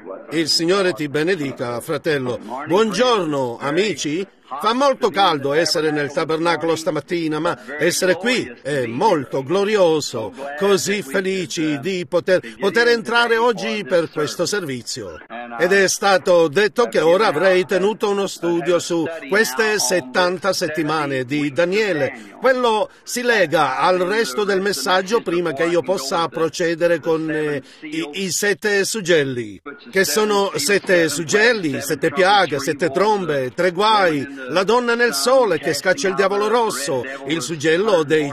Il Signore ti benedica, fratello. Buongiorno, amici. Fa molto caldo essere nel tabernacolo stamattina, ma essere qui è molto glorioso. Così felici di poter entrare oggi per questo servizio. Ed è stato detto che ora avrei tenuto uno studio su queste 70 settimane di Daniele. Quello si lega al resto del messaggio prima che io possa procedere con i 7 suggelli, che sono 7 suggelli, 7 piaghe, 7 trombe, 3 guai, la donna nel sole che scaccia il diavolo rosso, il suggello dei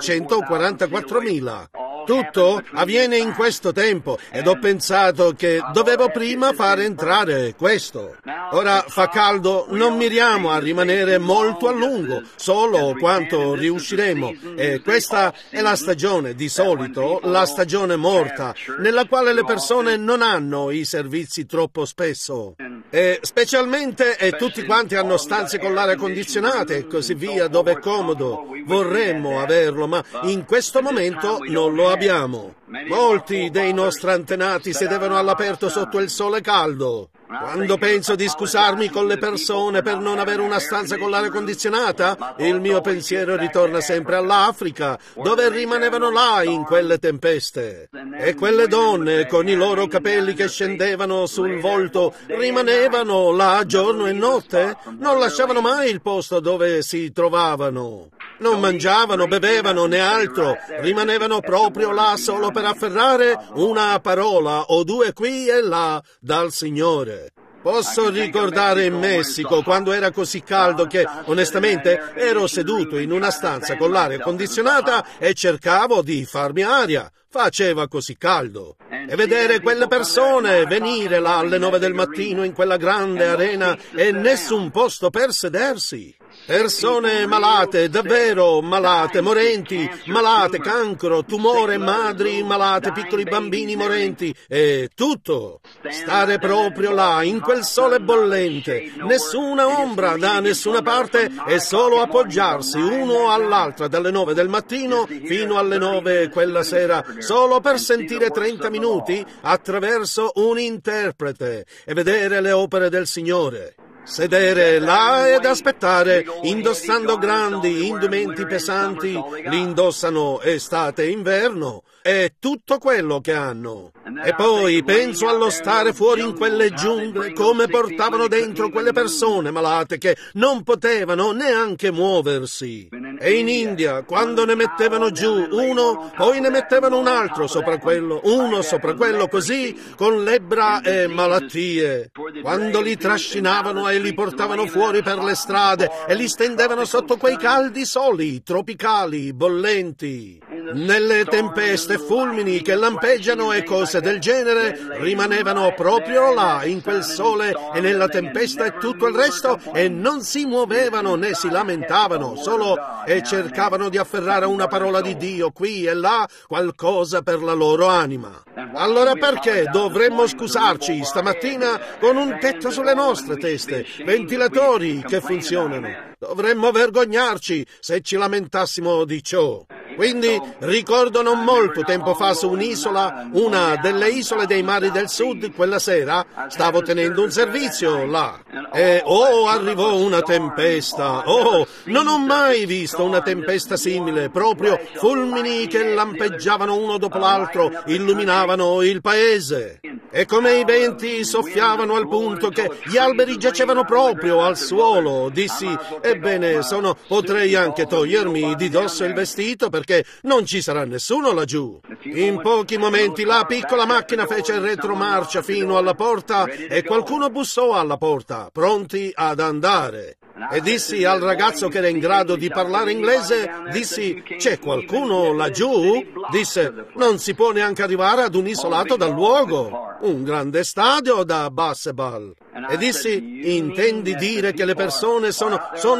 144.000. Tutto avviene in questo tempo ed ho pensato che dovevo prima far entrare questo. Ora fa caldo, non miriamo a rimanere molto a lungo, solo quanto riusciremo. E questa è la stagione, di solito, la stagione morta, nella quale le persone non hanno i servizi troppo spesso. E specialmente tutti quanti hanno stanze con l'aria condizionata e così via, dove è comodo. Vorremmo averlo, ma in questo momento non lo abbiamo. Molti dei nostri antenati sedevano all'aperto sotto il sole caldo. Quando penso di scusarmi con le persone per non avere una stanza con l'aria condizionata, il mio pensiero ritorna sempre all'Africa, dove rimanevano là in quelle tempeste. E quelle donne, con i loro capelli che scendevano sul volto, rimanevano là giorno e notte, non lasciavano mai il posto dove si trovavano. Non mangiavano, bevevano né altro, rimanevano proprio là solo per afferrare una parola o due qui e là dal Signore. Posso ricordare in Messico quando era così caldo che, onestamente, ero seduto in una stanza con l'aria condizionata e cercavo di farmi aria. Faceva così caldo. E vedere quelle persone venire là alle 9 del mattino in quella grande arena e nessun posto per sedersi. Persone malate, davvero malate, morenti, malate, cancro, tumore, madri malate, piccoli bambini morenti e tutto. Stare proprio là, in quel sole bollente, nessuna ombra da nessuna parte e solo appoggiarsi uno all'altra dalle 9 del mattino fino alle 9 quella sera, solo per sentire 30 minuti attraverso un interprete e vedere le opere del Signore. Sedere là ed aspettare, indossando grandi indumenti pesanti, li indossano estate e inverno, è tutto quello che hanno. E poi penso allo stare fuori in quelle giungle, come portavano dentro quelle persone malate che non potevano neanche muoversi. E in India, quando ne mettevano giù uno, poi ne mettevano un altro sopra quello, uno sopra quello, così, con lebbra e malattie. Quando li trascinavano e li portavano fuori per le strade e li stendevano sotto quei caldi soli, tropicali, bollenti. Nelle tempeste, fulmini che lampeggiano e cose del genere, rimanevano proprio là, in quel sole e nella tempesta e tutto il resto, e non si muovevano né si lamentavano, solo e cercavano di afferrare una parola di Dio qui e là, qualcosa per la loro anima. Allora perché dovremmo scusarci stamattina con un tetto sulle nostre teste, ventilatori che funzionano? Dovremmo vergognarci se ci lamentassimo di ciò. Quindi ricordo non molto tempo fa su un'isola, una delle isole dei mari del sud, quella sera stavo tenendo un servizio là e arrivò una tempesta. Non ho mai visto una tempesta simile, proprio fulmini che lampeggiavano uno dopo l'altro, illuminavano il paese. E come i venti soffiavano al punto che gli alberi giacevano proprio al suolo, dissi, ebbene, potrei anche togliermi di dosso il vestito perché non ci sarà nessuno laggiù. In pochi momenti la piccola macchina fece retromarcia fino alla porta e qualcuno bussò alla porta, pronti ad andare. E dissi al ragazzo che era in grado di parlare inglese, dissi, c'è qualcuno laggiù? Disse, non si può neanche arrivare ad un isolato dal luogo, un grande stadio da baseball. E dissi, intendi dire che le persone sono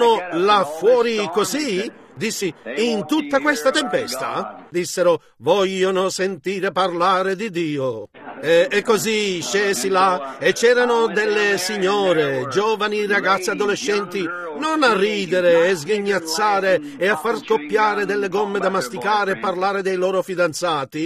là fuori così? Dissi, in tutta questa tempesta? Dissero, vogliono sentire parlare di Dio. E così scesi là e c'erano delle signore, giovani ragazze adolescenti, non a ridere e sghignazzare e a far scoppiare delle gomme da masticare e parlare dei loro fidanzati.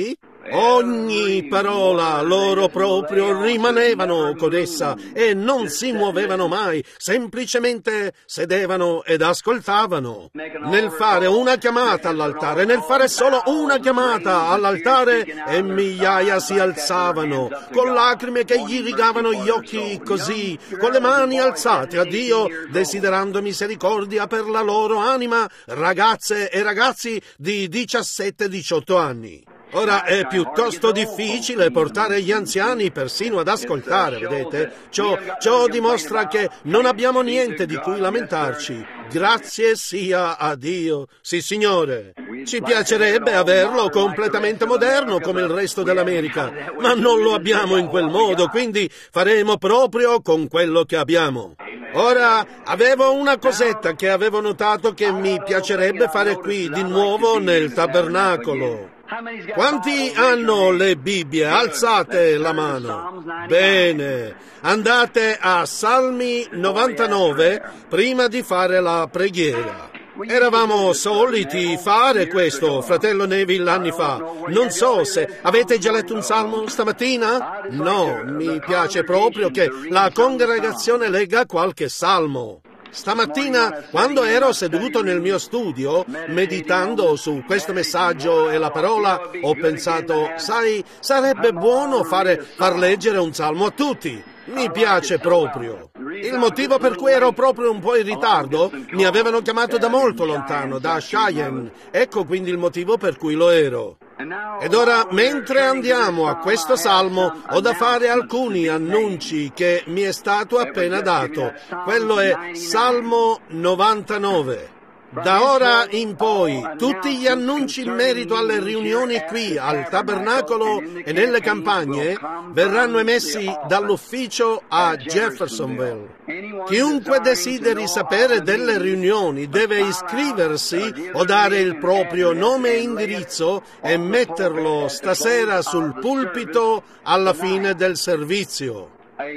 Ogni parola loro proprio rimanevano con essa e non si muovevano mai, semplicemente sedevano ed ascoltavano. Nel fare una chiamata all'altare, nel fare solo una chiamata all'altare, e migliaia si alzavano, con lacrime che gli rigavano gli occhi così, con le mani alzate a Dio, desiderando misericordia per la loro anima, ragazze e ragazzi di 17-18 anni. Ora è piuttosto difficile portare gli anziani persino ad ascoltare, vedete? Ciò dimostra che non abbiamo niente di cui lamentarci. Grazie sia a Dio. Sì, Signore. Ci piacerebbe averlo completamente moderno come il resto dell'America, ma non lo abbiamo in quel modo, quindi faremo proprio con quello che abbiamo. Ora, avevo una cosetta che avevo notato che mi piacerebbe fare qui di nuovo nel tabernacolo. Quanti hanno le Bibbie? Alzate la mano. Bene, andate a Salmi 99 prima di fare la preghiera. Eravamo soliti fare questo, fratello Neville, anni fa. Non so se avete già letto un salmo stamattina? No, mi piace proprio che la congregazione legga qualche salmo. Stamattina, quando ero seduto nel mio studio, meditando su questo messaggio e la parola, ho pensato, sai, sarebbe buono far leggere un salmo a tutti. Mi piace proprio. Il motivo per cui ero proprio un po' in ritardo, mi avevano chiamato da molto lontano, da Cheyenne. Ecco quindi il motivo per cui lo ero. Ed ora, mentre andiamo a questo salmo, ho da fare alcuni annunci che mi è stato appena dato. Quello è Salmo 99. Da ora in poi, tutti gli annunci in merito alle riunioni qui, al tabernacolo e nelle campagne, verranno emessi dall'ufficio a Jeffersonville. Chiunque desideri sapere delle riunioni deve iscriversi o dare il proprio nome e indirizzo e metterlo stasera sul pulpito alla fine del servizio.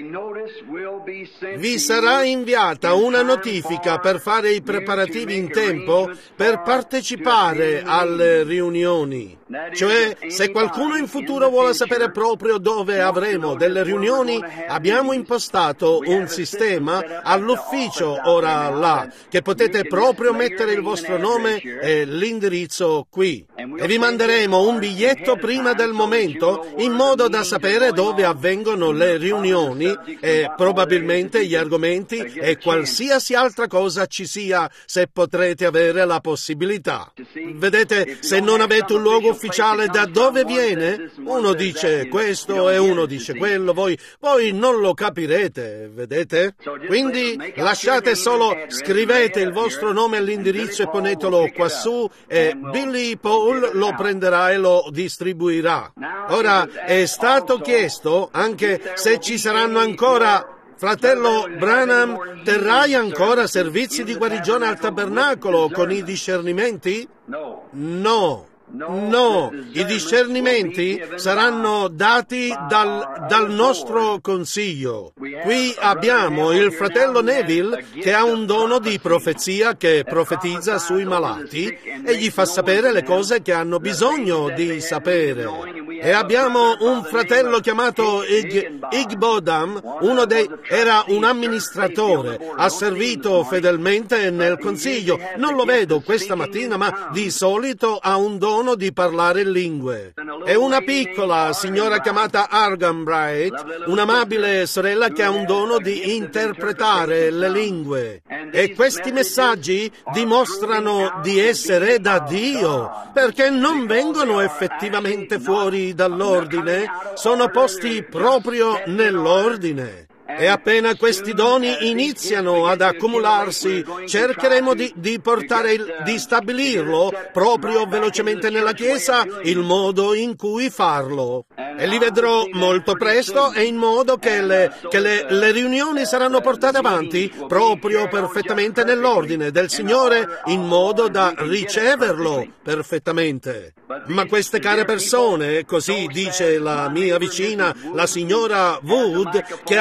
Vi sarà inviata una notifica per fare i preparativi in tempo per partecipare alle riunioni. Cioè, se qualcuno in futuro vuole sapere proprio dove avremo delle riunioni, abbiamo impostato un sistema all'ufficio ora là, che potete proprio mettere il vostro nome e l'indirizzo qui. E vi manderemo un biglietto prima del momento, in modo da sapere dove avvengono le riunioni e probabilmente gli argomenti e qualsiasi altra cosa ci sia, se potrete avere la possibilità. Vedete, se non avete un luogo ufficiale da dove viene, uno dice questo e uno dice quello, voi non lo capirete, vedete? Quindi lasciate solo, scrivete il vostro nome e l'indirizzo e ponetelo quassù e Billy Paul lo prenderà e lo distribuirà. Ora, è stato chiesto, anche se ci saranno ancora... Fratello Branham, terrai ancora servizi di guarigione al tabernacolo con i discernimenti? No, i discernimenti saranno dati dal nostro consiglio. Qui abbiamo il fratello Neville che ha un dono di profezia che profetizza sui malati e gli fa sapere le cose che hanno bisogno di sapere. E abbiamo un fratello chiamato Ig Bodam, era un amministratore, ha servito fedelmente nel consiglio. Non lo vedo questa mattina, ma di solito ha un dono di parlare lingue. E una piccola signora chiamata Arganbright, un'amabile sorella che ha un dono di interpretare le lingue. E questi messaggi dimostrano di essere da Dio, perché non vengono effettivamente fuori dall'ordine, sono posti proprio nell'ordine. E appena questi doni iniziano ad accumularsi, cercheremo di stabilirlo proprio velocemente nella Chiesa il modo in cui farlo. E li vedrò molto presto e in modo che le riunioni saranno portate avanti proprio perfettamente nell'ordine del Signore, in modo da riceverlo perfettamente. Ma queste care persone, così dice la mia vicina, la signora Wood, che ha un microfono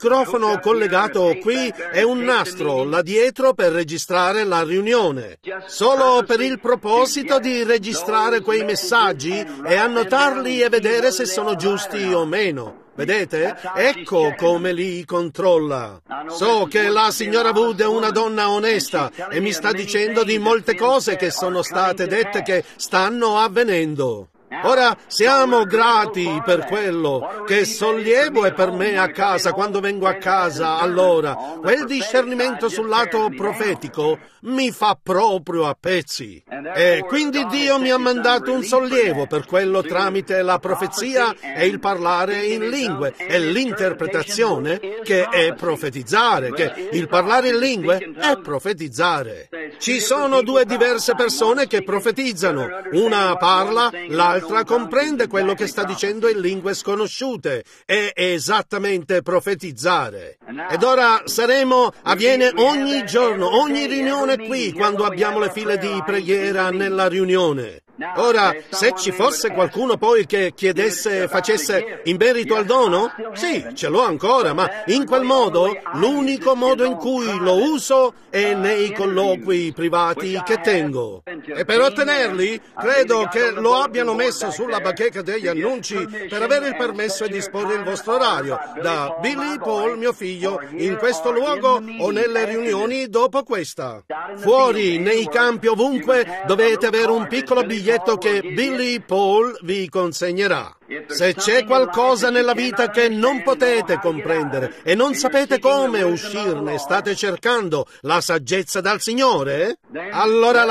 microfono collegato qui e un nastro là dietro per registrare la riunione, solo per il proposito di registrare quei messaggi e annotarli e vedere se sono giusti o meno. Vedete? Ecco come li controlla. So che la signora Wood è una donna onesta e mi sta dicendo di molte cose che sono state dette che stanno avvenendo. Ora siamo grati per quello. Che sollievo è per me a casa quando vengo a casa. Allora, quel discernimento sul lato profetico mi fa proprio a pezzi. E quindi Dio mi ha mandato un sollievo per quello tramite la profezia e il parlare in lingue e l'interpretazione che è profetizzare, che il parlare in lingue è profetizzare. Ci sono due diverse persone che profetizzano. Una parla, l'altra comprende quello che sta dicendo in lingue sconosciute. È esattamente profetizzare. Ed ora avviene ogni giorno, ogni riunione qui, quando abbiamo le file di preghiera nella riunione. Ora, se ci fosse qualcuno poi che facesse in merito al dono, sì, ce l'ho ancora, ma in quel modo, l'unico modo in cui lo uso è nei colloqui privati che tengo. E per ottenerli, credo che lo abbiano messo sulla bacheca degli annunci per avere il permesso e disporre il vostro orario, da Billy Paul, mio figlio, in questo luogo o nelle riunioni dopo questa. Fuori, nei campi ovunque, dovete avere un piccolo biglietto che Billy Paul vi consegnerà. Se c'è qualcosa nella vita che non potete comprendere e non sapete come uscirne, state cercando la saggezza dal Signore? Allora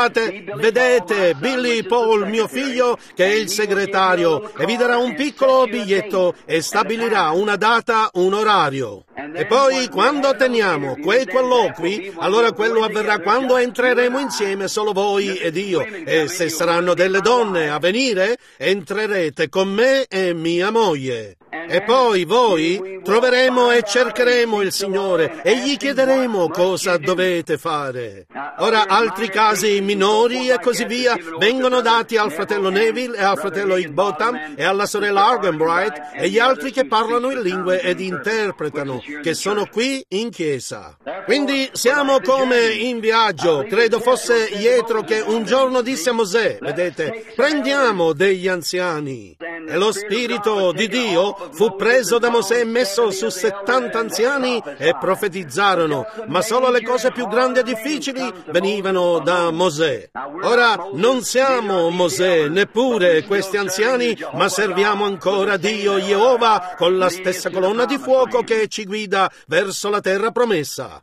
vedete Billy Paul, mio figlio, che è il segretario, e vi darà un piccolo biglietto e stabilirà una data, un orario. E poi, quando teniamo quei colloqui, allora quello avverrà quando entreremo insieme solo voi ed io. E se saranno delle donne a venire, entrerete con me e mia moglie. E poi voi troveremo e cercheremo il Signore e gli chiederemo cosa dovete fare. Ora, altri casi minori e così via vengono dati al fratello Neville e al fratello Higbotham e alla sorella Argenbright e gli altri che parlano in lingue ed interpretano, che sono qui in chiesa. Quindi siamo come in viaggio. Credo fosse Jethro che un giorno disse a Mosè, vedete, prendiamo degli anziani. E lo Spirito di Dio fu preso da Mosè e messo su 70 anziani e profetizzarono, ma solo le cose più grandi e difficili venivano da Mosè. Ora non siamo Mosè, neppure questi anziani, ma serviamo ancora Dio Jehovah con la stessa colonna di fuoco che ci guida verso la terra promessa.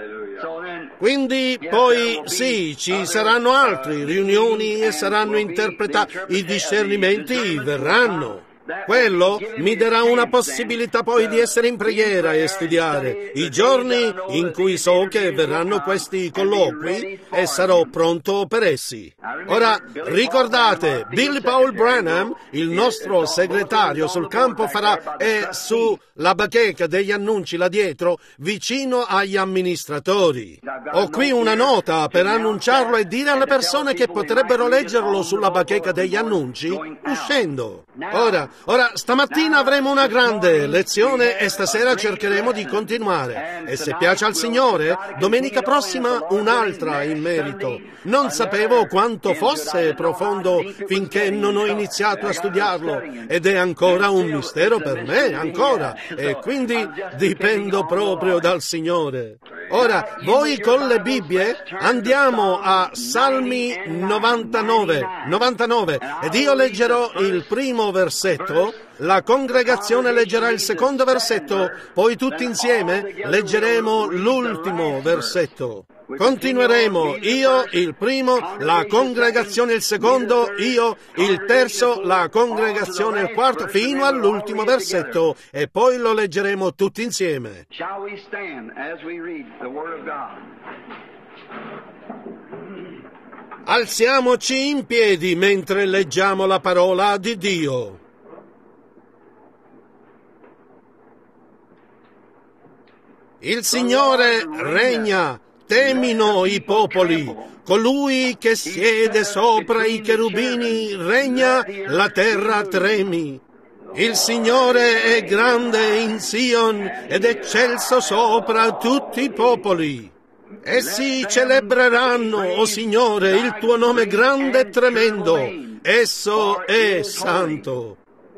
Quindi poi sì, ci saranno altre riunioni e saranno interpretati, i discernimenti verranno. Quello mi darà una possibilità poi di essere in preghiera e studiare i giorni in cui so che verranno questi colloqui e sarò pronto per essi. Ora, ricordate, Billy Paul Branham, il nostro segretario sul campo, è sulla bacheca degli annunci là dietro, vicino agli amministratori. Ho qui una nota per annunciarlo e dire alle persone che potrebbero leggerlo sulla bacheca degli annunci uscendo. Ora, stamattina avremo una grande lezione e stasera cercheremo di continuare. E se piace al Signore, domenica prossima un'altra in merito. Non sapevo quanto fosse profondo finché non ho iniziato a studiarlo ed è ancora un mistero per me, ancora. E quindi dipendo proprio dal Signore. Ora, voi con le Bibbie andiamo a Salmi 99 ed io leggerò il primo versetto, la congregazione leggerà il secondo versetto, poi tutti insieme leggeremo l'ultimo versetto. Continueremo, io il primo, la congregazione il secondo, io il terzo, la congregazione il quarto, fino all'ultimo versetto, e poi lo leggeremo tutti insieme. Shall we stand as we read the Word of God? Alziamoci in piedi mentre leggiamo la parola di Dio. Il Signore regna, temino i popoli. Colui che siede sopra i cherubini regna, la terra tremi. Il Signore è grande in Sion ed eccelso sopra tutti i popoli. Essi celebreranno, o Signore, il tuo nome grande e tremendo. Esso è santo.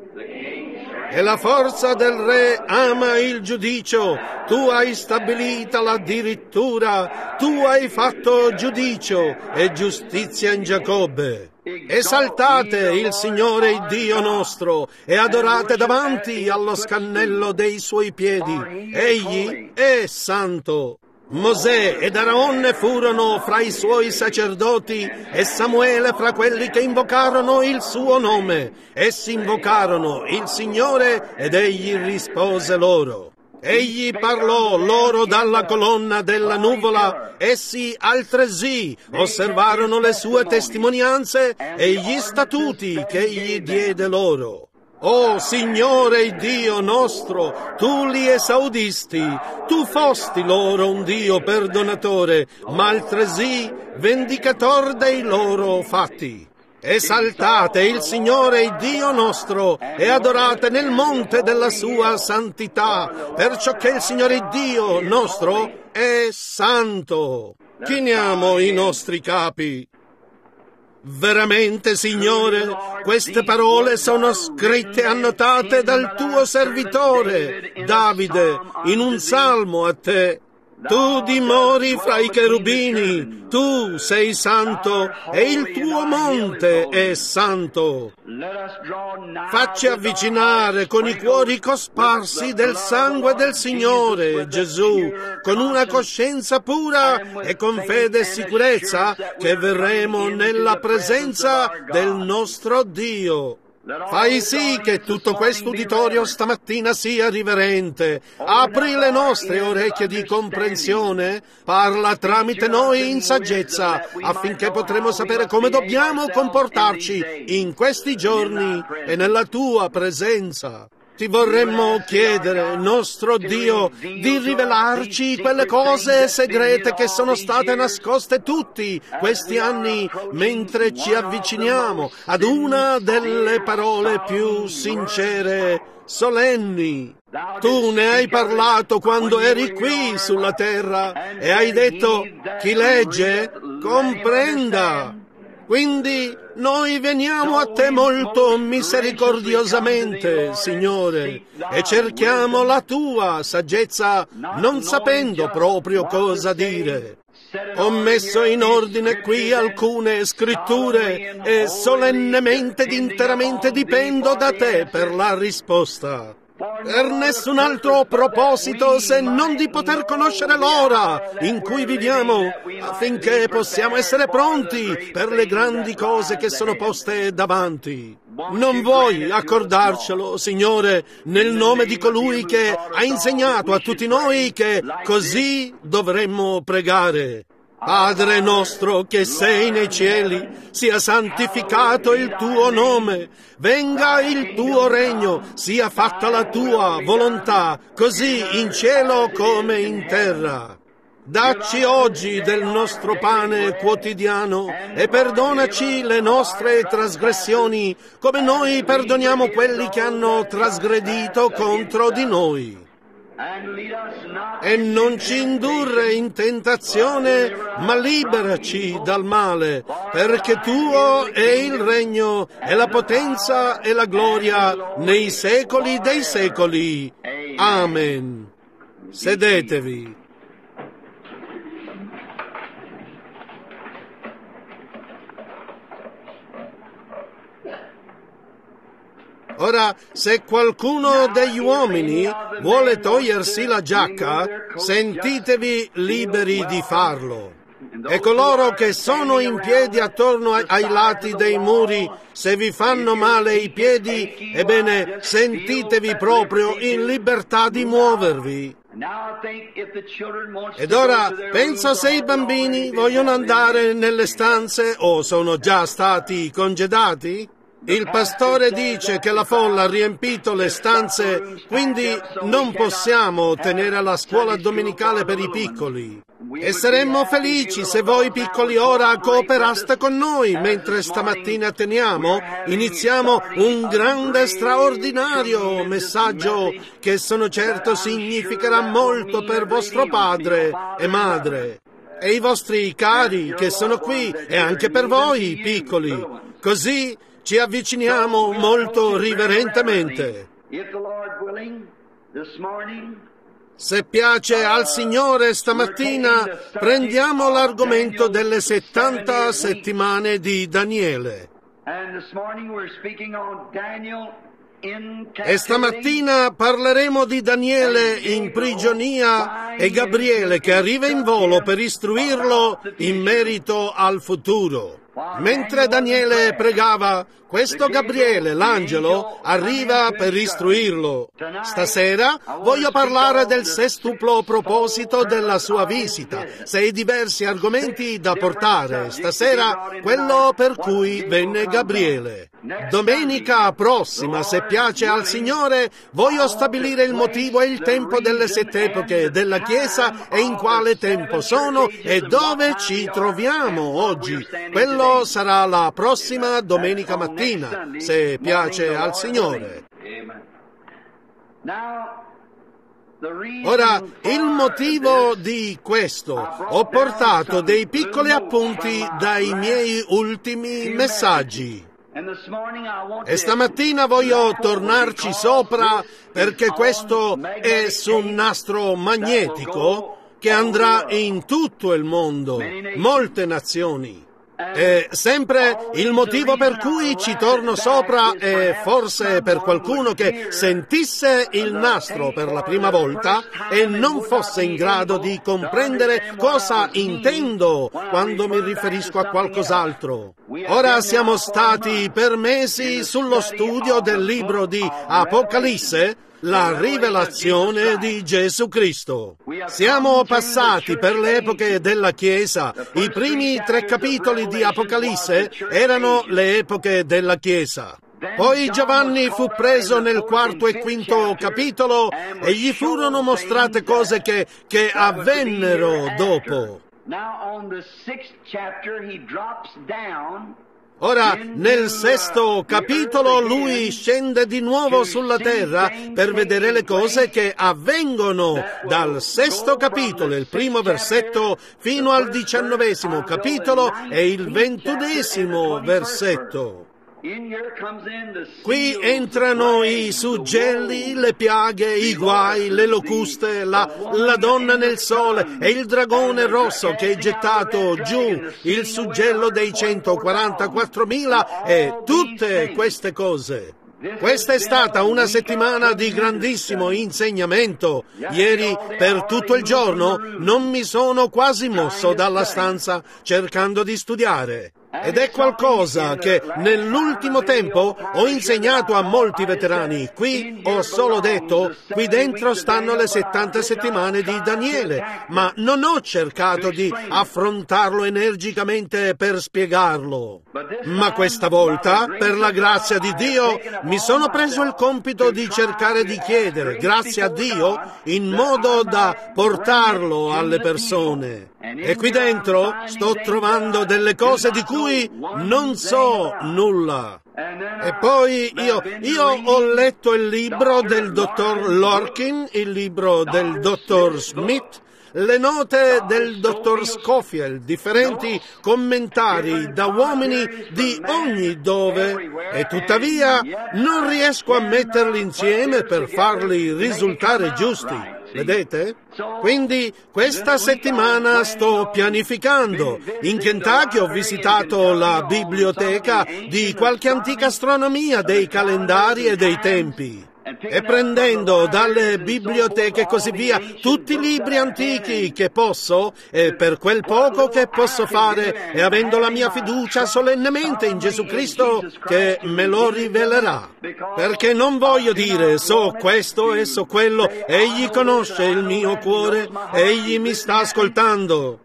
E la forza del Re ama il giudicio. Tu hai stabilita l'addirittura. Tu hai fatto giudicio e giustizia in Giacobbe. Esaltate il Signore il Dio nostro e adorate davanti allo scannello dei suoi piedi. Egli è santo. Mosè ed Aronne furono fra i suoi sacerdoti e Samuele fra quelli che invocarono il suo nome. Essi invocarono il Signore ed egli rispose loro. Egli parlò loro dalla colonna della nuvola, essi altresì osservarono le sue testimonianze e gli statuti che egli diede loro. O Signore Dio nostro, tu li esaudisti, tu fosti loro un Dio perdonatore, ma altresì vendicator dei loro fatti. Esaltate il Signore il Dio nostro e adorate nel monte della sua santità, perciò che il Signore Dio nostro è santo. Chiniamo i nostri capi. Veramente, Signore, queste parole sono scritte e annotate dal tuo servitore, Davide, in un salmo a te. Tu dimori fra i cherubini, tu sei santo e il tuo monte è santo. Facci avvicinare con i cuori cosparsi del sangue del Signore Gesù, con una coscienza pura e con fede e sicurezza che verremo nella presenza del nostro Dio. Fai sì che tutto questo uditorio stamattina sia riverente. Apri le nostre orecchie di comprensione. Parla tramite noi in saggezza, affinché potremo sapere come dobbiamo comportarci in questi giorni e nella tua presenza. Ti vorremmo chiedere, nostro Dio, di rivelarci quelle cose segrete che sono state nascoste tutti questi anni mentre ci avviciniamo ad una delle parole più sincere, solenni. Tu ne hai parlato quando eri qui sulla terra e hai detto, chi legge, comprenda. Quindi noi veniamo a te molto misericordiosamente, Signore, e cerchiamo la tua saggezza, non sapendo proprio cosa dire. Ho messo in ordine qui alcune scritture e solennemente ed interamente dipendo da te per la risposta. Per nessun altro proposito se non di poter conoscere l'ora in cui viviamo, affinché possiamo essere pronti per le grandi cose che sono poste davanti. Non vuoi accordarcelo, Signore, nel nome di colui che ha insegnato a tutti noi che così dovremmo pregare. Padre nostro che sei nei cieli, sia santificato il tuo nome, venga il tuo regno, sia fatta la tua volontà, così in cielo come in terra. Dacci oggi del nostro pane quotidiano e perdonaci le nostre trasgressioni, come noi perdoniamo quelli che hanno trasgredito contro di noi. E non ci indurre in tentazione, ma liberaci dal male, perché tuo è il regno e la potenza e la gloria nei secoli dei secoli. Amen. Sedetevi. Ora, se qualcuno degli uomini vuole togliersi la giacca, sentitevi liberi di farlo. E coloro che sono in piedi attorno ai lati dei muri, se vi fanno male i piedi, ebbene, sentitevi proprio in libertà di muovervi. Ed ora, pensa se i bambini vogliono andare nelle stanze o sono già stati congedati? Il pastore dice che la folla ha riempito le stanze, quindi non possiamo tenere la scuola domenicale per i piccoli. E saremmo felici se voi piccoli ora cooperaste con noi, mentre stamattina iniziamo un grande, straordinario messaggio che sono certo significherà molto per vostro padre e madre e i vostri cari che sono qui e anche per voi piccoli. Così ci avviciniamo molto riverentemente. Se piace al Signore, stamattina prendiamo l'argomento delle 70 settimane di Daniele. E stamattina parleremo di Daniele in prigionia e Gabriele che arriva in volo per istruirlo in merito al futuro. Mentre Daniele pregava, questo Gabriele, l'angelo, arriva per istruirlo. Stasera voglio parlare del sestuplo proposito della sua visita, 6 diversi argomenti da portare. Stasera quello per cui venne Gabriele. Domenica prossima, se piace al Signore, voglio stabilire il motivo e il tempo delle 7 epoche della Chiesa e in quale tempo sono e dove ci troviamo oggi. Quello sarà la prossima domenica mattina, se piace al Signore. Ora, il motivo di questo, ho portato dei piccoli appunti dai miei ultimi messaggi. E stamattina voglio tornarci sopra perché questo è su un nastro magnetico che andrà in tutto il mondo, molte nazioni. E sempre il motivo per cui ci torno sopra è forse per qualcuno che sentisse il nastro per la prima volta e non fosse in grado di comprendere cosa intendo quando mi riferisco a qualcos'altro. Ora siamo stati per mesi sullo studio del libro di Apocalisse, la rivelazione di Gesù Cristo. Siamo passati per le epoche della Chiesa. I primi 3 capitoli di Apocalisse erano le epoche della Chiesa. Poi Giovanni fu preso nel 4° e 5° capitolo e gli furono mostrate cose che avvennero dopo. Ora, nel 6° capitolo, lui scende di nuovo sulla terra per vedere le cose che avvengono dal 6° capitolo, il 1° versetto, fino al 19° capitolo e il 21° versetto. Qui entrano i suggelli, le piaghe, i guai, le locuste, la donna nel sole e il dragone rosso che è gettato giù, il suggello dei 144.000 e tutte queste cose. Questa è stata una settimana di grandissimo insegnamento. Ieri, per tutto il giorno, non mi sono quasi mosso dalla stanza cercando di studiare. Ed è qualcosa che nell'ultimo tempo ho insegnato a molti veterani. Qui ho solo detto, qui dentro stanno le 70 settimane di Daniele, ma non ho cercato di affrontarlo energicamente per spiegarlo. Ma questa volta, per la grazia di Dio, mi sono preso il compito di cercare di chiedere, grazie a Dio, in modo da portarlo alle persone. E qui dentro sto trovando delle cose di cui non so nulla. E poi io ho letto il libro del dottor Lorkin, il libro del dottor Smith, le note del dottor Scofield, differenti commentari da uomini di ogni dove, e tuttavia non riesco a metterli insieme per farli risultare giusti. Vedete? Quindi questa settimana sto pianificando. In Kentucky ho visitato la biblioteca di qualche antica astronomia, dei calendari e dei tempi. E prendendo dalle biblioteche e così via tutti i libri antichi che posso, e per quel poco che posso fare, e avendo la mia fiducia solennemente in Gesù Cristo che me lo rivelerà. Perché non voglio dire so questo e so quello, egli conosce il mio cuore, egli mi sta ascoltando.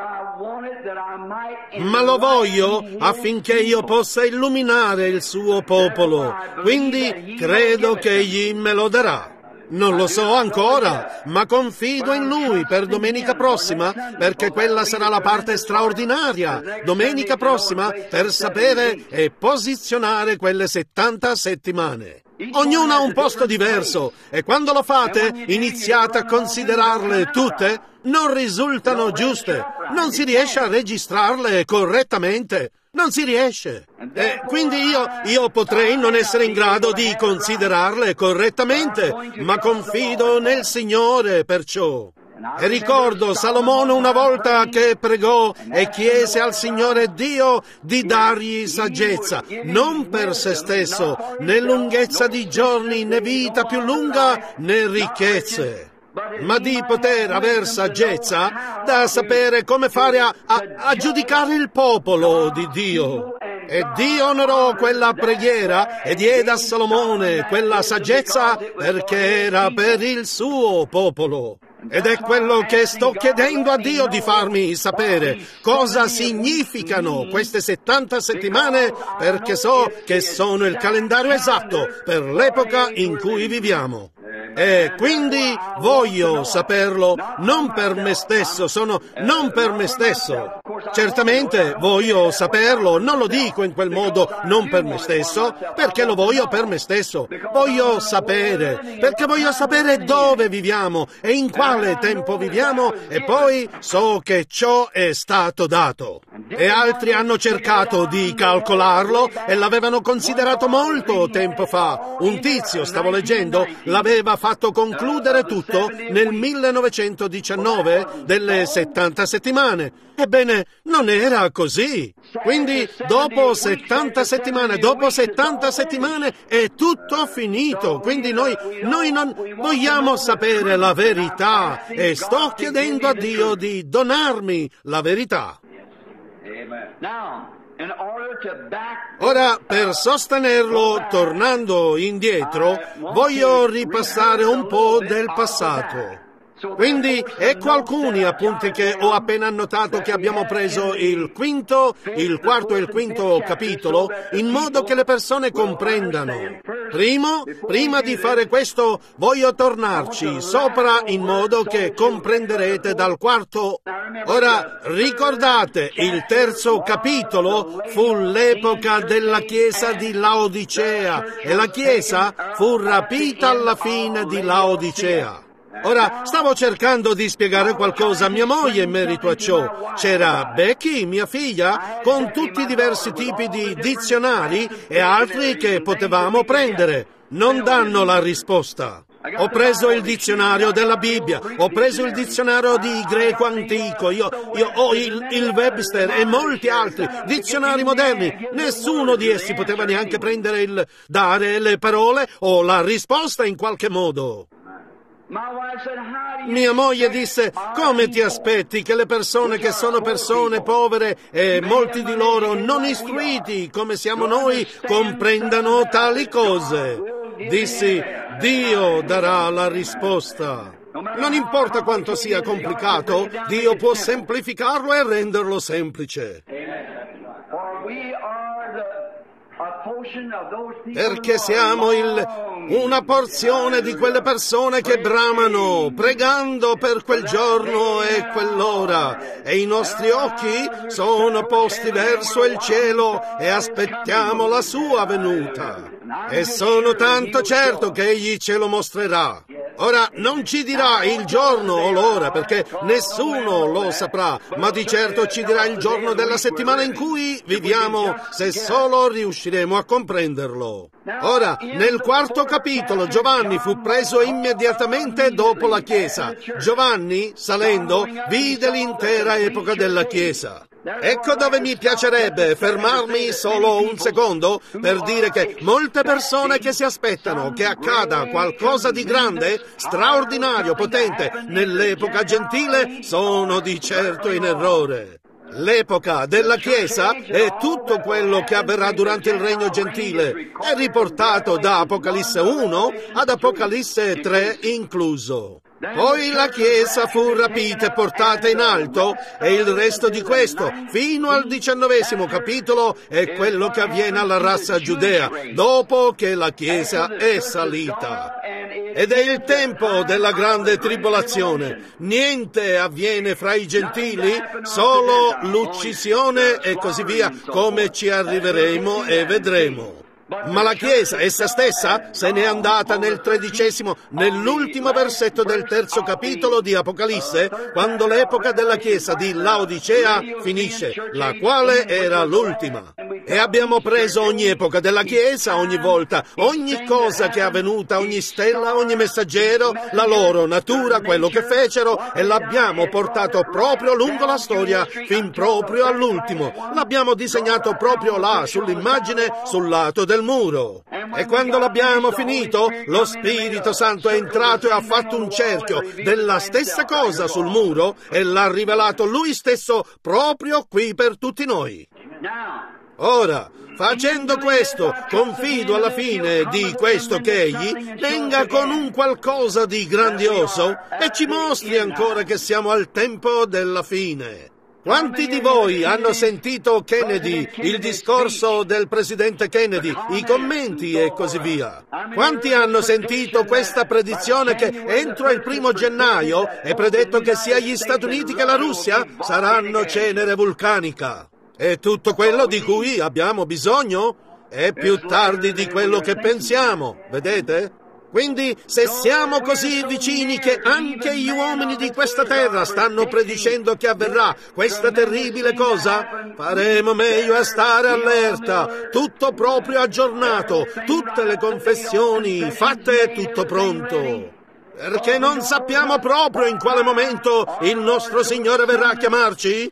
Ma lo voglio affinché io possa illuminare il suo popolo, quindi credo che egli me lo darà. Non lo so ancora, ma confido in Lui per domenica prossima, perché quella sarà la parte straordinaria, domenica prossima, per sapere e posizionare quelle 70 settimane. Ognuno ha un posto diverso e quando lo fate iniziate a considerarle tutte, non risultano giuste, non si riesce a registrarle correttamente. Non si riesce. E quindi io potrei non essere in grado di considerarle correttamente, ma confido nel Signore perciò. E ricordo Salomone una volta che pregò e chiese al Signore Dio di dargli saggezza, non per se stesso, né lunghezza di giorni, né vita più lunga, né ricchezze, ma di poter aver saggezza da sapere come fare a giudicare il popolo di Dio. E Dio onorò quella preghiera e diede a Salomone quella saggezza perché era per il suo popolo. Ed è quello che sto chiedendo a Dio di farmi sapere, cosa significano queste 70 settimane, perché so che sono il calendario esatto per l'epoca in cui viviamo. E quindi voglio saperlo non per me stesso, non per me stesso. Certamente voglio saperlo, non lo dico in quel modo non per me stesso, perché lo voglio per me stesso. Voglio sapere, perché voglio sapere dove viviamo e in quale tempo viviamo e poi so che ciò è stato dato. E altri hanno cercato di calcolarlo e l'avevano considerato molto tempo fa. Un tizio, stavo leggendo, l'aveva fatto concludere tutto nel 1919 delle 70 settimane. Ebbene, non era così. Quindi, dopo 70 settimane è tutto finito. Quindi noi non vogliamo sapere la verità e sto chiedendo a Dio di donarmi la verità. Ora, per sostenerlo, tornando indietro, voglio ripassare un po' del passato. Quindi ecco alcuni appunti che ho appena annotato che abbiamo preso il quarto e il quinto capitolo, in modo che le persone comprendano. Prima di fare questo, voglio tornarci sopra in modo che comprenderete dal quarto. Ora, ricordate, il terzo capitolo fu l'epoca della chiesa di Laodicea e la chiesa fu rapita alla fine di Laodicea. Ora, stavo cercando di spiegare qualcosa a mia moglie in merito a ciò. C'era Becky, mia figlia, con tutti i diversi tipi di dizionari e altri che potevamo prendere. Non danno la risposta. Ho preso il dizionario della Bibbia, ho preso il dizionario di greco antico, io ho il Webster e molti altri dizionari moderni. Nessuno di essi poteva neanche dare le parole o la risposta in qualche modo. Mia moglie disse, come ti aspetti che le persone che sono persone povere e molti di loro non istruiti come siamo noi comprendano tali cose? Dissi, Dio darà la risposta. Non importa quanto sia complicato, Dio può semplificarlo e renderlo semplice. Perché siamo una porzione di quelle persone che bramano, pregando per quel giorno e quell'ora, e i nostri occhi sono posti verso il cielo e aspettiamo la sua venuta. E sono tanto certo che Egli ce lo mostrerà. Ora, non ci dirà il giorno o l'ora, perché nessuno lo saprà, ma di certo ci dirà il giorno della settimana in cui viviamo, se solo riusciremo a comprenderlo. Ora, nel quarto capitolo, Giovanni fu preso immediatamente dopo la Chiesa. Giovanni, salendo, vide l'intera epoca della Chiesa. Ecco dove mi piacerebbe fermarmi solo un secondo per dire che molte persone che si aspettano che accada qualcosa di grande, straordinario, potente nell'epoca gentile sono di certo in errore. L'epoca della Chiesa è tutto quello che avverrà durante il regno gentile. È riportato da Apocalisse 1 ad Apocalisse 3 incluso. Poi la Chiesa fu rapita e portata in alto, e il resto di questo, fino al 19° capitolo, è quello che avviene alla razza giudea, dopo che la Chiesa è salita. Ed è il tempo della grande tribolazione. Niente avviene fra i gentili, solo l'uccisione e così via, come ci arriveremo e vedremo. Ma la Chiesa, essa stessa, se n'è andata nel 13°, nell'ultimo versetto del 3° capitolo di Apocalisse, quando l'epoca della Chiesa di Laodicea finisce, la quale era l'ultima. E abbiamo preso ogni epoca della Chiesa, ogni volta, ogni cosa che è avvenuta, ogni stella, ogni messaggero, la loro natura, quello che fecero, e l'abbiamo portato proprio lungo la storia, fin proprio all'ultimo. L'abbiamo disegnato proprio là, sull'immagine, sul lato del muro. E quando l'abbiamo finito, lo Spirito Santo è entrato e ha fatto un cerchio della stessa cosa sul muro e l'ha rivelato Lui stesso proprio qui per tutti noi. Ora, facendo questo, confido alla fine di questo che Egli venga con un qualcosa di grandioso e ci mostri ancora che siamo al tempo della fine. Quanti di voi hanno sentito Kennedy, il discorso del presidente Kennedy, i commenti e così via? Quanti hanno sentito questa predizione che entro il 1° gennaio è predetto che sia gli Stati Uniti che la Russia saranno cenere vulcanica? E tutto quello di cui abbiamo bisogno è più tardi di quello che pensiamo, vedete? Quindi, se siamo così vicini che anche gli uomini di questa terra stanno predicendo che avverrà questa terribile cosa, faremo meglio a stare allerta, tutto proprio aggiornato, tutte le confessioni fatte e tutto pronto. Perché non sappiamo proprio in quale momento il nostro Signore verrà a chiamarci.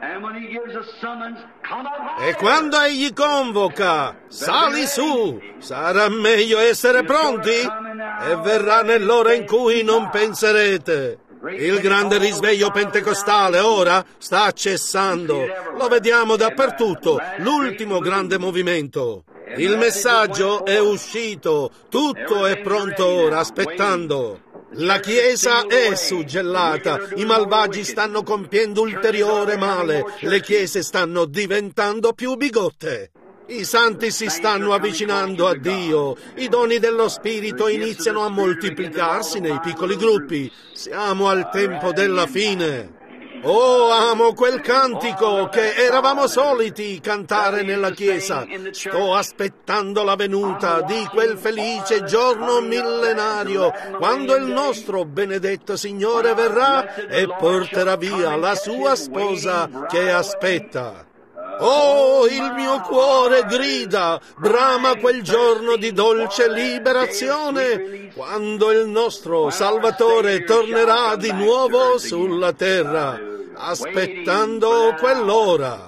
E quando Egli convoca, sali su, sarà meglio essere pronti, e verrà nell'ora in cui non penserete. Il grande risveglio pentecostale ora sta cessando, lo vediamo dappertutto, l'ultimo grande movimento. Il messaggio è uscito, tutto è pronto ora, aspettando. La Chiesa è suggellata, i malvagi stanno compiendo ulteriore male, le chiese stanno diventando più bigotte. I santi si stanno avvicinando a Dio, i doni dello Spirito iniziano a moltiplicarsi nei piccoli gruppi. Siamo al tempo della fine. Oh, amo quel cantico che eravamo soliti cantare nella chiesa. Sto aspettando la venuta di quel felice giorno millenario, quando il nostro benedetto Signore verrà e porterà via la sua sposa che aspetta. Oh, il mio cuore grida, brama quel giorno di dolce liberazione, quando il nostro Salvatore tornerà di nuovo sulla terra, aspettando quell'ora.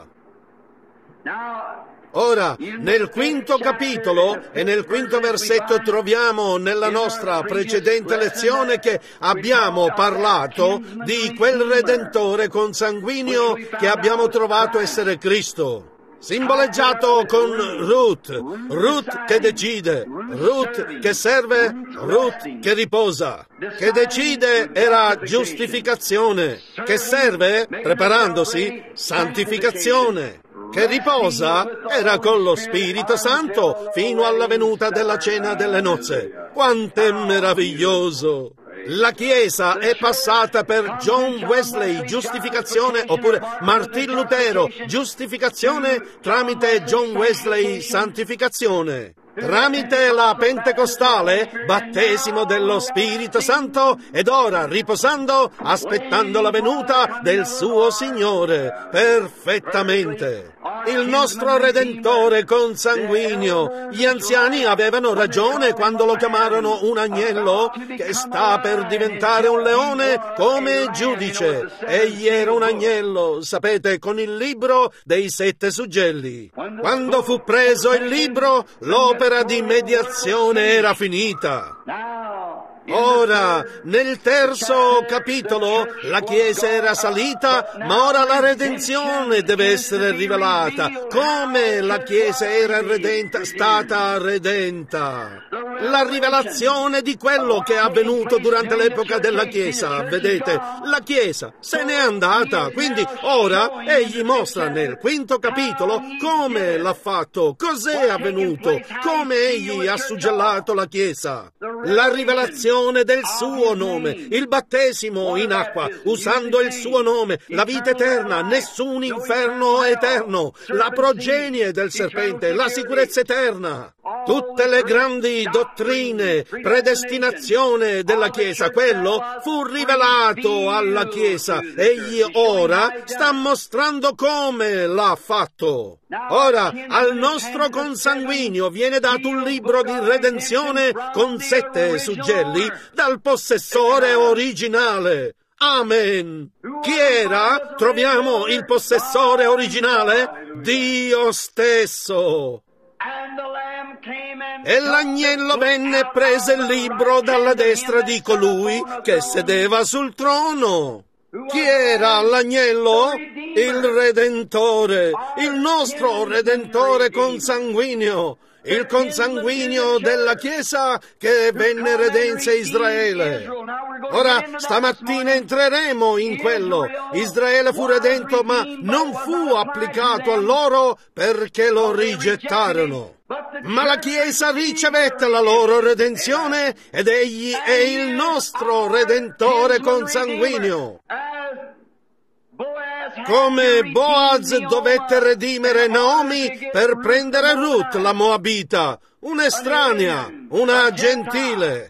Ora, nel 5° capitolo e nel 5° versetto troviamo nella nostra precedente lezione che abbiamo parlato di quel Redentore consanguineo che abbiamo trovato essere Cristo. Simboleggiato con Ruth che decide, Ruth che serve, Ruth che riposa. Che decide era giustificazione, che serve, preparandosi, santificazione. Che riposa era con lo Spirito Santo fino alla venuta della cena delle nozze. Quanto è meraviglioso! La Chiesa è passata per John Wesley, giustificazione, oppure Martin Lutero, giustificazione, tramite John Wesley, santificazione. Tramite la Pentecostale, battesimo dello Spirito Santo, ed ora, riposando, aspettando la venuta del suo Signore, perfettamente. Il nostro Redentore consanguineo. Gli anziani avevano ragione quando lo chiamarono un agnello che sta per diventare un leone come giudice. Egli era un agnello, sapete, con il libro dei 7 suggelli. Quando fu preso il libro, l'opera di mediazione era finita. Ora, nel 3° capitolo, la Chiesa era salita, ma ora la redenzione deve essere rivelata. Come la Chiesa era stata redenta. la rivelazione di quello che è avvenuto durante l'epoca della Chiesa. Vedete, la Chiesa se n'è andata, quindi ora egli mostra nel 5° capitolo come l'ha fatto, cos'è avvenuto, come egli ha suggellato la Chiesa. La rivelazione del suo nome, il battesimo in acqua, usando il suo nome, la vita eterna, nessun inferno eterno, la progenie del serpente, la sicurezza eterna, tutte le grandi dottrine, predestinazione della Chiesa, quello fu rivelato alla Chiesa. Egli ora sta mostrando come l'ha fatto. Ora, al nostro consanguineo viene dato un libro di redenzione con 7 suggelli dal possessore originale. Amen. Chi era? Troviamo il possessore originale? Dio stesso. E l'agnello venne e prese il libro dalla destra di colui che sedeva sul trono. Chi era l'agnello? Il Redentore, il nostro Redentore consanguineo, il consanguineo della Chiesa che venne redense Israele. Ora, stamattina entreremo in quello. Israele fu redento, ma non fu applicato a loro perché lo rigettarono. Ma la Chiesa ricevette la loro redenzione ed egli è il nostro Redentore consanguineo. Come Boaz dovette redimere Naomi per prendere Ruth, la Moabita, un'estranea, una gentile.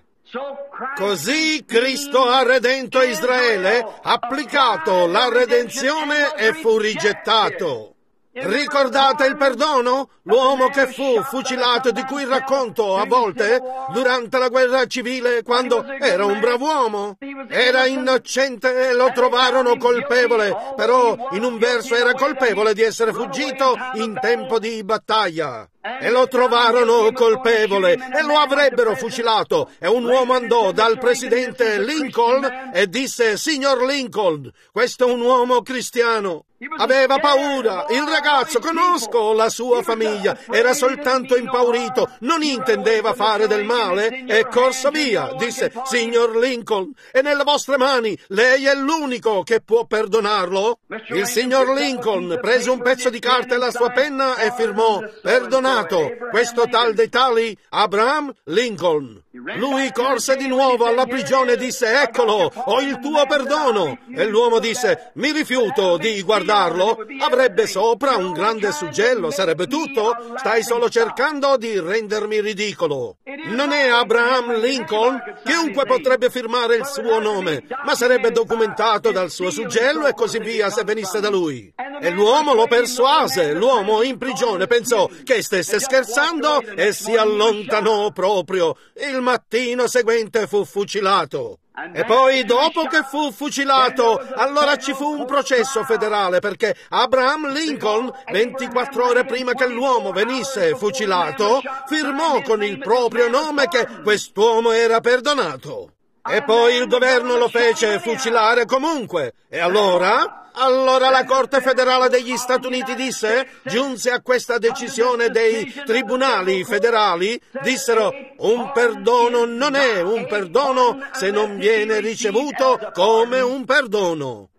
Così Cristo ha redento Israele, applicato la redenzione e fu rigettato. Ricordate il perdono? L'uomo che fu fucilato, di cui racconto a volte, durante la guerra civile, quando era un bravo uomo. Era innocente e lo trovarono colpevole, però in un verso era colpevole di essere fuggito in tempo di battaglia. E lo trovarono colpevole e lo avrebbero fucilato. E un uomo andò dal presidente Lincoln e disse: Signor Lincoln, questo è un uomo cristiano. Aveva paura. Il ragazzo, conosco la sua famiglia, era soltanto impaurito, non intendeva fare del male e corso via. Disse: Signor Lincoln, è nelle vostre mani, lei è l'unico che può perdonarlo. Il signor Lincoln prese un pezzo di carta e la sua penna e firmò: perdonato, questo tal dei tali Abraham Lincoln. Lui corse di nuovo alla prigione e disse: eccolo, ho il tuo perdono. E l'uomo disse: mi rifiuto di guardarlo. Avrebbe sopra un grande suggello, sarebbe tutto. Stai solo cercando di rendermi ridicolo. Non è Abraham Lincoln? Chiunque potrebbe firmare il suo nome, ma sarebbe documentato dal suo suggello e così via se venisse da lui. E l'uomo lo persuase. L'uomo in prigione pensò che stesse scherzando e si allontanò proprio. Il mattino seguente fu fucilato. E poi, dopo che fu fucilato, allora ci fu un processo federale perché Abraham Lincoln, 24 ore prima che l'uomo venisse fucilato, firmò con il proprio nome che quest'uomo era perdonato. E poi il governo lo fece fucilare comunque. E allora la Corte federale degli Stati Uniti giunse a questa decisione dei tribunali federali, dissero: un perdono non è un perdono se non viene ricevuto come un perdono.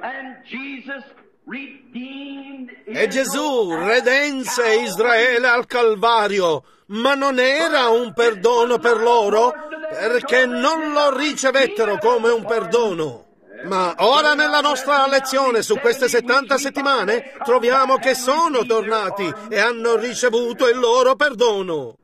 E Gesù redense Israele al Calvario, ma non era un perdono per loro perché non lo ricevettero come un perdono. Ma ora nella nostra lezione su queste 70 settimane troviamo che sono tornati e hanno ricevuto il loro perdono.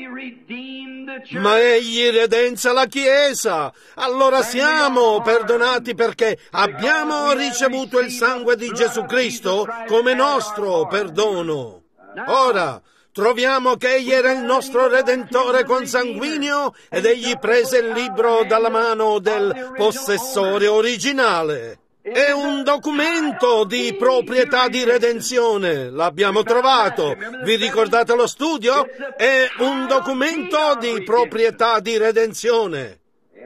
Ma egli redense la Chiesa. Allora siamo perdonati perché abbiamo ricevuto il sangue di Gesù Cristo come nostro perdono. Ora troviamo che egli era il nostro Redentore consanguineo ed egli prese il libro dalla mano del possessore originale. È un documento di proprietà di redenzione. L'abbiamo trovato. Vi ricordate lo studio? È un documento di proprietà di redenzione.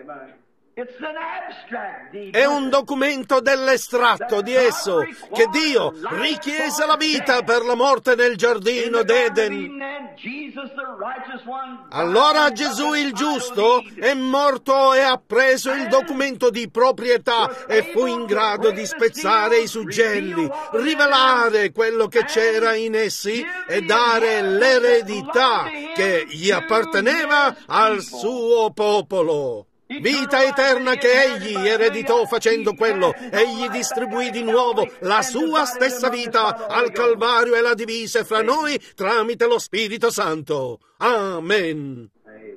È un documento dell'estratto di esso, che Dio richiese la vita per la morte nel giardino d'Eden. Allora Gesù il giusto è morto e ha preso il documento di proprietà e fu in grado di spezzare i suggelli, rivelare quello che c'era in essi e dare l'eredità che gli apparteneva al suo popolo. Vita eterna che egli ereditò facendo quello. Egli distribuì di nuovo la sua stessa vita al Calvario e la divise fra noi tramite lo Spirito Santo. Amen.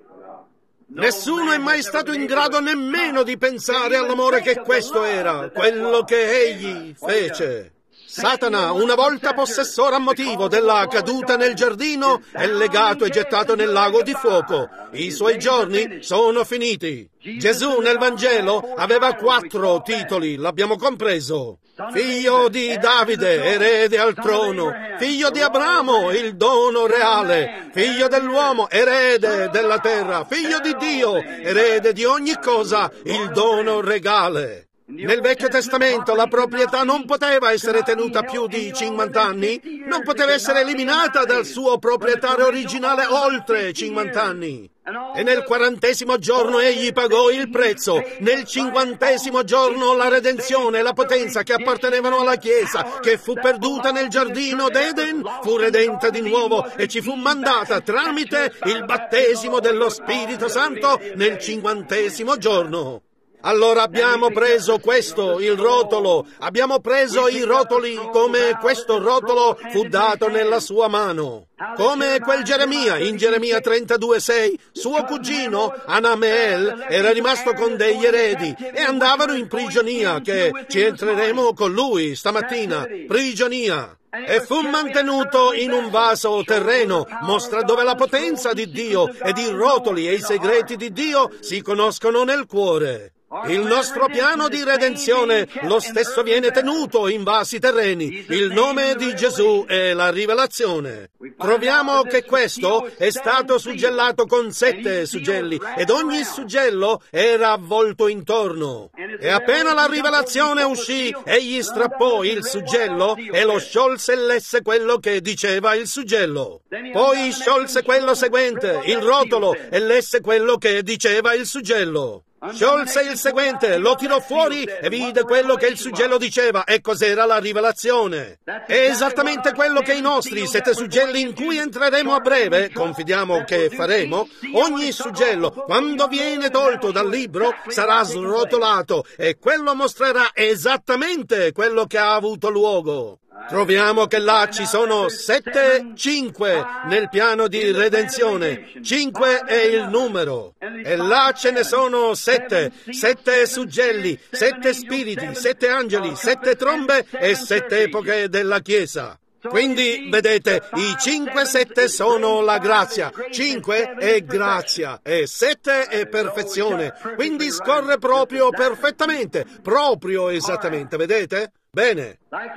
Nessuno è mai stato in grado nemmeno di pensare all'amore che questo era, quello che egli fece. Satana, una volta possessore a motivo della caduta nel giardino, è legato e gettato nel lago di fuoco. I suoi giorni sono finiti. Gesù nel Vangelo aveva 4 titoli, l'abbiamo compreso. Figlio di Davide, erede al trono. Figlio di Abramo, il dono reale. Figlio dell'uomo, erede della terra. Figlio di Dio, erede di ogni cosa, il dono regale. Nel Vecchio Testamento la proprietà non poteva essere tenuta più di 50 anni, non poteva essere eliminata dal suo proprietario originale oltre 50 anni. E nel 40° giorno egli pagò il prezzo, nel 50° giorno la redenzione e la potenza che appartenevano alla Chiesa, che fu perduta nel giardino d'Eden, fu redenta di nuovo e ci fu mandata tramite il battesimo dello Spirito Santo nel 50° giorno. Allora abbiamo preso questo, il rotolo, abbiamo preso i rotoli come questo rotolo fu dato nella sua mano. Come quel Geremia, in Geremia 32,6, suo cugino Anameel era rimasto con degli eredi e andavano in prigionia, che ci entreremo con lui stamattina, prigionia. E fu mantenuto in un vaso terreno, mostra dove la potenza di Dio ed i rotoli e i segreti di Dio si conoscono nel cuore. Il nostro piano di redenzione, lo stesso viene tenuto in vasi terreni. Il nome di Gesù è la rivelazione. Troviamo che questo è stato suggellato con 7 suggelli ed ogni suggello era avvolto intorno. E appena la rivelazione uscì, egli strappò il suggello e lo sciolse e lesse quello che diceva il suggello. Poi sciolse quello seguente, il rotolo, e lesse quello che diceva il suggello. Sciolse il seguente, lo tirò fuori e vide quello che il suggello diceva, e cos'era la rivelazione. È esattamente quello che i nostri 7 suggelli in cui entreremo a breve, confidiamo che faremo, ogni suggello, quando viene tolto dal libro, sarà srotolato e quello mostrerà esattamente quello che ha avuto luogo. Troviamo che là ci sono 5 nel piano di redenzione. 5 è il numero. E là ce ne sono 7 suggelli, 7 spiriti, 7 angeli, 7 trombe e 7 epoche della Chiesa. Quindi, vedete, i 5-7 sono la grazia, 5 è grazia e 7 è perfezione. Quindi scorre proprio perfettamente, proprio esattamente, vedete? Bene.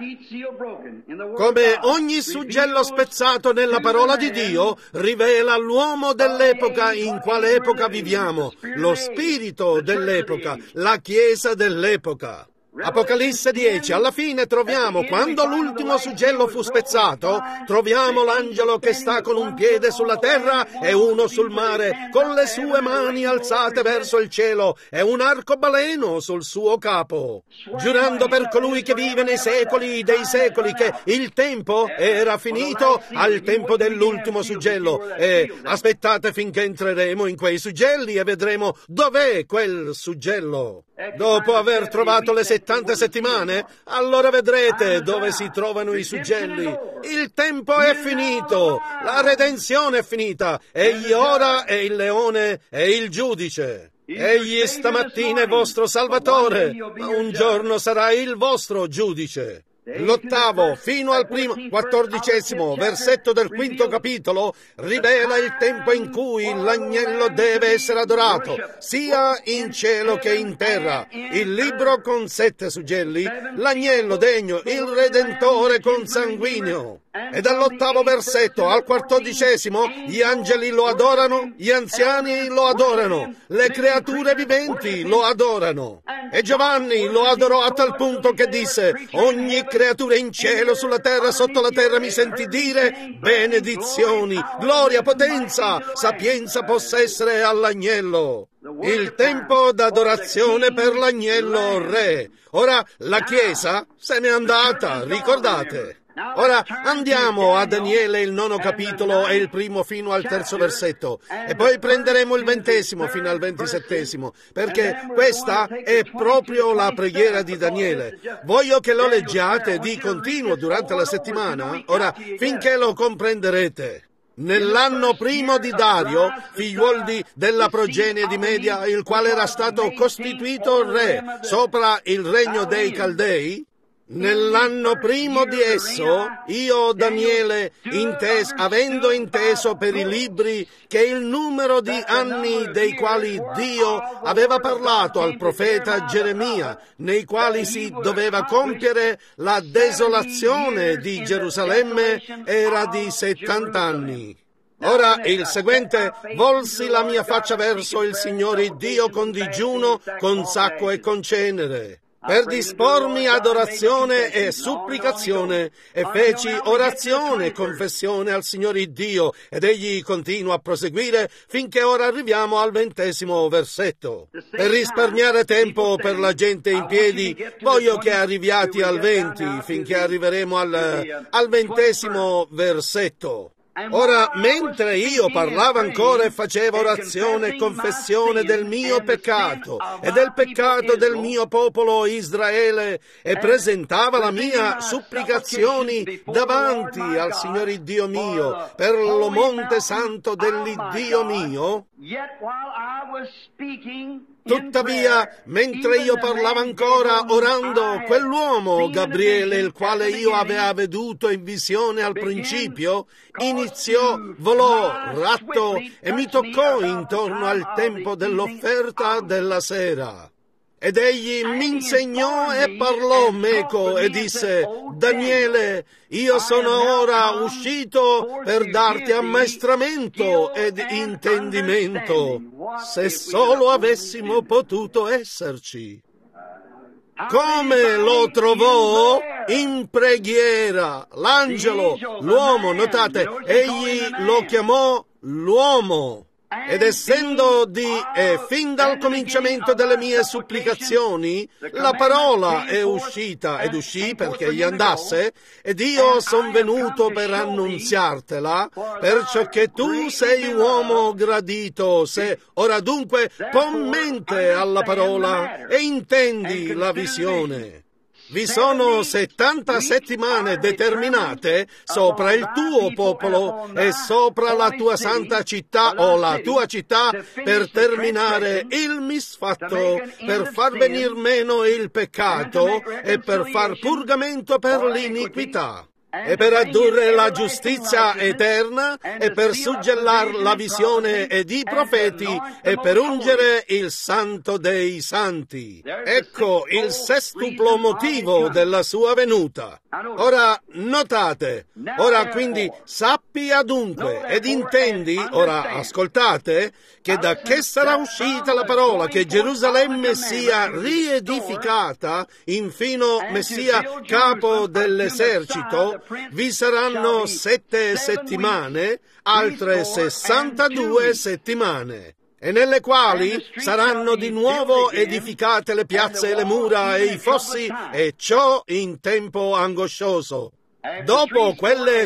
Come ogni suggello spezzato nella parola di Dio rivela l'uomo dell'epoca in quale epoca viviamo, lo spirito dell'epoca, la Chiesa dell'epoca. Apocalisse 10, alla fine troviamo, quando l'ultimo suggello fu spezzato, troviamo l'angelo che sta con un piede sulla terra e uno sul mare, con le sue mani alzate verso il cielo e un arcobaleno sul suo capo, giurando per colui che vive nei secoli dei secoli che il tempo era finito al tempo dell'ultimo suggello. E aspettate finché entreremo in quei suggelli e vedremo dov'è quel suggello. Dopo aver trovato le 70 settimane, allora vedrete dove si trovano i suggelli. Il tempo è finito, la redenzione è finita, egli ora è il leone e il giudice. Egli stamattina è vostro Salvatore, ma un giorno sarà il vostro giudice. L'8° fino al 14° versetto del 5° capitolo rivela il tempo in cui l'agnello deve essere adorato, sia in cielo che in terra. Il libro con 7 suggelli, l'agnello degno, il Redentore consanguineo. E dall'8° versetto al 14°, gli angeli lo adorano, gli anziani lo adorano, le creature viventi lo adorano. E Giovanni lo adorò a tal punto che disse: ogni creatura in cielo, sulla terra, sotto la terra mi sentì dire: benedizioni, gloria, potenza, sapienza, possessere all'agnello. Il tempo d'adorazione per l'agnello re. Ora la Chiesa se n'è andata, ricordate? Ora andiamo a Daniele, il 9° capitolo e il 1° fino al 3° versetto, e poi prenderemo il 20° fino al 27°, perché questa è proprio la preghiera di Daniele. Voglio che lo leggiate di continuo durante la settimana, ora finché lo comprenderete. Nell'anno primo di Dario, figliuoli della progenie di Media, il quale era stato costituito re sopra il regno dei Caldei, nell'anno primo di esso, io, Daniele, avendo inteso per i libri che il numero di anni dei quali Dio aveva parlato al profeta Geremia, nei quali si doveva compiere la desolazione di Gerusalemme, era di 70 anni. Ora il seguente: volsi la mia faccia verso il Signore Dio con digiuno, con sacco e con cenere, per dispormi adorazione e supplicazione, e feci orazione e confessione al Signore Dio, ed egli continua a proseguire finché ora arriviamo al 20° versetto. Per risparmiare tempo per la gente in piedi, voglio che arriviati al 20, finché arriveremo al 20° versetto. Ora, mentre io parlavo ancora e facevo orazione e confessione del mio peccato e del peccato del mio popolo Israele, e presentava la mia supplicazioni davanti al Signore Dio mio per lo monte santo dell'Iddio mio, tuttavia, mentre io parlavo ancora orando, quell'uomo, Gabriele, il quale io avevo veduto in visione al principio, iniziò, volò ratto e mi toccò intorno al tempo dell'offerta della sera. Ed egli mi insegnò e parlò meco e disse: Daniele, io sono ora uscito per darti ammaestramento ed intendimento, se solo avessimo potuto esserci. Come lo trovò? In preghiera. L'angelo, l'uomo, notate, egli lo chiamò l'uomo. Ed essendo fin dal cominciamento delle mie supplicazioni, la parola è uscita, ed uscì perché gli andasse, ed io son venuto per annunziartela, perciò che tu sei uomo gradito. Se ora dunque pon mente alla parola e intendi la visione. Vi sono 70 settimane determinate sopra il tuo popolo e sopra la tua santa città o la tua città per terminare il misfatto, per far venir meno il peccato e per far purgamento per l'iniquità, e per addurre la giustizia eterna, e per suggellar la visione ed i profeti, e per ungere il santo dei santi. Ecco il sestuplo motivo della sua venuta. Ora notate, ora quindi sappi adunque ed intendi, ora ascoltate, che da che sarà uscita la parola che Gerusalemme sia riedificata, infino Messia capo dell'esercito, vi saranno 7 settimane, altre 62 settimane, e nelle quali saranno di nuovo edificate le piazze e le mura e i fossi, e ciò in tempo angoscioso. Dopo quelle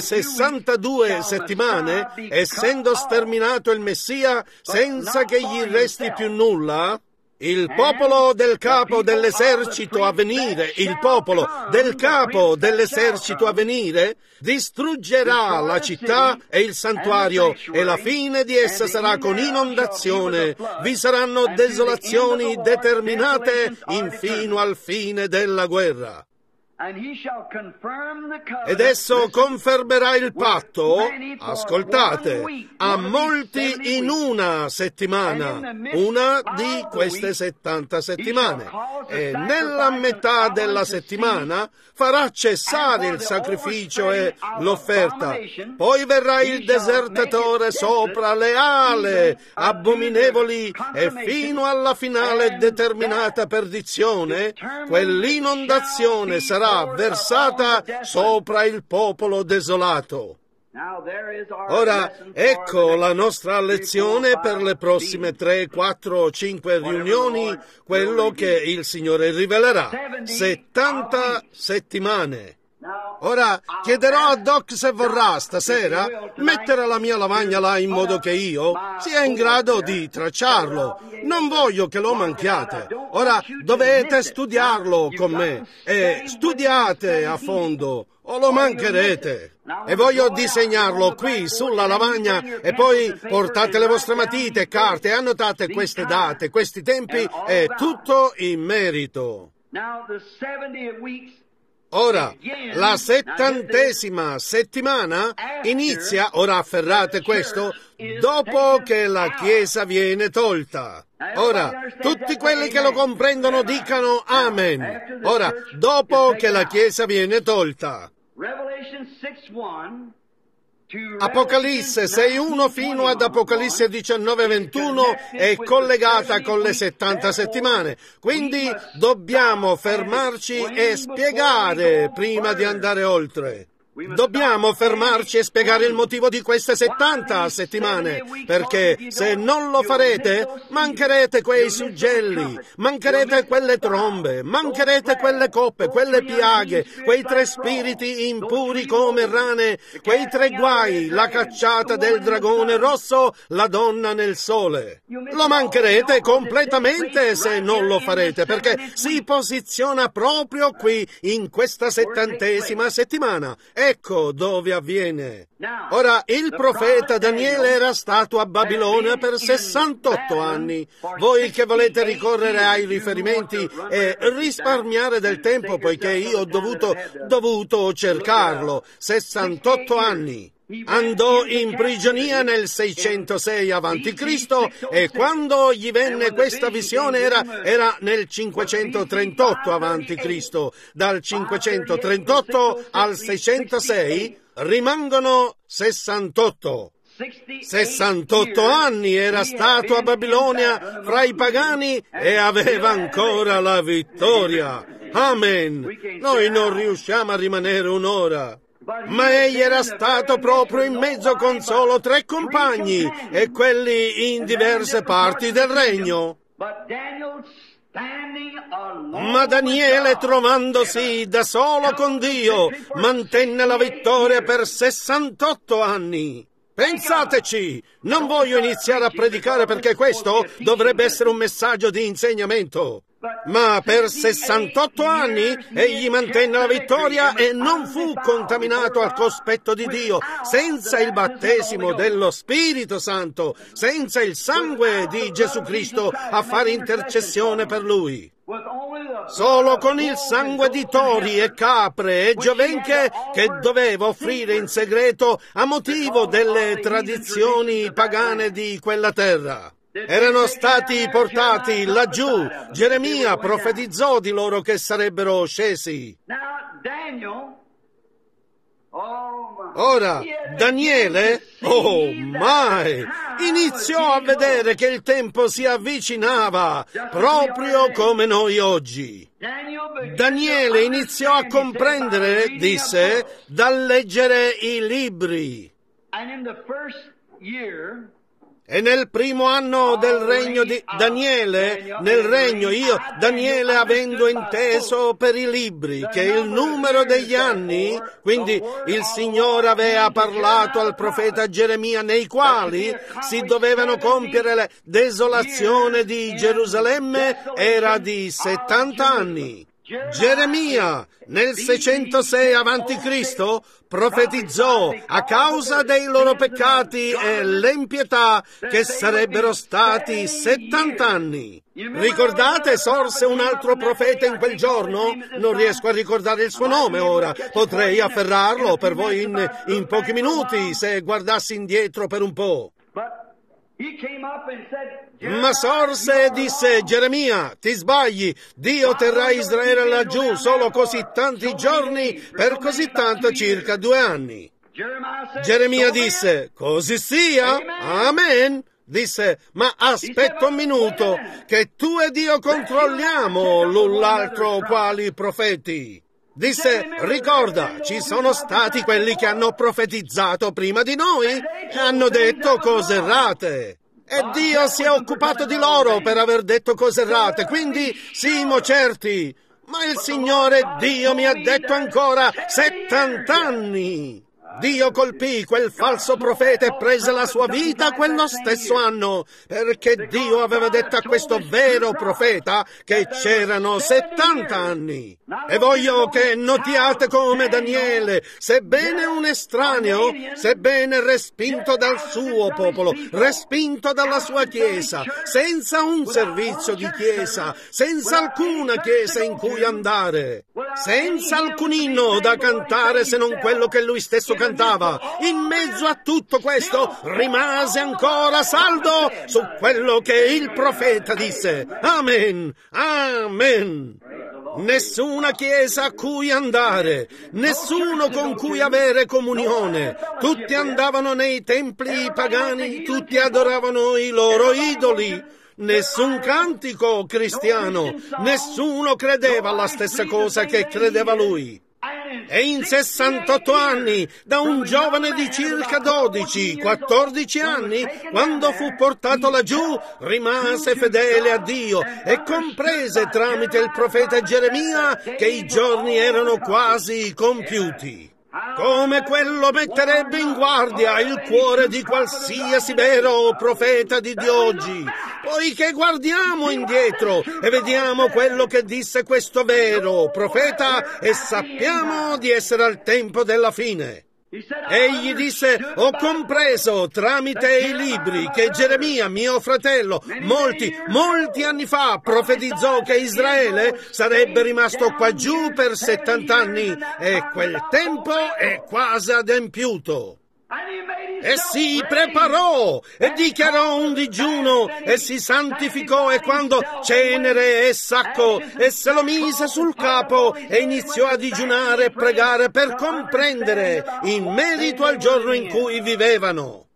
62 settimane, essendo sterminato il Messia senza che gli resti più nulla, il popolo del capo dell'esercito a venire, il popolo del capo dell'esercito a venire, distruggerà la città e il santuario, e la fine di essa sarà con inondazione. Vi saranno desolazioni determinate infino al fine della guerra. Ed esso confermerà il patto, ascoltate, a molti in una settimana, una di queste 70 settimane. E nella metà della settimana farà cessare il sacrificio e l'offerta. Poi verrà il desertatore sopra le ale abominevoli e fino alla finale determinata perdizione, quell'inondazione sarà versata sopra il popolo desolato. Ora, ecco la nostra lezione per le prossime 3, 4, 5 riunioni, quello che il Signore rivelerà. 70 settimane. Ora, chiederò a Doc se vorrà stasera mettere la mia lavagna là in modo che io sia in grado di tracciarlo. Non voglio che lo manchiate. Ora, dovete studiarlo con me e studiate a fondo o lo mancherete. E voglio disegnarlo qui sulla lavagna e poi portate le vostre matite e carte e annotate queste date, questi tempi e tutto in merito. Ora, la 70ª settimana inizia, ora afferrate questo, dopo che la Chiesa viene tolta. Ora, tutti quelli che lo comprendono dicano Amen. Ora, dopo che la Chiesa viene tolta. Apocalisse 6.1 fino ad Apocalisse 19.21 è collegata con le 70 settimane, quindi dobbiamo fermarci e spiegare prima di andare oltre. Dobbiamo fermarci e spiegare il motivo di queste 70 settimane, perché se non lo farete, mancherete quei suggelli, mancherete quelle trombe, mancherete quelle coppe, quelle piaghe, quei 3 spiriti impuri come rane, quei 3 guai, la cacciata del dragone rosso, la donna nel sole. Lo mancherete completamente se non lo farete, perché si posiziona proprio qui, in questa 70ª settimana. Ecco dove avviene. Ora, il profeta Daniele era stato a Babilonia per 68 anni. Voi che volete ricorrere ai riferimenti e risparmiare del tempo, poiché io ho dovuto cercarlo, 68 anni. Andò in prigionia nel 606 a.C. e quando gli venne questa visione era nel 538 a.C. Dal 538 al 606 rimangono 68. 68 anni era stato a Babilonia fra i pagani e aveva ancora la vittoria. Amen. Noi non riusciamo a rimanere un'ora. Ma egli era stato proprio in mezzo con solo 3 compagni, e quelli in diverse parti del regno. Ma Daniele, trovandosi da solo con Dio, mantenne la vittoria per 68 anni. Pensateci, non voglio iniziare a predicare perché questo dovrebbe essere un messaggio di insegnamento. Ma per 68 anni egli mantenne la vittoria e non fu contaminato al cospetto di Dio, senza il battesimo dello Spirito Santo, senza il sangue di Gesù Cristo a fare intercessione per lui. Solo con il sangue di tori e capre e giovenche che doveva offrire in segreto a motivo delle tradizioni pagane di quella terra. Erano stati portati laggiù. Geremia profetizzò di loro che sarebbero scesi. Ora, Daniele, oh mai, iniziò a vedere che il tempo si avvicinava, proprio come noi oggi. Daniele iniziò a comprendere, disse, dal leggere i libri. E nel primo anno del regno di Daniele, Daniele avendo inteso per i libri che il numero degli anni, quindi il Signore aveva parlato al profeta Geremia, nei quali si dovevano compiere le desolazioni di Gerusalemme, era di 70 anni. Geremia, nel 606 a.C., profetizzò a causa dei loro peccati e l'impietà che sarebbero stati 70 anni. Ricordate, sorse un altro profeta in quel giorno? Non riesco a ricordare il suo nome ora. Potrei afferrarlo per voi in pochi minuti se guardassi indietro per un po'. Ma sorse e disse: Geremia, ti sbagli, Dio terrà Israele laggiù solo così tanti giorni per così tanto circa 2 anni. Geremia disse: così sia, amen. Disse: ma aspetta un minuto, che tu ed io controlliamo l'un l'altro quali profeti. Disse: ricorda, ci sono stati quelli che hanno profetizzato prima di noi e hanno detto cose errate. E Dio si è occupato di loro per aver detto cose errate, quindi simo certi. Ma il Signore Dio mi ha detto ancora 70 anni. Dio colpì quel falso profeta e prese la sua vita quello stesso anno, perché Dio aveva detto a questo vero profeta che c'erano 70 anni. E voglio che notiate come Daniele, sebbene un estraneo, sebbene respinto dal suo popolo, respinto dalla sua chiesa, senza un servizio di chiesa, senza alcuna chiesa in cui andare, senza alcun inno da cantare se non quello che lui stesso cantava, in mezzo a tutto questo rimase ancora saldo su quello che il profeta disse. Amen, amen. Nessuna chiesa a cui andare, nessuno con cui avere comunione. Tutti andavano nei templi pagani, tutti adoravano i loro idoli. Nessun cantico cristiano, nessuno credeva alla stessa cosa che credeva lui. E in 68 anni, da un giovane di circa 12-14 anni, quando fu portato laggiù, rimase fedele a Dio e comprese tramite il profeta Geremia che i giorni erano quasi compiuti. Come quello metterebbe in guardia il cuore di qualsiasi vero profeta di oggi, poiché guardiamo indietro e vediamo quello che disse questo vero profeta e sappiamo di essere al tempo della fine. Egli disse: ho compreso tramite i libri che Geremia, mio fratello, molti anni fa profetizzò che Israele sarebbe rimasto qua giù per 70 anni e quel tempo è quasi adempiuto. E si preparò e dichiarò un digiuno e si santificò, e quando cenere e sacco e se lo mise sul capo e iniziò a digiunare e pregare per comprendere in merito al giorno in cui vivevano.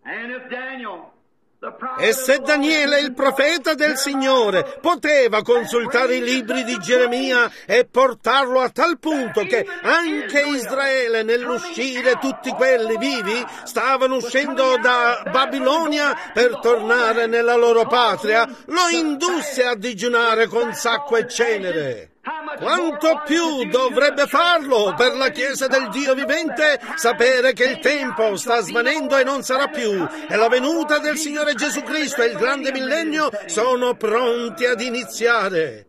E se Daniele, il profeta del Signore, poteva consultare i libri di Geremia e portarlo a tal punto che anche Israele, nell'uscire, tutti quelli vivi stavano uscendo da Babilonia per tornare nella loro patria, lo indusse a digiunare con sacco e cenere. Quanto più dovrebbe farlo per la Chiesa del Dio vivente sapere che il tempo sta svanendo e non sarà più, e la venuta del Signore Gesù Cristo e il grande millennio sono pronti ad iniziare.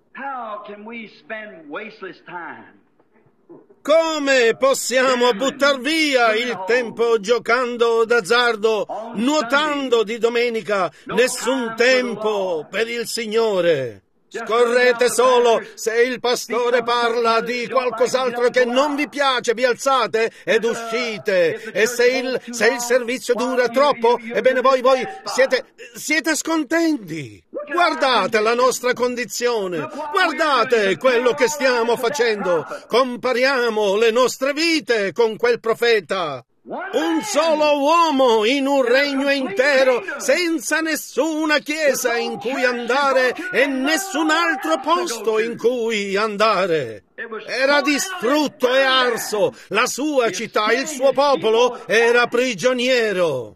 Come possiamo buttar via il tempo giocando d'azzardo, nuotando di domenica? Nessun tempo per il Signore. Scorrete solo, se il pastore parla di qualcos'altro che non vi piace, vi alzate ed uscite. E se il servizio dura troppo, ebbene voi siete scontenti. Guardate la nostra condizione, guardate quello che stiamo facendo. Compariamo le nostre vite con quel profeta. Un solo uomo in un regno intero, senza nessuna chiesa in cui andare e nessun altro posto in cui andare. Era distrutto e arso, la sua città, il suo popolo era prigioniero.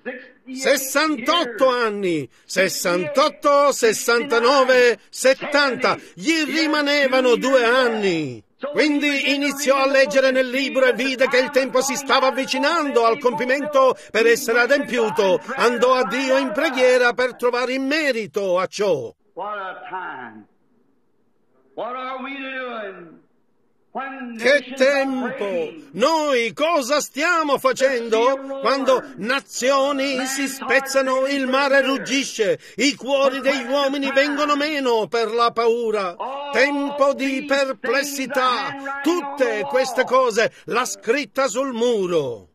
68 anni, 68, 69, 70, gli rimanevano 2 anni. Quindi iniziò a leggere nel libro e vide che il tempo si stava avvicinando al compimento per essere adempiuto. Andò a Dio in preghiera per trovare in merito a ciò. Che tempo! Noi cosa stiamo facendo quando nazioni si spezzano, il mare ruggisce, i cuori degli uomini vengono meno per la paura? Tempo di perplessità! Tutte queste cose, la scritta sul muro.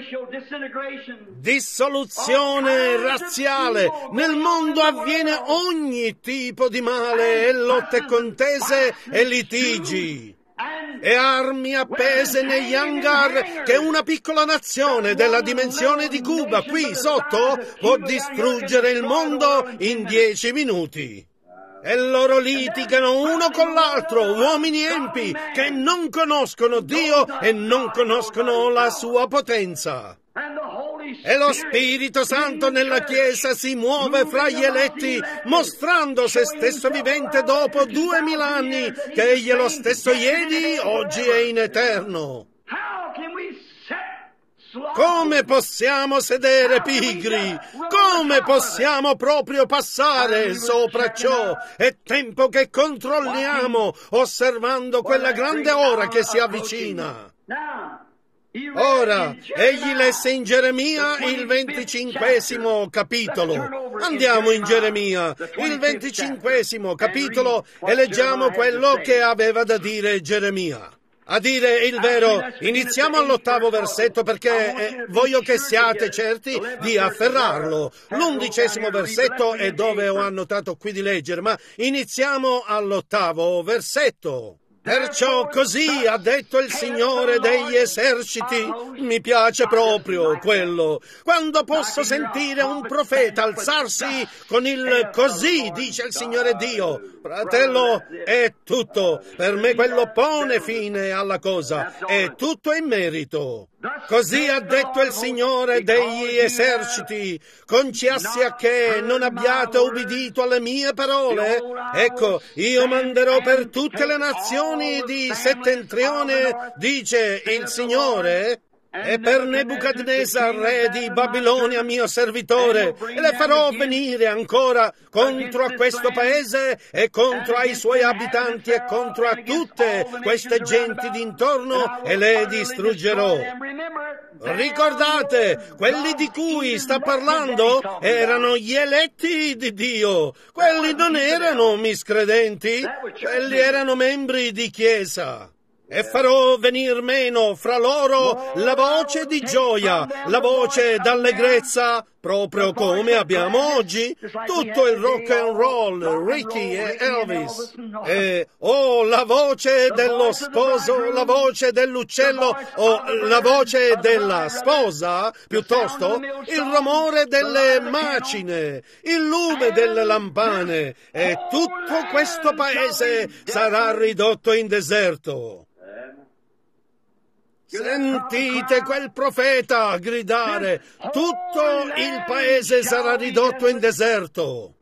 Dissoluzione razziale. Nel mondo avviene ogni tipo di male e lotte contese e litigi. E armi appese negli hangar che una piccola nazione della dimensione di Cuba qui sotto può distruggere il mondo in 10 minuti. E loro litigano uno con l'altro, uomini empi che non conoscono Dio e non conoscono la sua potenza. E lo Spirito Santo nella Chiesa si muove fra gli eletti, mostrando se stesso vivente dopo 2000 anni, che egli è lo stesso ieri, oggi e in eterno. Come possiamo sedere pigri? Come possiamo proprio passare sopra ciò? È tempo che controlliamo, osservando quella grande ora che si avvicina. Ora, egli lesse in Geremia il 25° capitolo. Andiamo in Geremia, il 25° capitolo, e leggiamo quello che aveva da dire Geremia. A dire il vero, iniziamo all'8° versetto perché voglio che siate certi di afferrarlo. L'11° versetto è dove ho annotato qui di leggere, ma iniziamo all'8° versetto. Perciò così ha detto il Signore degli eserciti. Mi piace proprio quello. Quando posso sentire un profeta alzarsi con il così dice il Signore Dio. Fratello, è tutto. Per me quello pone fine alla cosa. È tutto in merito. Così ha detto il Signore degli eserciti, conciassi a che non abbiate ubbidito alle mie parole. Ecco, io manderò per tutte le nazioni di settentrione, dice il Signore, e per Nebuchadnezzar, re di Babilonia, mio servitore, e le farò venire ancora contro a questo paese e contro ai suoi abitanti e contro a tutte queste genti d'intorno e le distruggerò. Ricordate, quelli di cui sta parlando erano gli eletti di Dio. Quelli non erano miscredenti, quelli erano membri di chiesa. E farò venir meno fra loro la voce di gioia, la voce d'allegrezza, proprio come abbiamo oggi, tutto il rock and roll, Ricky e Elvis. E la voce dello sposo, la voce dell'uccello o la voce della sposa, piuttosto il rumore delle macine, il lume delle lampane, e tutto questo paese sarà ridotto in deserto. Sentite quel profeta gridare, tutto il paese sarà ridotto in deserto.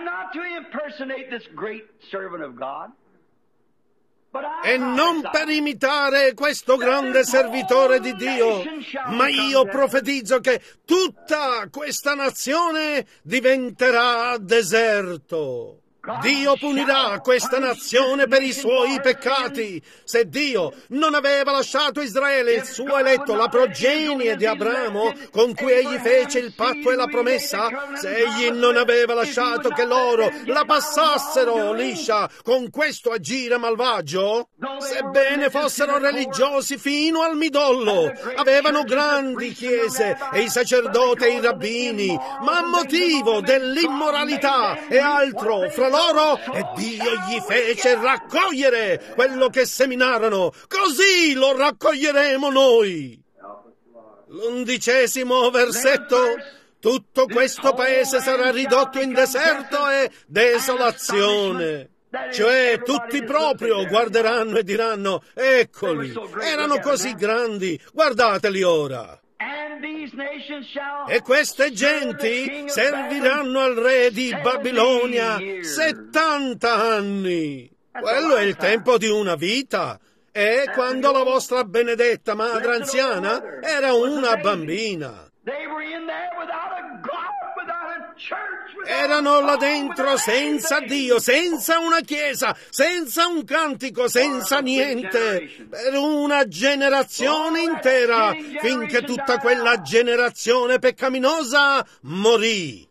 E non per imitare questo grande servitore di Dio, ma io profetizzo che tutta questa nazione diventerà deserto. Dio punirà questa nazione per i suoi peccati. Se Dio non aveva lasciato Israele, il suo eletto, la progenie di Abramo, con cui egli fece il patto e la promessa, se egli non aveva lasciato che loro la passassero liscia con questo agire malvagio, sebbene fossero religiosi fino al midollo, avevano grandi chiese e i sacerdoti e i rabbini, ma a motivo dell'immoralità e altro fra loro, e Dio gli fece raccogliere quello che seminarono, così lo raccoglieremo noi. L'11° versetto, tutto questo paese sarà ridotto in deserto e desolazione. Cioè tutti proprio guarderanno e diranno, eccoli, erano così grandi, guardateli ora. E queste genti serviranno al re di Babilonia 70 anni. Quello è il tempo di una vita. E quando la vostra benedetta madre anziana era una bambina. Erano là dentro senza Dio, senza una chiesa, senza un cantico, senza niente, per una generazione intera, finché tutta quella generazione peccaminosa morì.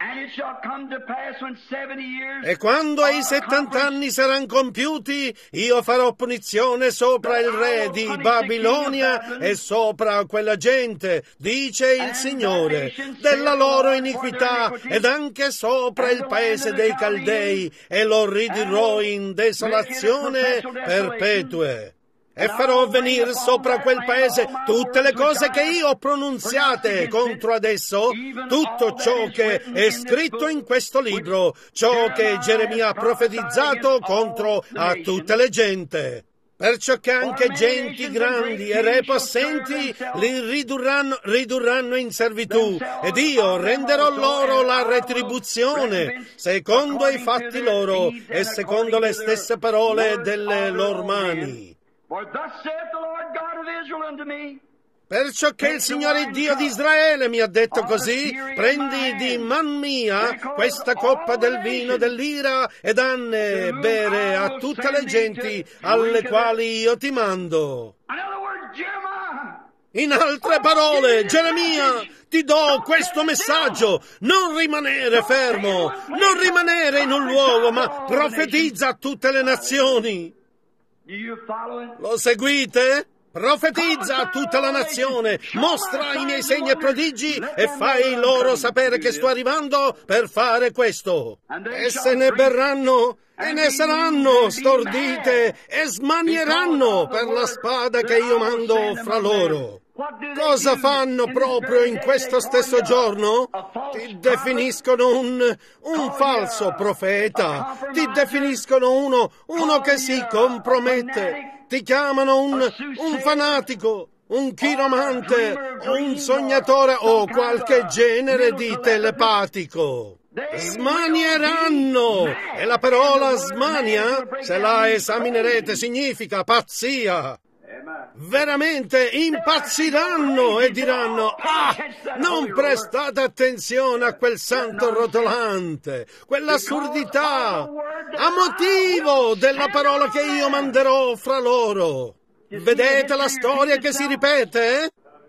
E quando i 70 anni saranno compiuti, io farò punizione sopra il re di Babilonia e sopra quella gente, dice il Signore, della loro iniquità, ed anche sopra il paese dei Caldei, e lo ridurrò in desolazione perpetue. E farò venire sopra quel paese tutte le cose che io ho pronunziate contro adesso, tutto ciò che è scritto in questo libro, ciò che Geremia ha profetizzato contro a tutte le gente. Perciò che anche genti grandi e re possenti li ridurranno in servitù, ed io renderò loro la retribuzione, secondo i fatti loro e secondo le stesse parole delle loro mani. Perciò che il Signore Dio di Israele mi ha detto così: prendi di man mia questa coppa del vino dell'ira e danne bere a tutte le genti alle quali io ti mando. In altre parole, Geremia, ti do questo messaggio: non rimanere fermo, non rimanere in un luogo, ma profetizza a tutte le nazioni. Lo seguite? Profetizza a tutta la nazione, mostra i miei segni e prodigi e fai loro sapere che sto arrivando per fare questo. E se ne berranno e ne saranno stordite e smanieranno per la spada che io mando fra loro. Cosa fanno proprio in questo stesso giorno? Ti definiscono un falso profeta, ti definiscono uno che si compromette, ti chiamano un fanatico, un chiromante, un sognatore o qualche genere di telepatico. Smanieranno! E la parola smania, se la esaminerete, significa pazzia. Veramente impazziranno e diranno: ah, non prestate attenzione a quel santo rotolante, quell'assurdità, a motivo della parola che io manderò fra loro. Vedete la storia che si ripete?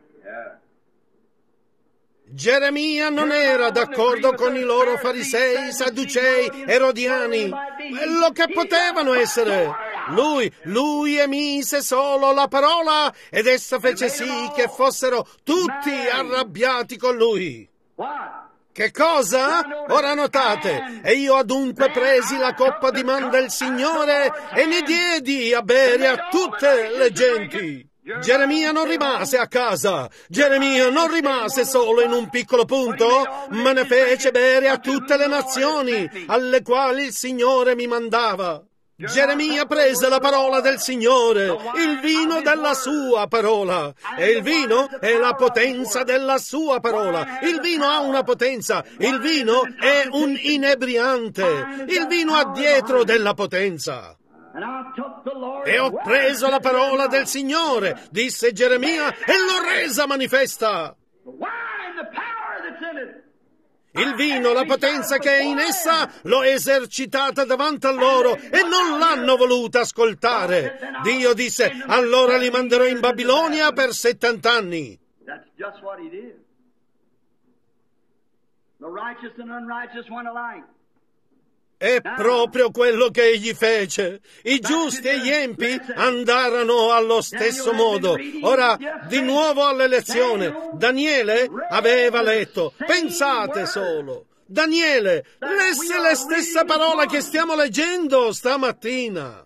Geremia non era d'accordo con i loro farisei, sadducei, erodiani, quello che potevano essere. Lui emise solo la parola ed essa fece sì che fossero tutti arrabbiati con lui. Che cosa? Ora notate: e io adunque presi la coppa di man del Signore e ne diedi a bere a tutte le genti. Geremia non rimase a casa, Geremia non rimase solo in un piccolo punto, ma ne fece bere a tutte le nazioni alle quali il Signore mi mandava. Geremia prese la parola del Signore, il vino della sua parola, e il vino è la potenza della sua parola. Il vino ha una potenza, il vino è un inebriante, il vino ha dietro della potenza. E ho preso la parola del Signore, disse Geremia, e l'ho resa manifesta. Il vino, la potenza che è in essa, l'ho esercitata davanti a loro e non l'hanno voluta ascoltare. Dio disse: allora li manderò in Babilonia per 70 anni. That's just what he did. The righteous and unrighteous went alike. È proprio quello che egli fece. I giusti e gli empi andarono allo stesso modo. Ora, di nuovo alla lezione. Daniele aveva letto. Pensate solo. Daniele lesse la stessa parola che stiamo leggendo stamattina.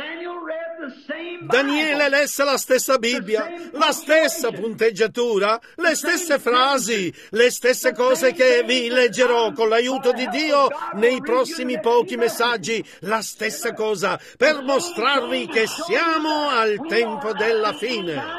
Daniele lesse la stessa Bibbia, la stessa punteggiatura, le stesse frasi, le stesse cose che vi leggerò con l'aiuto di Dio nei prossimi pochi messaggi, la stessa cosa, per mostrarvi che siamo al tempo della fine.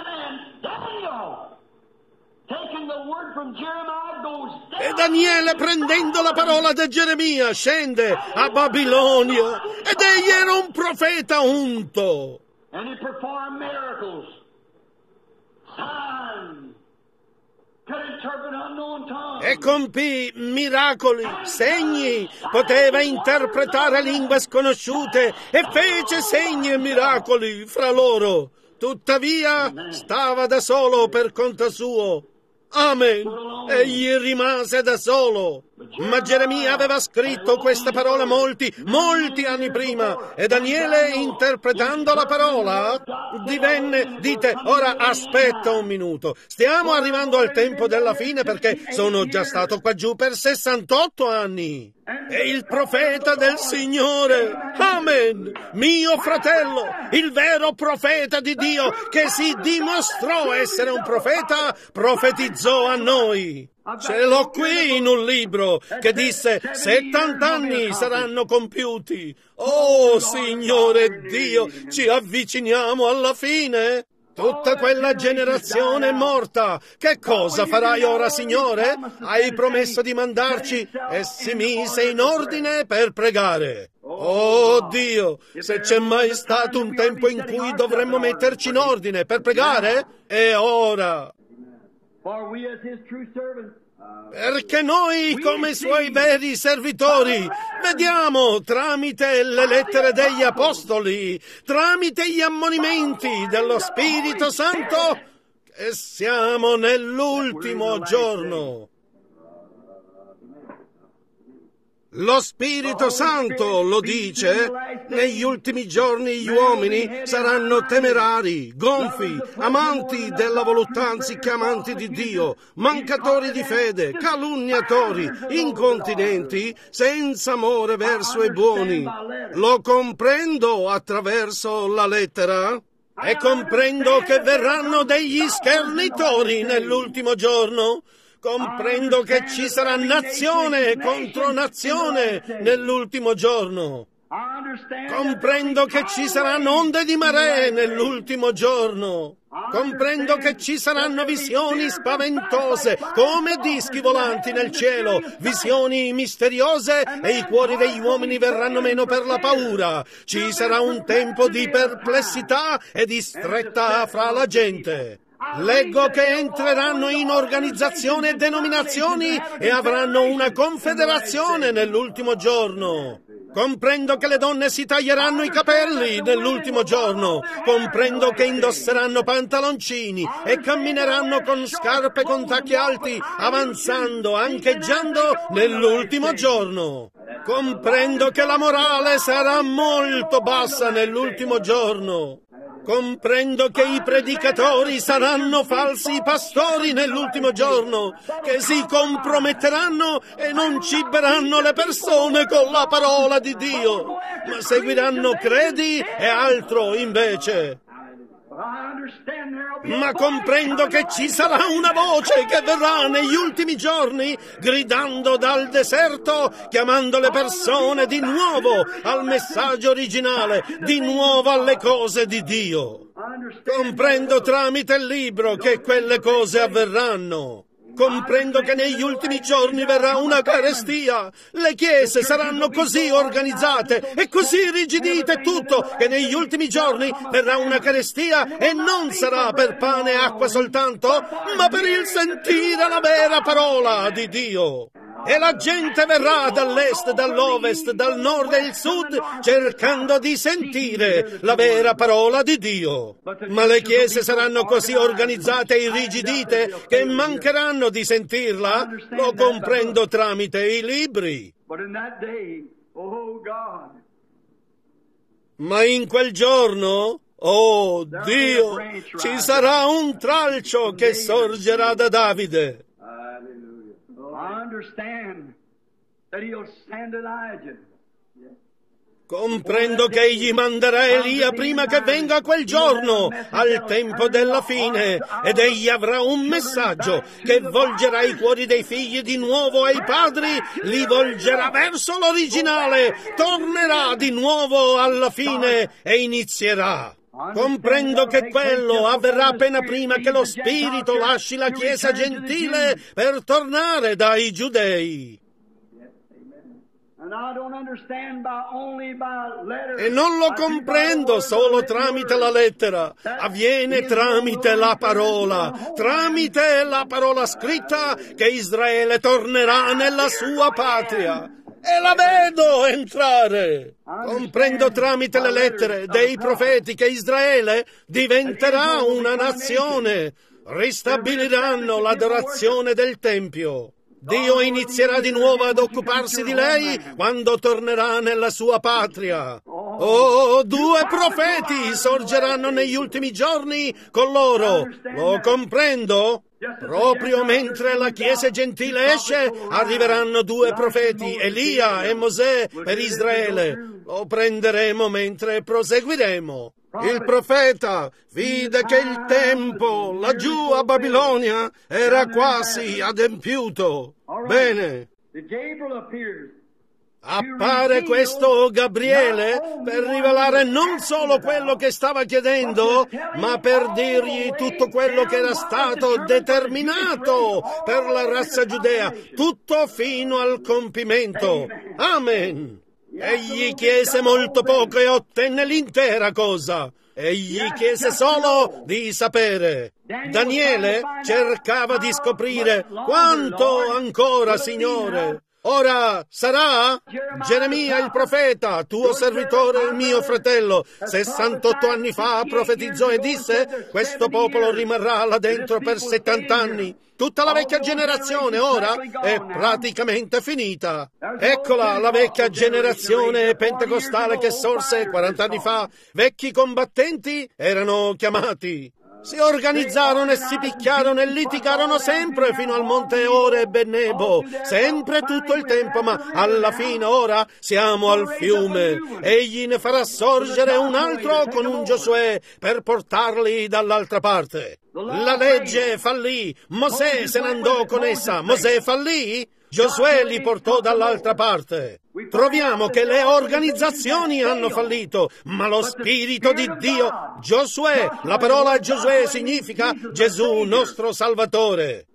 E Daniele, prendendo la parola di Geremia, scende a Babilonia, ed egli era un profeta unto. And he performed miracles, signs, could e compì miracoli, segni, poteva interpretare lingue sconosciute e fece segni e miracoli fra loro. Tuttavia stava da solo per conto suo. Amen. Egli rimase da solo. Ma Geremia aveva scritto questa parola molti anni prima, e Daniele, interpretando la parola, divenne, dite, ora aspetta un minuto, stiamo arrivando al tempo della fine perché sono già stato qua giù per 68 anni. È il profeta del Signore, amen, mio fratello, il vero profeta di Dio che si dimostrò essere un profeta, profetizzò a noi. Ce l'ho qui in un libro che disse 70 anni saranno compiuti. Oh, Signore Dio, ci avviciniamo alla fine. Tutta quella generazione è morta. Che cosa farai ora, Signore? Hai promesso di mandarci e si mise in ordine per pregare. Oh Dio, se c'è mai stato un tempo in cui dovremmo metterci in ordine per pregare, è ora. Perché noi, come suoi veri servitori, vediamo tramite le lettere degli apostoli, tramite gli ammonimenti dello Spirito Santo, che siamo nell'ultimo giorno. Lo Spirito Santo lo dice, negli ultimi giorni gli uomini saranno temerari, gonfi, amanti della volontà anziché amanti di Dio, mancatori di fede, calunniatori, incontinenti, senza amore verso i buoni. Lo comprendo attraverso la lettera e comprendo che verranno degli schernitori nell'ultimo giorno. Comprendo che ci sarà nazione contro nazione nell'ultimo giorno. Comprendo che ci saranno onde di maree nell'ultimo giorno. Comprendo che ci saranno visioni spaventose come dischi volanti nel cielo, visioni misteriose, e i cuori degli uomini verranno meno per la paura. Ci sarà un tempo di perplessità e di stretta fra la gente. Leggo che entreranno in organizzazioni e denominazioni e avranno una confederazione nell'ultimo giorno. Comprendo che le donne si taglieranno i capelli nell'ultimo giorno. Comprendo che indosseranno pantaloncini e cammineranno con scarpe con tacchi alti, avanzando, ancheggiando nell'ultimo giorno. Comprendo che la morale sarà molto bassa nell'ultimo giorno. Comprendo che i predicatori saranno falsi pastori nell'ultimo giorno, che si comprometteranno e non ciberanno le persone con la parola di Dio, ma seguiranno credi e altro invece. Ma comprendo che ci sarà una voce che verrà negli ultimi giorni gridando dal deserto, chiamando le persone di nuovo al messaggio originale, di nuovo alle cose di Dio. Comprendo tramite il libro che quelle cose avverranno. Comprendo che negli ultimi giorni verrà una carestia. Le chiese saranno così organizzate e così irrigidite tutto che negli ultimi giorni verrà una carestia e non sarà per pane e acqua soltanto, ma per il sentire la vera parola di Dio. E la gente verrà dall'est, dall'ovest, dal nord e il sud cercando di sentire la vera parola di Dio. Ma le chiese saranno così organizzate e irrigidite che mancheranno di sentirla. Lo comprendo tramite i libri. Ma in quel giorno, oh Dio, ci sarà un tralcio che sorgerà da Davide. Comprendo che egli manderà Elia prima che venga quel giorno, al tempo della fine, ed egli avrà un messaggio che volgerà i cuori dei figli di nuovo ai padri, li volgerà verso l'originale, tornerà di nuovo alla fine e inizierà. Comprendo che quello avverrà appena prima che lo Spirito lasci la Chiesa gentile per tornare dai Giudei. E non lo comprendo solo tramite la lettera, avviene tramite la parola scritta che Israele tornerà nella sua patria. E la vedo entrare. Comprendo tramite le lettere dei profeti che Israele diventerà una nazione. Ristabiliranno l'adorazione del Tempio. Dio inizierà di nuovo ad occuparsi di lei quando tornerà nella sua patria. Oh, 2 profeti sorgeranno negli ultimi giorni con loro. Lo comprendo? Proprio mentre la Chiesa gentile esce, arriveranno 2 profeti, Elia e Mosè, per Israele. Lo prenderemo mentre proseguiremo. Il profeta vide che il tempo laggiù a Babilonia era quasi adempiuto. Bene. Appare questo Gabriele per rivelare non solo quello che stava chiedendo, ma per dirgli tutto quello che era stato determinato per la razza giudea, tutto fino al compimento. Amen. Egli chiese molto poco e ottenne l'intera cosa. Egli chiese solo di sapere. Daniele cercava di scoprire quanto ancora, Signore. Ora sarà? Geremia il profeta, tuo servitore e mio fratello, 68 anni fa profetizzò e disse: questo popolo rimarrà là dentro per 70 anni. Tutta la vecchia generazione ora è praticamente finita. Eccola la vecchia generazione pentecostale che sorse 40 anni fa. Vecchi combattenti erano chiamati. Si organizzarono e si picchiarono e litigarono sempre fino al monte Oreb e Nebo, sempre tutto il tempo, ma alla fine ora siamo al fiume. Egli ne farà sorgere un altro con un Giosuè per portarli dall'altra parte. La legge fallì, Mosè se ne andò con essa, Mosè fallì, Giosuè li portò dall'altra parte. Troviamo che le organizzazioni hanno fallito, ma lo Spirito di Dio, Giosuè, la parola Giosuè significa Gesù nostro Salvatore.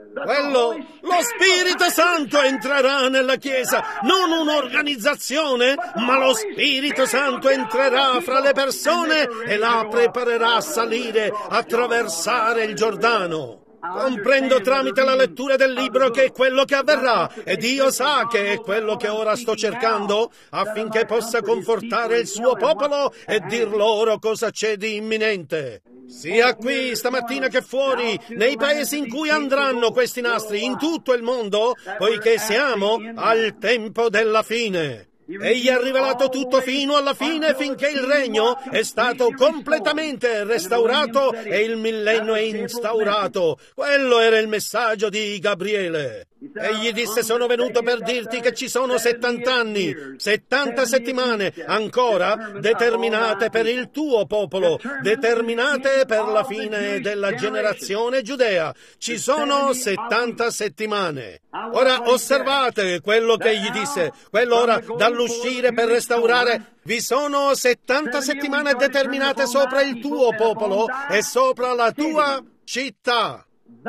Lo Spirito Santo entrerà nella Chiesa, non un'organizzazione, ma lo Spirito Santo entrerà fra le persone e la preparerà a salire, a attraversare il Giordano. Comprendo tramite la lettura del libro che è quello che avverrà, e Dio sa che è quello che ora sto cercando, affinché possa confortare il suo popolo e dir loro cosa c'è di imminente. Sia qui stamattina che fuori, nei paesi in cui andranno questi nastri, in tutto il mondo, poiché siamo al tempo della fine. Egli ha rivelato tutto fino alla fine, finché il regno è stato completamente restaurato e il millennio è instaurato. Quello era il messaggio di Gabriele. Egli disse: sono venuto per dirti che ci sono 70 anni, 70 settimane ancora determinate per il tuo popolo, determinate per la fine della generazione giudea. Ci sono 70 settimane. Ora osservate quello che egli disse, quello ora dall'uscire per restaurare. Vi sono 70 settimane determinate sopra il tuo popolo e sopra la tua città.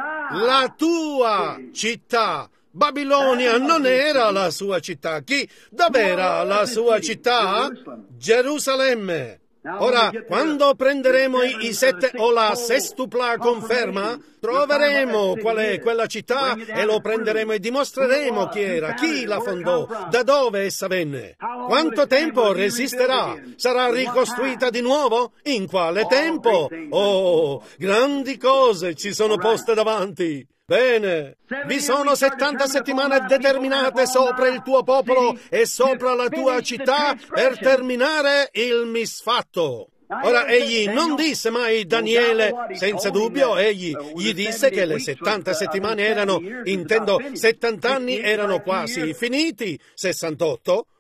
La tua città. Babilonia non era la sua città. Dov'era la sua città? Gerusalemme. Ora, quando prenderemo i 7 o la sestupla conferma, troveremo qual è quella città e lo prenderemo e dimostreremo chi era, chi la fondò, da dove essa venne. Quanto tempo resisterà? Sarà ricostruita di nuovo? In quale tempo? Oh, grandi cose ci sono poste davanti. Bene, vi sono 70 settimane determinate sopra il tuo popolo e sopra la tua città per terminare il misfatto. Ora, egli non disse mai Daniele, senza dubbio, egli gli disse che le 70 settimane erano, 70 anni erano quasi finiti, 68,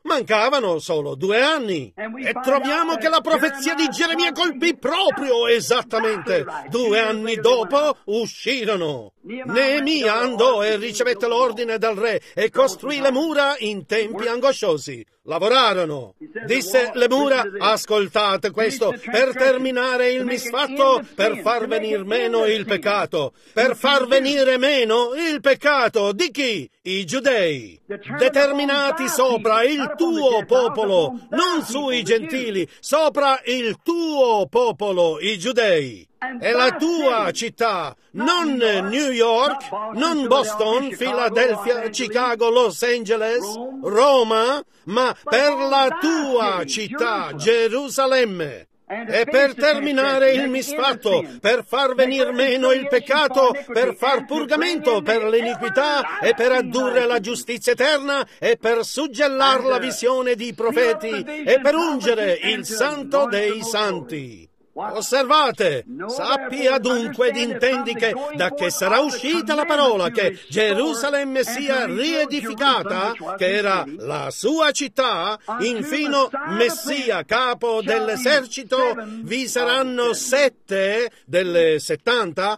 Mancavano solo 2 anni. E troviamo che la profezia di Geremia colpì proprio esattamente. 2 anni dopo uscirono. Neemia andò e ricevette l'ordine dal re e costruì le mura in tempi angosciosi. Lavorarono. Disse le mura: ascoltate questo, per terminare il misfatto, per far venir meno il peccato. Per far venire meno il peccato di chi? I giudei. Determinati sopra il tuo popolo, non sui gentili, sopra il tuo popolo, i giudei. È la tua città, non New York, non Boston, Philadelphia, Chicago, Los Angeles, Roma, ma per la tua città, Gerusalemme. E per terminare il misfatto, per far venir meno il peccato, per far purgamento per l'iniquità e per addurre la giustizia eterna e per suggellar la visione di profeti e per ungere il santo dei santi. Osservate, sappia dunque ed intendi che da che sarà uscita la parola che Gerusalemme sia riedificata, che era la sua città, infino Messia, capo dell'esercito, vi saranno 7 delle 70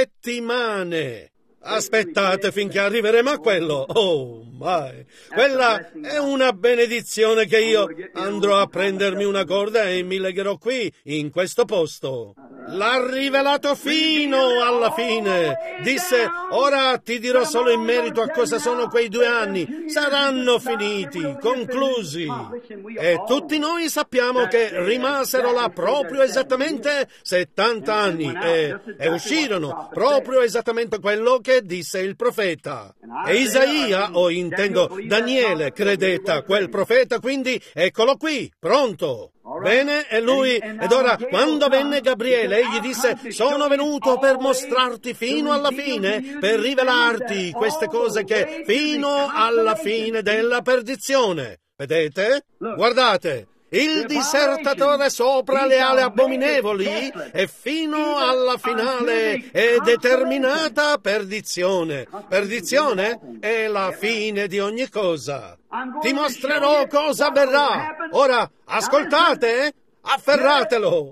settimane. Aspettate finché arriveremo a quello. Oh, mai. Quella è una benedizione che io andrò a prendermi una corda e mi legherò qui, in questo posto. L'ha rivelato fino alla fine. Disse: ora ti dirò solo in merito a cosa sono quei 2 anni. Saranno finiti, conclusi. E tutti noi sappiamo che rimasero là proprio esattamente 70 anni e uscirono proprio esattamente quello che disse il profeta. E Isaia, o intendo Daniele, credette a quel profeta, quindi eccolo qui, pronto. Bene, e lui, ed ora, quando venne Gabriele, egli disse: sono venuto per mostrarti fino alla fine, per rivelarti queste cose che fino alla fine della perdizione. Vedete? Guardate. Il disertatore sopra le ali abominevoli e fino alla finale è determinata perdizione. Perdizione è la fine di ogni cosa. Ti mostrerò cosa avverrà. Ora, ascoltate, afferratelo.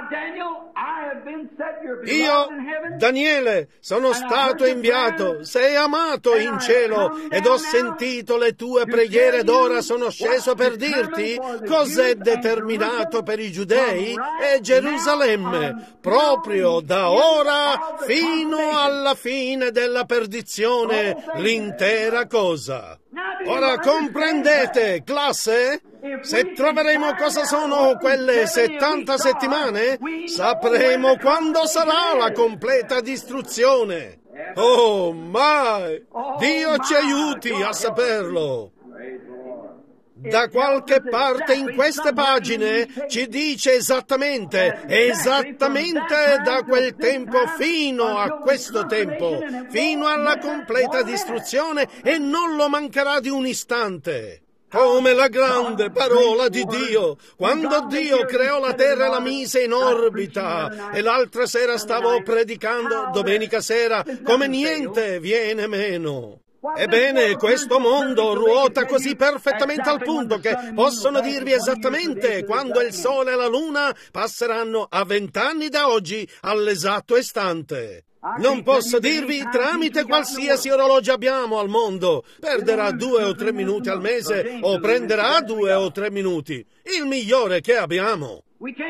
Io, Daniele, sono stato inviato, sei amato in cielo ed ho sentito le tue preghiere ed ora sono sceso per dirti cos'è determinato per i giudei e Gerusalemme, proprio da ora fino alla fine della perdizione, l'intera cosa. Ora comprendete, classe? Se troveremo cosa sono quelle 70 settimane, sapremo quando sarà la completa distruzione. Oh, mai! Dio ci aiuti a saperlo. Da qualche parte in queste pagine ci dice esattamente da quel tempo fino a questo tempo, fino alla completa distruzione, e non lo mancherà di un istante. Come la grande parola di Dio, quando Dio creò la terra e la mise in orbita, e l'altra sera stavo predicando, domenica sera, come niente viene meno. Ebbene, questo mondo ruota così perfettamente al punto che possono dirvi esattamente quando il sole e la luna passeranno a 20 anni da oggi all'esatto istante. Non posso dirvi tramite qualsiasi orologio abbiamo al mondo. Perderà 2 o 3 minuti al mese o prenderà 2 o 3 minuti. Il migliore che abbiamo.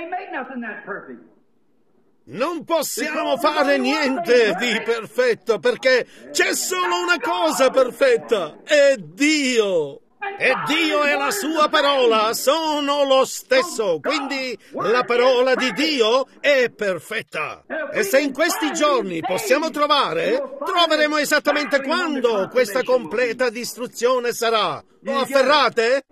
Non possiamo fare niente di perfetto perché c'è solo una cosa perfetta, è Dio. E Dio e la sua parola sono lo stesso, quindi la parola di Dio è perfetta. E se in questi giorni possiamo troveremo esattamente quando questa completa distruzione sarà. Lo afferrate?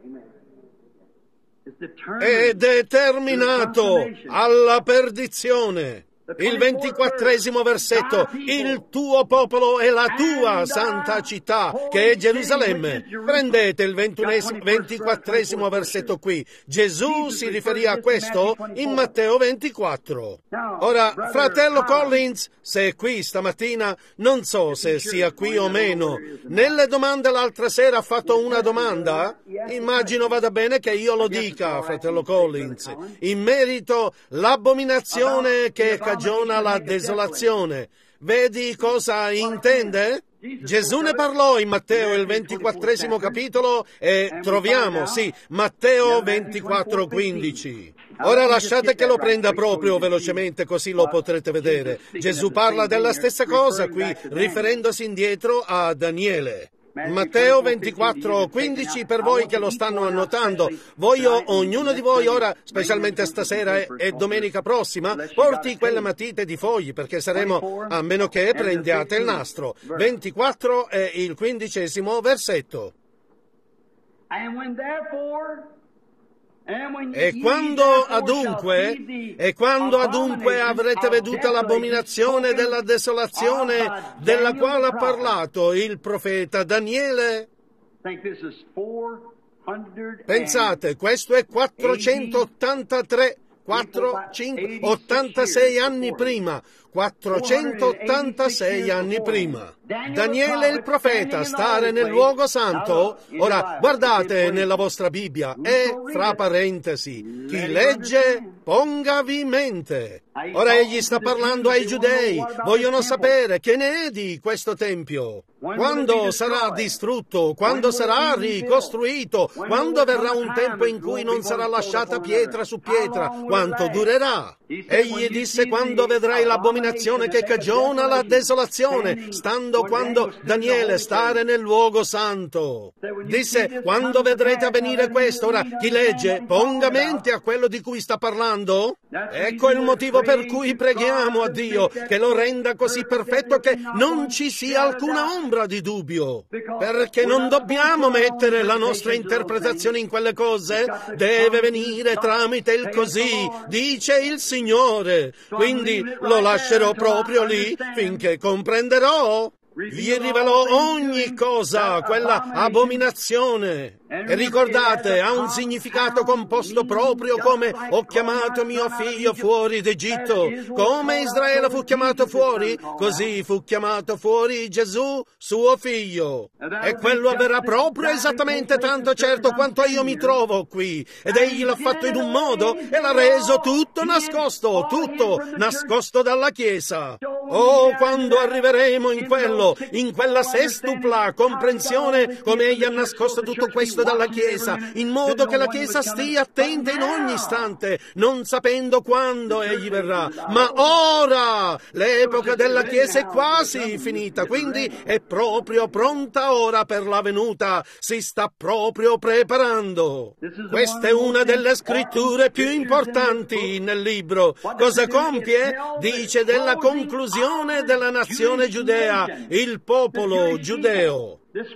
È determinato alla perdizione. Il 24esimo versetto, il tuo popolo e la tua santa città, che è Gerusalemme. Prendete il 24esimo versetto qui. Gesù si riferì a questo in Matteo 24. Ora, fratello Collins, se è qui stamattina, non so se sia qui o meno. Nelle domande l'altra sera ha fatto una domanda. Immagino vada bene che io lo dica, fratello Collins, in merito all'abominazione che cagiona la desolazione. Vedi cosa intende? Gesù ne parlò in Matteo, il 24esimo capitolo, e troviamo, Matteo 24:15. Ora lasciate che lo prenda proprio velocemente, così lo potrete vedere. Gesù parla della stessa cosa qui, riferendosi indietro a Daniele. Matteo 24:15, per voi che lo stanno annotando, voglio ognuno di voi ora, specialmente stasera e domenica prossima, porti quelle matite di fogli, perché saremo, a meno che prendiate il nastro. 24 è il 15esimo versetto. E quando adunque avrete veduta l'abominazione della desolazione della quale ha parlato il profeta Daniele, pensate, questo è 86 anni prima. 486 anni prima. Daniele il profeta, stare nel luogo santo. Ora, guardate nella vostra Bibbia, e fra parentesi, chi legge, pongavi mente. Ora egli sta parlando ai giudei, vogliono sapere che ne è di questo tempio. Quando sarà distrutto, quando sarà ricostruito, quando verrà un tempo in cui non sarà lasciata pietra su pietra, quanto durerà? Egli disse, quando vedrai l'abominazione che cagiona la desolazione, stando quando Daniele stare nel luogo santo. Disse, quando vedrete avvenire questo, ora chi legge, ponga mente a quello di cui sta parlando. Ecco il motivo per cui preghiamo a Dio che lo renda così perfetto che non ci sia alcuna ombra di dubbio, perché non dobbiamo mettere la nostra interpretazione in quelle cose, deve venire tramite il così, dice il Signore. Quindi lo lascerò proprio lì finché comprenderò. Gli rivelò ogni cosa, quella abominazione. E ricordate, ha un significato composto proprio come ho chiamato mio figlio fuori d'Egitto. Come Israele fu chiamato fuori, così fu chiamato fuori Gesù, suo figlio. E quello avverrà proprio esattamente tanto certo quanto io mi trovo qui. Ed egli l'ha fatto in un modo e l'ha reso tutto nascosto dalla Chiesa. Oh, quando arriveremo in quella sestupla comprensione, come egli ha nascosto tutto questo dalla Chiesa, in modo che la Chiesa stia attenta in ogni istante, non sapendo quando egli verrà. Ma ora l'epoca della Chiesa è quasi finita, quindi è proprio pronta ora per la venuta, si sta proprio preparando. Questa è una delle scritture più importanti nel libro. Cosa compie? Dice della conclusione della nazione giudea, il popolo giudeo.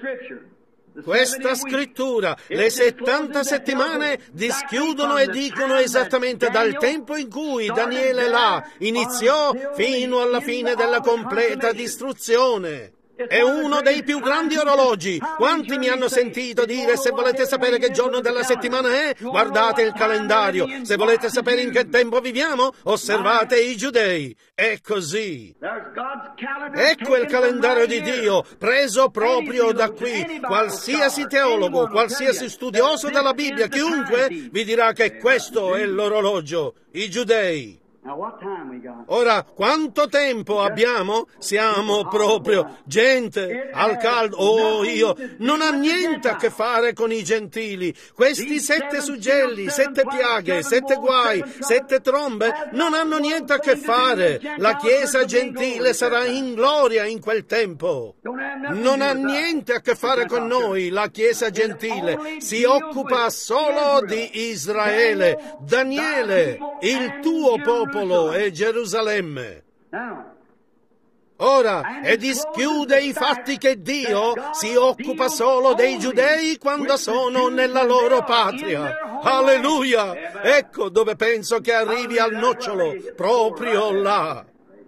Questa scrittura, le 70 settimane dischiudono e dicono esattamente dal tempo in cui Daniele là iniziò fino alla fine della completa distruzione. È uno dei più grandi orologi. Quanti mi hanno sentito dire, se volete sapere che giorno della settimana è, guardate il calendario. Se volete sapere in che tempo viviamo, osservate i giudei. È così. Ecco il calendario di Dio, preso proprio da qui. Qualsiasi teologo, qualsiasi studioso della Bibbia, chiunque, vi dirà che questo è l'orologio, i giudei. Ora, quanto tempo abbiamo? Siamo proprio gente al caldo. Oh, non ha niente a che fare con i gentili. Questi 7 suggelli, 7 piaghe, 7 guai, 7 trombe non hanno niente a che fare. La Chiesa gentile sarà in gloria in quel tempo. Non ha niente a che fare con noi. La Chiesa gentile si occupa solo di Israele. Daniele, il tuo popolo e Gerusalemme. Ora, e dischiude i fatti che Dio si occupa solo dei giudei quando sono nella loro patria. Alleluia! Ecco dove penso che arrivi al nocciolo, proprio là.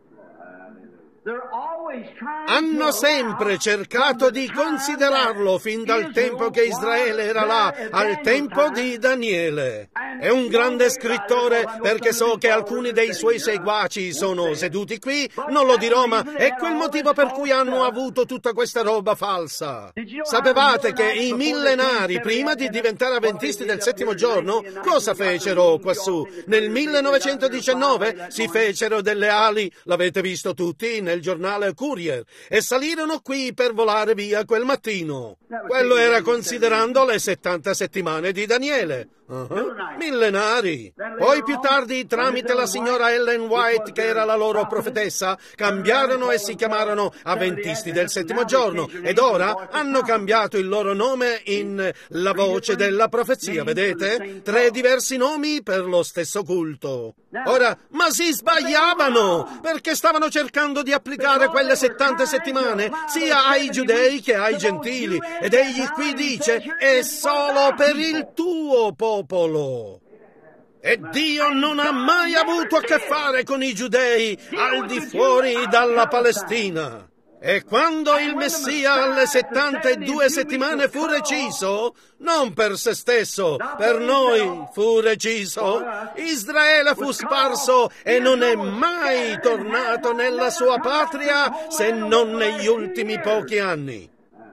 Hanno sempre cercato di considerarlo fin dal tempo che Israele era là, al tempo di Daniele. È un grande scrittore perché so che alcuni dei suoi seguaci sono seduti qui, non lo dirò, ma ecco il motivo per cui hanno avuto tutta questa roba falsa. Sapevate che i millenari, prima di diventare avventisti del settimo giorno, cosa fecero quassù? Nel 1919 si fecero delle ali, l'avete visto tutti nel giornale Courier, e salirono qui per volare via quel mattino. Quello era considerando le 70 settimane di Daniele. Millenari. Poi più tardi, tramite la signora Ellen White, che era la loro profetessa, cambiarono e si chiamarono Avventisti del settimo giorno, ed ora hanno cambiato il loro nome in La Voce della Profezia, vedete? 3 diversi nomi per lo stesso culto. Ora, ma si sbagliavano, perché stavano cercando di applicare quelle 70 settimane sia ai giudei che ai gentili, ed egli qui dice, è solo per il tuo popolo. E Dio non ha mai avuto a che fare con i giudei al di fuori dalla Palestina. E quando il Messia alle 72 settimane fu reciso, non per se stesso, per noi fu reciso, Israele fu sparso e non è mai tornato nella sua patria se non negli ultimi pochi anni.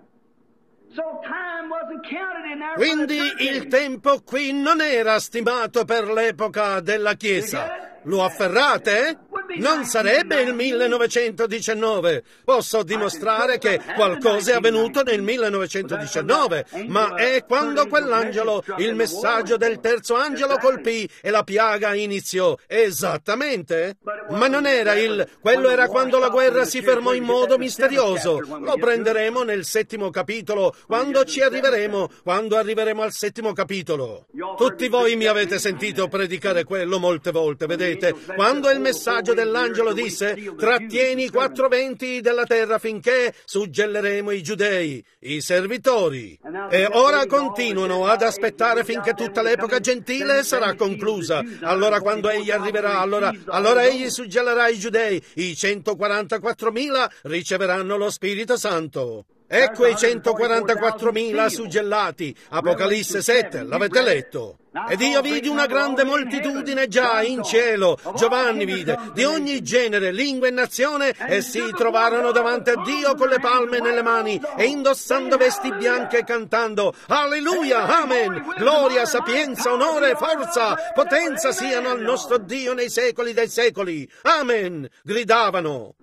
Quindi il tempo qui non era stimato per l'epoca della Chiesa. Lo afferrate? Non sarebbe il 1919. Posso dimostrare che qualcosa è avvenuto nel 1919, ma è quando quell'angelo, il messaggio del terzo angelo colpì e la piaga iniziò. Esattamente. Ma non era quello era quando la guerra si fermò in modo misterioso. Lo prenderemo nel 7° capitolo, quando arriveremo al 7° capitolo. Tutti voi mi avete sentito predicare quello molte volte, vedete? Quando il messaggio dell'angelo disse, trattieni i 4 venti della terra finché suggelleremo i giudei, i servitori. E ora continuano ad aspettare finché tutta l'epoca gentile sarà conclusa. Allora quando egli arriverà, allora egli suggellerà i giudei, i 144.000 riceveranno lo Spirito Santo. Ecco i 144.000 suggellati, Apocalisse 7, l'avete letto. Ed io vidi una grande moltitudine già in cielo, Giovanni vide, di ogni genere, lingua e nazione, e si trovarono davanti a Dio con le palme nelle mani e indossando vesti bianche cantando, Alleluia, Amen, gloria, sapienza, onore, forza, potenza siano al nostro Dio nei secoli dei secoli, Amen, gridavano.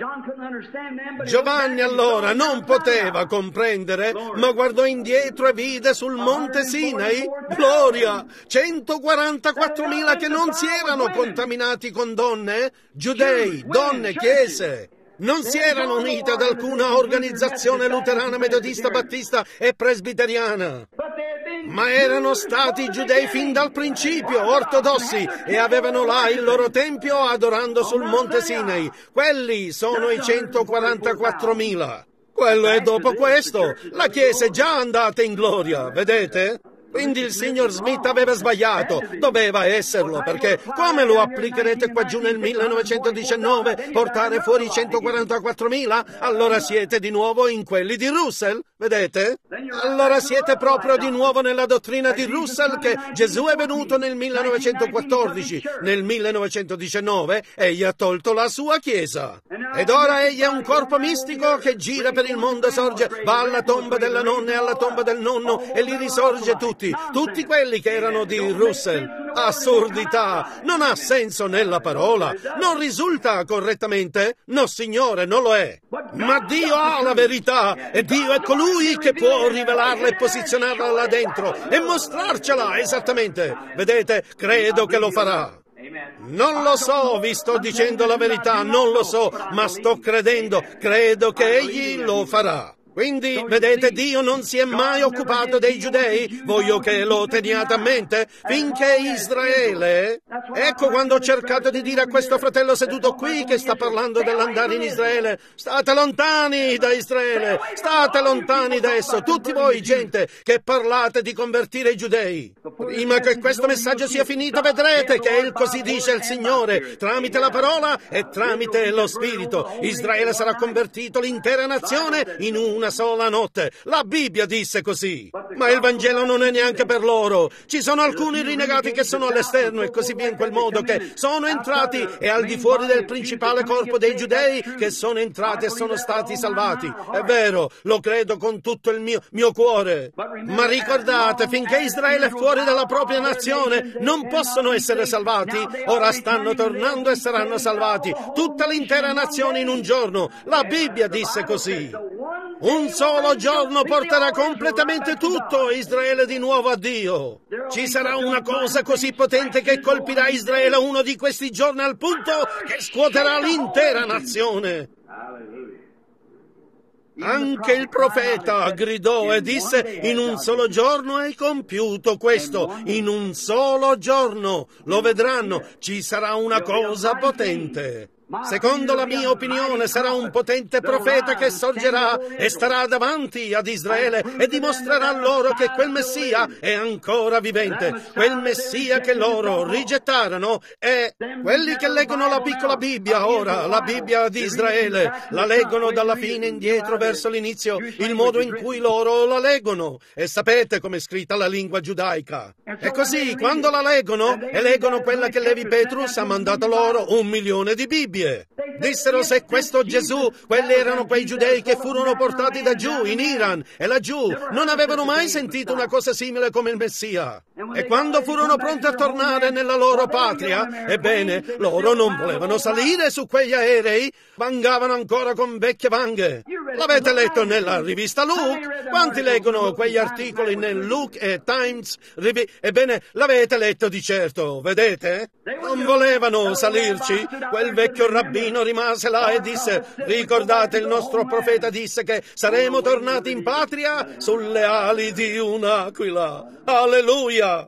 Giovanni allora non poteva comprendere, ma guardò indietro e vide sul monte Sinai, gloria, 144.000 che non si erano contaminati con donne, giudei, donne, chiese. Non si erano uniti ad alcuna organizzazione luterana, metodista, battista e presbiteriana, ma erano stati giudei fin dal principio, ortodossi, e avevano là il loro tempio adorando sul monte Sinai. Quelli sono i 144.000. Quello è dopo questo. La Chiesa è già andata in gloria, vedete? Quindi il signor Smith aveva sbagliato, doveva esserlo, perché come lo applicherete qua giù nel 1919, portare fuori i 144.000? Allora siete di nuovo in quelli di Russell, vedete? Allora siete proprio di nuovo nella dottrina di Russell che Gesù è venuto nel 1914, nel 1919 egli ha tolto la sua Chiesa. Ed ora egli è un corpo mistico che gira per il mondo, sorge, va alla tomba della nonna e alla tomba del nonno e li risorge tutti quelli che erano di Russell. Assurdità! Non ha senso nella parola, non risulta correttamente. No, Signore, non lo è. Ma Dio ha la verità e Dio è colui che può rivelarla e posizionarla là dentro e mostrarcela esattamente. Vedete, credo che lo farà. Non lo so, vi sto dicendo la verità, non lo so, ma sto credendo, credo che egli lo farà. Quindi, vedete, Dio non si è mai occupato dei giudei. Voglio che lo teniate a mente. Finché Israele... Ecco quando ho cercato di dire a questo fratello seduto qui che sta parlando dell'andare in Israele. State lontani da Israele. State lontani da esso. Tutti voi, gente, che parlate di convertire i giudei. Prima che questo messaggio sia finito, vedrete che il così dice il Signore. Tramite la parola e tramite lo Spirito. Israele sarà convertito, l'intera nazione, in una sola notte. La Bibbia disse così. Ma il Vangelo non è neanche per loro. Ci sono alcuni rinnegati che sono all'esterno e così via in quel modo, che sono entrati e al di fuori del principale corpo dei giudei che sono entrati e sono stati salvati. È vero, lo credo con tutto il mio cuore. Ma ricordate, finché Israele è fuori dalla propria nazione, non possono essere salvati. Ora stanno tornando e saranno salvati. Tutta l'intera nazione in un giorno. La Bibbia disse così. Un solo giorno porterà completamente tutto Israele di nuovo a Dio. Ci sarà una cosa così potente che colpirà Israele uno di questi giorni al punto che scuoterà l'intera nazione. Anche il profeta gridò e disse: in un solo giorno hai compiuto questo, in un solo giorno lo vedranno, ci sarà una cosa potente. Secondo la mia opinione sarà un potente profeta che sorgerà e starà davanti ad Israele e dimostrerà loro che quel Messia è ancora vivente. Quel Messia che loro rigettarono è quelli che leggono la piccola Bibbia ora, la Bibbia di Israele, la leggono dalla fine indietro verso l'inizio, il modo in cui loro la leggono. E sapete com'è scritta la lingua giudaica. E così, quando la leggono, e leggono quella che Levi Petrus ha mandato loro, 1 milione di Bibbie. Dissero: se questo Gesù, quelli erano quei giudei che furono portati da giù in Iran e laggiù, non avevano mai sentito una cosa simile come il Messia. E quando furono pronti a tornare nella loro patria, ebbene, loro non volevano salire su quegli aerei, vangavano ancora con vecchie vanghe. L'avete letto nella rivista Luke? Quanti leggono quegli articoli nel Luke e Times? Ebbene, l'avete letto di certo, vedete? Non volevano salirci. Quel vecchio rabbino rimase là e disse: ricordate, il nostro profeta disse che saremo tornati in patria sulle ali di un'aquila. Alleluia!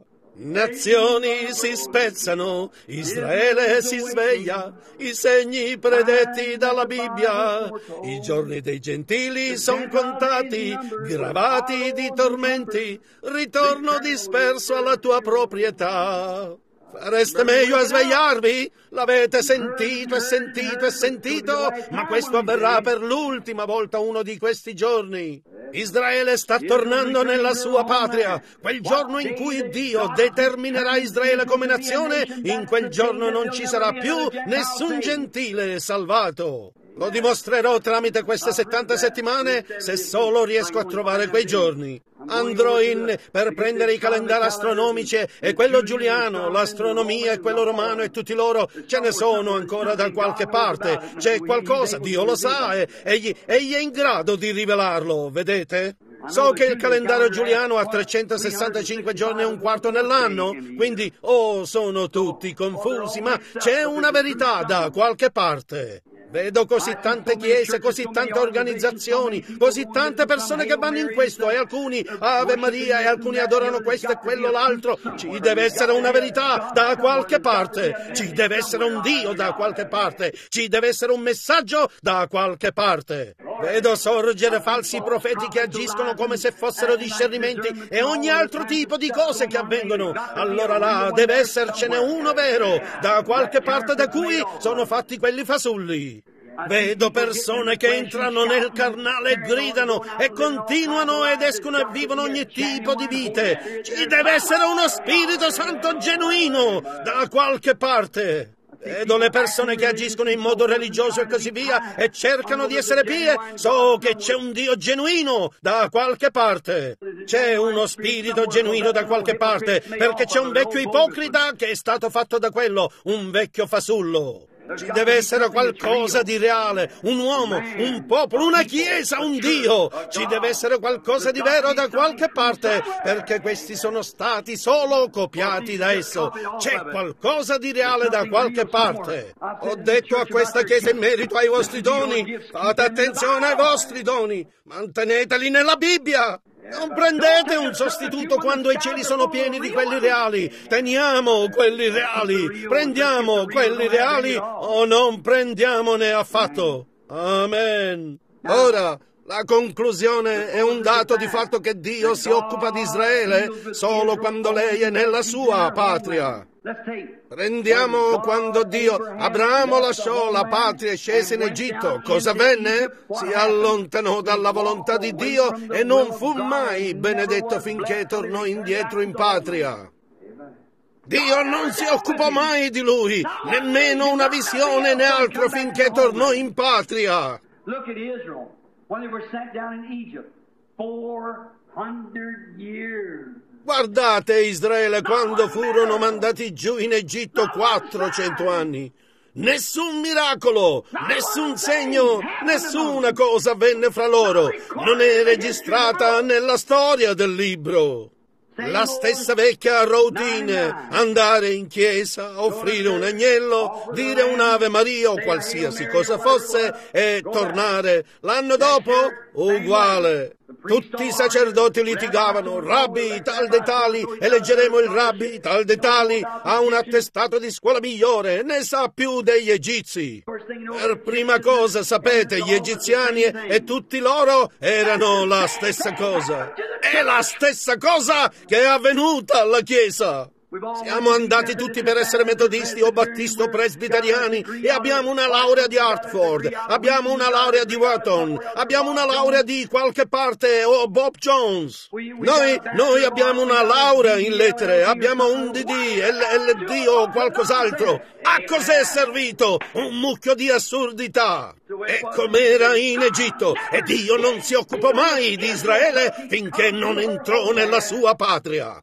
Nazioni si spezzano, Israele si sveglia, i segni predetti dalla Bibbia, i giorni dei gentili son contati, gravati di tormenti, ritorno disperso alla tua proprietà. Fareste meglio a svegliarvi? L'avete sentito e sentito e sentito, ma questo avverrà per l'ultima volta uno di questi giorni. Israele sta tornando nella sua patria. Quel giorno in cui Dio determinerà Israele come nazione, in quel giorno non ci sarà più nessun gentile salvato. Lo dimostrerò tramite queste 70 settimane, se solo riesco a trovare quei giorni. Andrò per prendere i calendari astronomici e quello giuliano, l'astronomia e quello romano e tutti loro. Ce ne sono ancora da qualche parte. C'è qualcosa, Dio lo sa, e egli è in grado di rivelarlo, vedete? So che il calendario giuliano ha 365 giorni e un quarto nell'anno, quindi, sono tutti confusi, ma c'è una verità da qualche parte. Vedo così tante chiese, così tante organizzazioni, così tante persone che vanno in questo, e alcuni Ave Maria, e alcuni adorano questo e quello l'altro. Ci deve essere una verità da qualche parte, ci deve essere un Dio da qualche parte, ci deve essere un messaggio da qualche parte. Vedo sorgere falsi profeti che agiscono come se fossero discernimenti e ogni altro tipo di cose che avvengono. Allora là deve essercene uno vero da qualche parte, da cui sono fatti quelli fasulli. Vedo persone che entrano nel carnale e gridano e continuano ed escono e vivono ogni tipo di vite. Ci deve essere uno Spirito Santo genuino da qualche parte. Vedo le persone che agiscono in modo religioso e così via e cercano di essere pie. So che c'è un Dio genuino da qualche parte. C'è uno spirito genuino da qualche parte, perché c'è un vecchio ipocrita che è stato fatto da quello, un vecchio fasullo. Ci deve essere qualcosa di reale, un uomo, un popolo, una chiesa, un Dio. Ci deve essere qualcosa di vero da qualche parte, perché questi sono stati solo copiati da esso. C'è qualcosa di reale da qualche parte. Ho detto a questa chiesa in merito ai vostri doni, fate attenzione ai vostri doni, manteneteli nella Bibbia. Non prendete un sostituto quando i cieli sono pieni di quelli reali. Teniamo quelli reali. Prendiamo quelli reali o non prendiamone affatto. Amen. Ora, la conclusione è un dato di fatto che Dio si occupa di Israele solo quando lei è nella sua patria. Prendiamo quando Abramo lasciò la patria e scese in Egitto. Cosa avvenne? Si allontanò dalla volontà di Dio e non fu mai benedetto finché tornò indietro in patria. Dio non si occupò mai di lui, nemmeno una visione né altro finché tornò in patria. Look at Israel when they were sent down in Egypt 400 years. Guardate Israele quando furono mandati giù in Egitto 400 anni. Nessun miracolo, nessun segno, nessuna cosa avvenne fra loro. Non è registrata nella storia del libro. La stessa vecchia routine, andare in chiesa, offrire un agnello, dire un'Ave Maria o qualsiasi cosa fosse e tornare. L'anno dopo, uguale. Tutti i sacerdoti litigavano, rabbi tal dei tali, eleggeremo il rabbi tal dei tali, ha un attestato di scuola migliore, ne sa più degli egizi. Per prima cosa, sapete, gli egiziani e tutti loro erano la stessa cosa. È la stessa cosa che è avvenuta alla Chiesa. Siamo andati tutti per essere metodisti o battisti o presbiteriani e abbiamo una laurea di Hartford, abbiamo una laurea di Wharton, abbiamo una laurea di qualche parte o Bob Jones. Noi abbiamo una laurea in lettere, abbiamo un DD, LLD o qualcos'altro. A cos'è servito? Un mucchio di assurdità. E com'era in Egitto, e Dio non si occupò mai di Israele finché non entrò nella sua patria.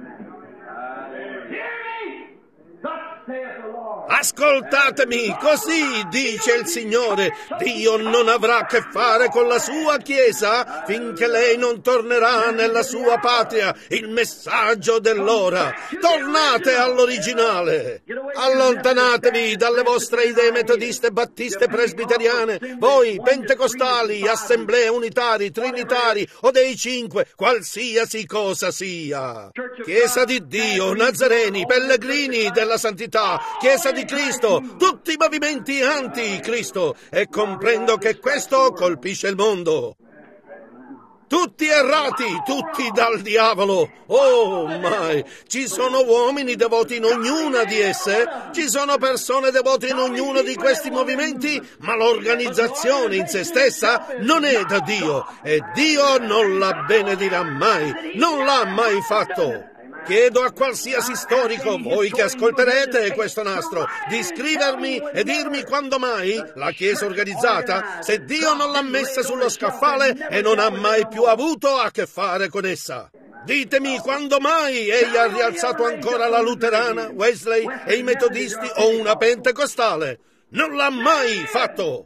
Ascoltatemi, così dice il Signore, Dio non avrà a che fare con la sua Chiesa finché lei non tornerà nella sua patria. Il messaggio dell'ora. Tornate all'originale. Allontanatevi dalle vostre idee metodiste, battiste, presbiteriane, voi pentecostali, assemblee unitari, trinitari o dei 5, qualsiasi cosa sia. Chiesa di Dio, Nazareni, pellegrini della santità, Chiesa di Cristo, tutti i movimenti anti-Cristo, e comprendo che questo colpisce il mondo. Tutti errati, tutti dal diavolo. Oh mai, ci sono uomini devoti in ognuna di esse, ci sono persone devote in ognuno di questi movimenti, ma l'organizzazione in se stessa non è da Dio e Dio non la benedirà mai, non l'ha mai fatto. Chiedo a qualsiasi storico, voi che ascolterete questo nastro, di scrivermi e dirmi quando mai la Chiesa organizzata, se Dio non l'ha messa sullo scaffale e non ha mai più avuto a che fare con essa. Ditemi quando mai egli ha rialzato ancora la luterana, Wesley e i metodisti o una pentecostale. Non l'ha mai fatto.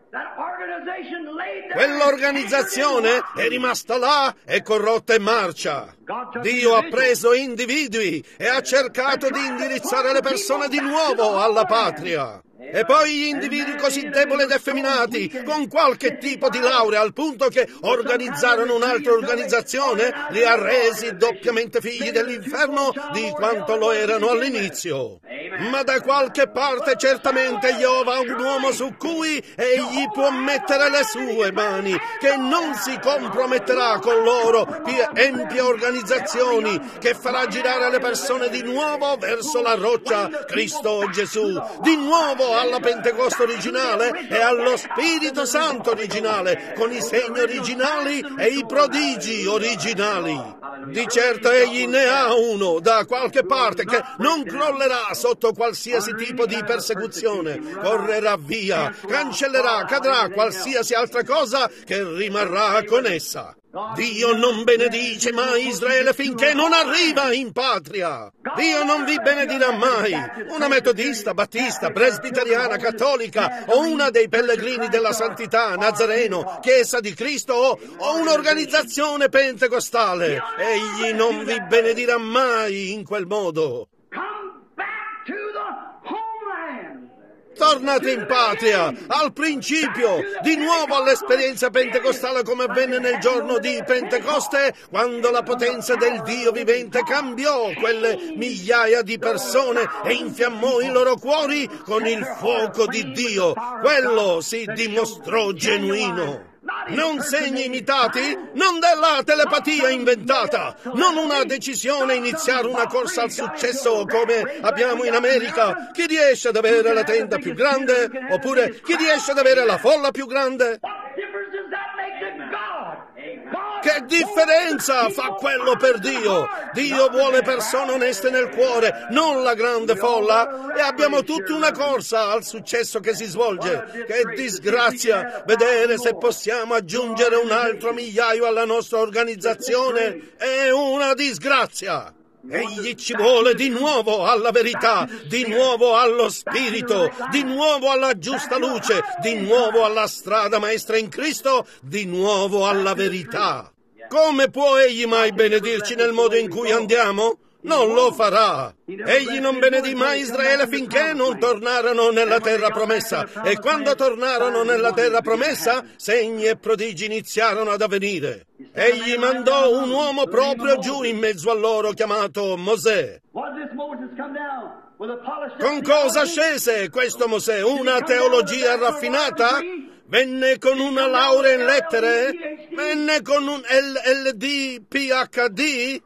Quell'organizzazione è rimasta là e corrotta in marcia. Dio ha preso individui e ha cercato di indirizzare le persone di nuovo alla patria. E poi gli individui così deboli ed effeminati, con qualche tipo di laurea, al punto che organizzarono un'altra organizzazione, li ha resi doppiamente figli dell'inferno di quanto lo erano all'inizio. Ma da qualche parte certamente Jehovah ha un uomo su cui egli può mettere le sue mani, che non si comprometterà con loro empie organizzazioni, che farà girare le persone di nuovo verso la roccia, Cristo Gesù, di nuovo alla Pentecoste originale e allo Spirito Santo originale, con i segni originali e i prodigi originali. Di certo egli ne ha uno da qualche parte che non crollerà sotto qualsiasi tipo di persecuzione, correrà via, cancellerà, cadrà qualsiasi altra cosa che rimarrà con essa. Dio non benedice mai Israele finché non arriva in patria. Dio non vi benedirà mai una metodista, battista, presbiteriana, cattolica o una dei pellegrini della santità, nazareno, Chiesa di Cristo o un'organizzazione pentecostale. Egli non vi benedirà mai in quel modo. Tornate in patria, al principio, di nuovo all'esperienza pentecostale come avvenne nel giorno di Pentecoste, quando la potenza del Dio vivente cambiò quelle migliaia di persone e infiammò i loro cuori con il fuoco di Dio. Quello si dimostrò genuino. Non segni imitati, non della telepatia inventata, non una decisione iniziare una corsa al successo come abbiamo in America. Chi riesce ad avere la tenda più grande, oppure chi riesce ad avere la folla più grande? Che differenza fa quello per Dio? Dio vuole persone oneste nel cuore, non la grande folla. E abbiamo tutta una corsa al successo che si svolge. Che disgrazia vedere se possiamo aggiungere un altro migliaio alla nostra organizzazione. È una disgrazia. Egli ci vuole di nuovo alla verità, di nuovo allo Spirito, di nuovo alla giusta luce, di nuovo alla strada maestra in Cristo, di nuovo alla verità. Come può Egli mai benedirci nel modo in cui andiamo? Non lo farà. Egli non benedì mai Israele finché non tornarono nella terra promessa. E quando tornarono nella terra promessa, segni e prodigi iniziarono ad avvenire. Egli mandò un uomo proprio giù in mezzo a loro chiamato Mosè. Con cosa scese questo Mosè? Una teologia raffinata? Venne con una laurea in lettere? Venne con un LLD, PhD?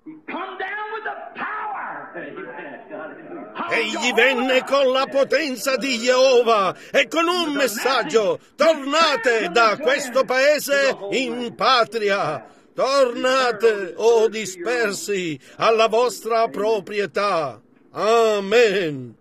Egli venne con la potenza di Geova e con un messaggio: tornate da questo paese in patria, tornate, o dispersi, alla vostra proprietà. Amen.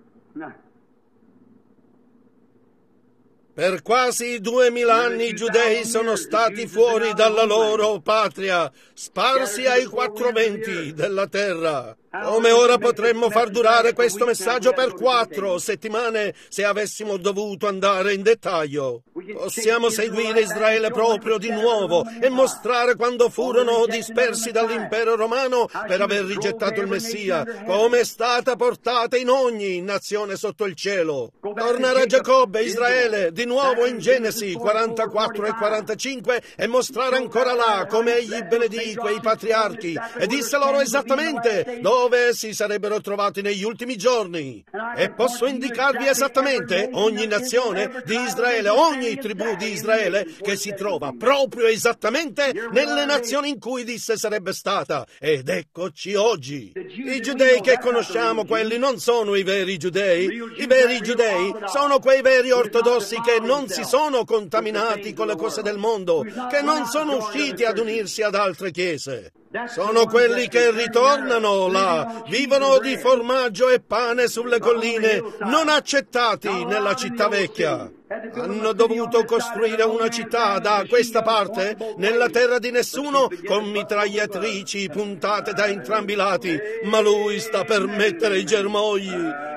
Per quasi 2000 anni i giudei sono stati fuori dalla loro patria, sparsi ai quattro venti della terra. Come ora potremmo far durare questo messaggio per 4 settimane se avessimo dovuto andare in dettaglio. Possiamo seguire Israele proprio di nuovo e mostrare quando furono dispersi dall'impero romano per aver rigettato il Messia, come è stata portata in ogni nazione sotto il cielo. Tornare a Giacobbe e Israele di nuovo in Genesi 44 e 45 e mostrare ancora là come egli benedì quei patriarchi e disse loro esattamente dove si sarebbero trovati negli ultimi giorni. E posso indicarvi esattamente ogni nazione di Israele, ogni tribù di Israele che si trova proprio esattamente nelle nazioni in cui disse sarebbe stata. Ed eccoci oggi. I giudei che conosciamo, quelli non sono i veri giudei. I veri giudei sono quei veri ortodossi che non si sono contaminati con le cose del mondo, che non sono usciti ad unirsi ad altre chiese. Sono quelli che ritornano là, vivono di formaggio e pane sulle colline, non accettati nella città vecchia. Hanno dovuto costruire una città da questa parte, nella terra di nessuno, con mitragliatrici puntate da entrambi i lati, ma lui sta per mettere i germogli.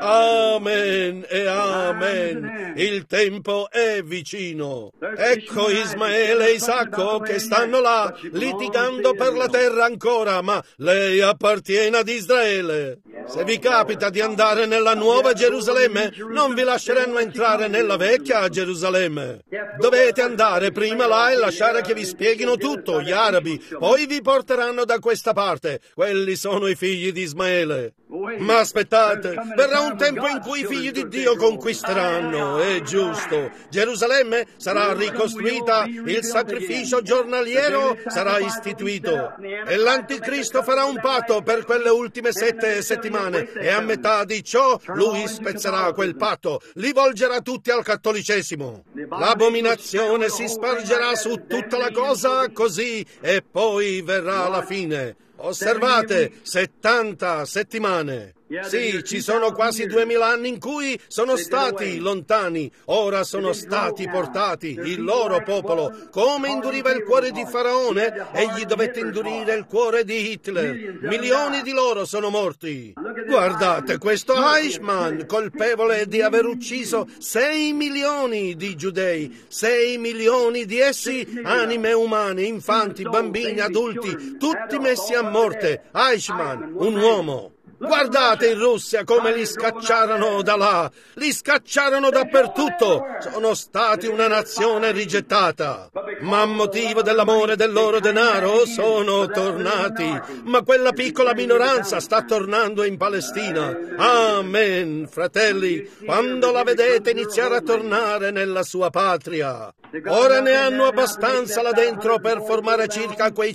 Amen e amen. Il tempo è vicino. Ecco Ismaele e Isacco che stanno là, litigando per la terra ancora, ma lei appartiene ad Israele. Se vi capita di andare nella nuova Gerusalemme, non vi lasceranno entrare nella vecchia Gerusalemme. Dovete andare prima là e lasciare che vi spieghino tutto, gli arabi, poi vi porteranno da questa parte. Quelli sono i figli di Ismaele. Ma aspettate, verrà un tempo in cui i figli di Dio conquisteranno, è giusto. Gerusalemme sarà ricostruita, il sacrificio giornaliero sarà istituito e l'Anticristo farà un patto per quelle ultime 7 settimane e a metà di ciò lui spezzerà quel patto, li volgerà tutti al cattolicesimo. L'abominazione si spargerà su tutta la cosa così e poi verrà la fine. Osservate, 70 settimane. Sì, ci sono quasi 2000 anni in cui sono stati lontani, ora sono stati portati, il loro popolo. Come induriva il cuore di Faraone, egli dovette indurire il cuore di Hitler. Milioni di loro sono morti. Guardate questo Eichmann, colpevole di aver ucciso 6 milioni di giudei, 6 milioni di essi anime umane, infanti, bambini, adulti, tutti messi a morte. Eichmann, un uomo. Guardate in Russia come li scacciarono da là, li scacciarono dappertutto, sono stati una nazione rigettata, ma a motivo dell'amore del loro denaro sono tornati, ma quella piccola minoranza sta tornando in Palestina. Amen, fratelli, quando la vedete iniziare a tornare nella sua patria. Ora ne hanno abbastanza là dentro per formare circa quei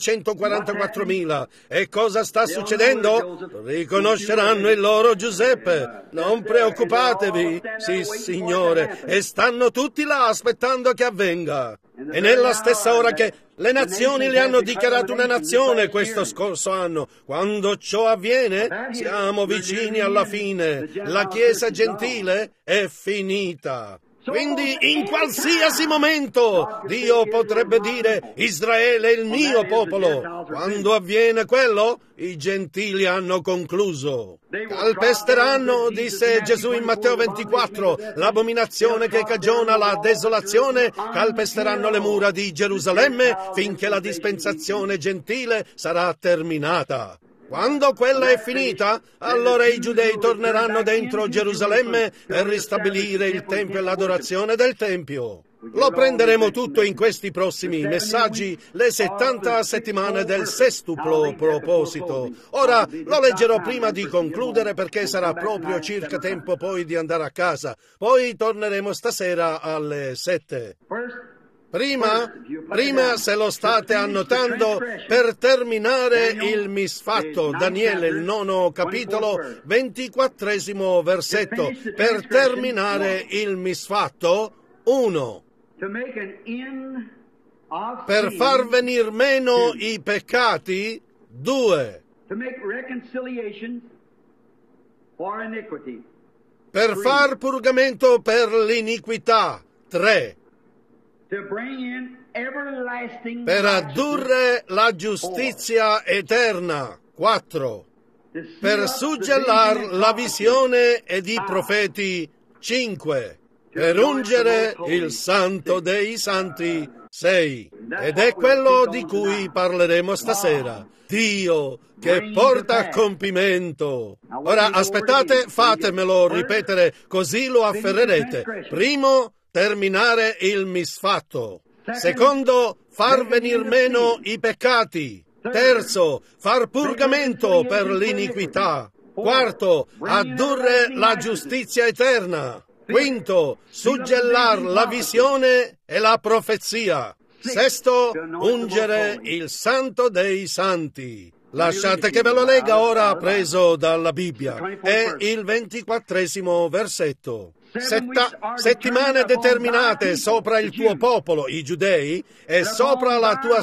144.000. E cosa sta succedendo? Riconosceranno il loro Giuseppe. Non preoccupatevi. Sì, signore. E stanno tutti là aspettando che avvenga. E nella stessa ora che le nazioni le hanno dichiarato una nazione questo scorso anno, quando ciò avviene, siamo vicini alla fine. La Chiesa gentile è finita. Quindi in qualsiasi momento Dio potrebbe dire Israele è il mio popolo. Quando avviene quello, i gentili hanno concluso. Calpesteranno, disse Gesù in Matteo 24, l'abominazione che cagiona la desolazione, calpesteranno le mura di Gerusalemme finché la dispensazione gentile sarà terminata. Quando quella è finita, allora i giudei torneranno dentro Gerusalemme per ristabilire il Tempio e l'adorazione del Tempio. Lo prenderemo tutto in questi prossimi messaggi, le 70 settimane del sestuplo proposito. Ora lo leggerò prima di concludere perché sarà proprio circa tempo poi di andare a casa. Poi torneremo stasera alle 7. Prima, se lo state annotando, per terminare il misfatto, Daniele, il 9 capitolo, 24° versetto, per terminare il misfatto, 1. Per far venir meno i peccati, 2. Per far purgamento per l'iniquità, 3. Per addurre la giustizia eterna, 4. Per suggellar la visione ed i profeti, 5. Per ungere il santo dei santi, 6. Ed è quello di cui parleremo stasera. Dio che porta a compimento. Ora aspettate, fatemelo ripetere, così lo afferrerete. Primo, terminare il misfatto. Secondo, far venir meno i peccati. Terzo, far purgamento per l'iniquità. Quarto, addurre la giustizia eterna. Quinto, suggellar la visione e la profezia. Sesto, ungere il santo dei santi. Lasciate che ve lo legga ora preso dalla Bibbia. È il 24° versetto. Settimane determinate sopra il tuo popolo, i giudei, e sopra la tua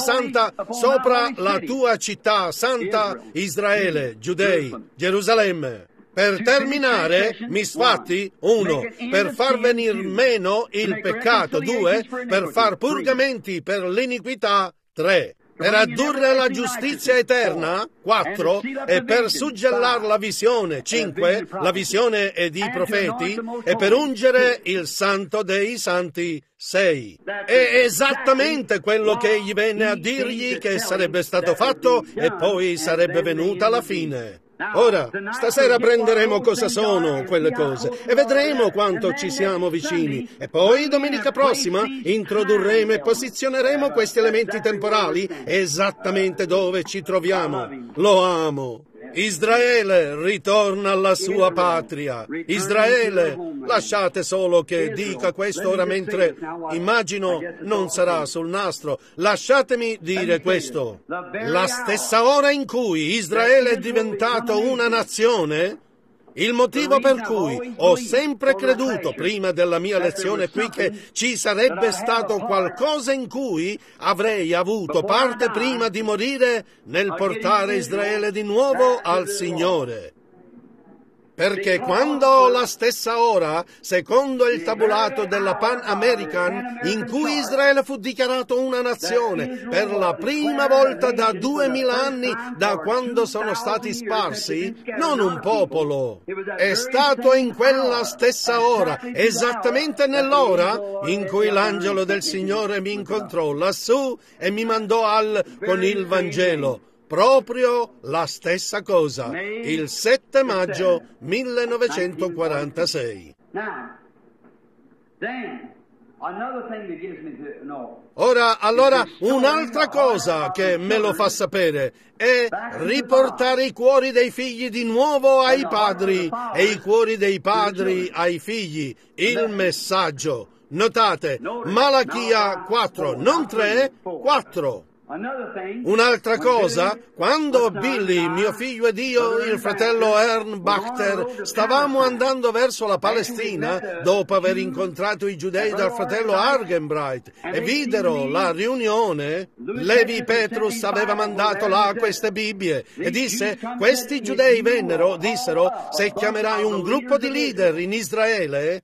città santa, Israele, giudei, Gerusalemme. Per terminare, misfatti, 1. Per far venir meno il peccato, 2. Per far purgamenti per l'iniquità, 3. Per addurre la giustizia eterna, 4, e per suggellar la visione, 5, la visione ed i profeti, e per ungere il santo dei santi, 6. È esattamente quello che egli venne a dirgli che sarebbe stato fatto e poi sarebbe venuta la fine. Ora, stasera prenderemo cosa sono quelle cose e vedremo quanto ci siamo vicini. E poi, domenica prossima, introdurremo e posizioneremo questi elementi temporali esattamente dove ci troviamo. Lo amo. Israele ritorna alla sua patria. Israele, lasciate solo che dica questo ora mentre immagino non sarà sul nastro. Lasciatemi dire questo. La stessa ora in cui Israele è diventato una nazione, Il motivo per cui ho sempre creduto prima della mia lezione qui che ci sarebbe stato qualcosa in cui avrei avuto parte prima di morire nel portare Israele di nuovo al Signore. Perché quando la stessa ora, secondo il tabulato della Pan American, in cui Israele fu dichiarato una nazione per la prima volta da 2000 anni da quando sono stati sparsi, non un popolo, è stato in quella stessa ora, esattamente nell'ora in cui l'angelo del Signore mi incontrò lassù e mi mandò con il Vangelo. Proprio la stessa cosa, il 7 maggio 1946. Ora, un'altra cosa che me lo fa sapere è riportare i cuori dei figli di nuovo ai padri e i cuori dei padri ai figli, il messaggio. Notate, Malachia 4, non 3, 4. Un'altra cosa, quando Billy, mio figlio ed io, il fratello Ern Bachter, stavamo andando verso la Palestina, dopo aver incontrato i giudei dal fratello Argenbright, e videro la riunione, Levi Petrus aveva mandato là queste Bibbie e disse, questi giudei dissero, se chiamerai un gruppo di leader in Israele,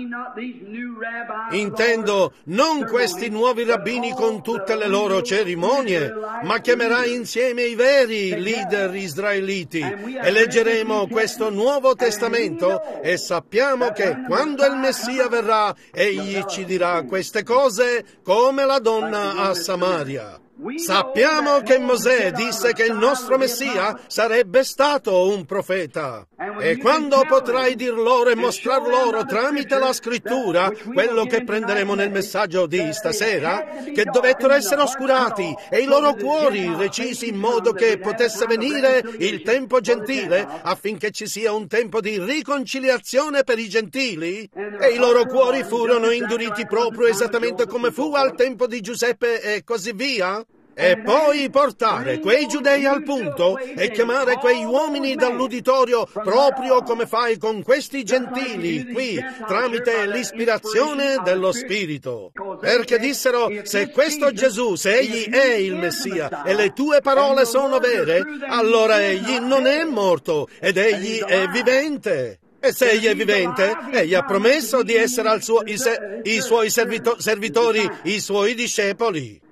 intendo non questi nuovi rabbini con tutte le loro cerimonie, ma chiamerai insieme i veri leader israeliti e leggeremo questo Nuovo Testamento e sappiamo che quando il Messia verrà egli ci dirà queste cose come la donna a Samaria. Sappiamo che Mosè disse che il nostro Messia sarebbe stato un profeta. E quando potrai dir loro e mostrar loro tramite la scrittura quello che prenderemo nel messaggio di stasera, che dovettero essere oscurati e i loro cuori recisi in modo che potesse venire il tempo gentile affinché ci sia un tempo di riconciliazione per i gentili, e i loro cuori furono induriti proprio esattamente come fu al tempo di Giuseppe e così via. E poi portare quei giudei al punto e chiamare quei uomini dall'uditorio proprio come fai con questi gentili qui, tramite l'ispirazione dello Spirito. Perché dissero, se questo Gesù, se egli è il Messia e le tue parole sono vere, allora egli non è morto ed egli è vivente. E se egli è vivente, egli ha promesso di essere i suoi servitori, i suoi discepoli.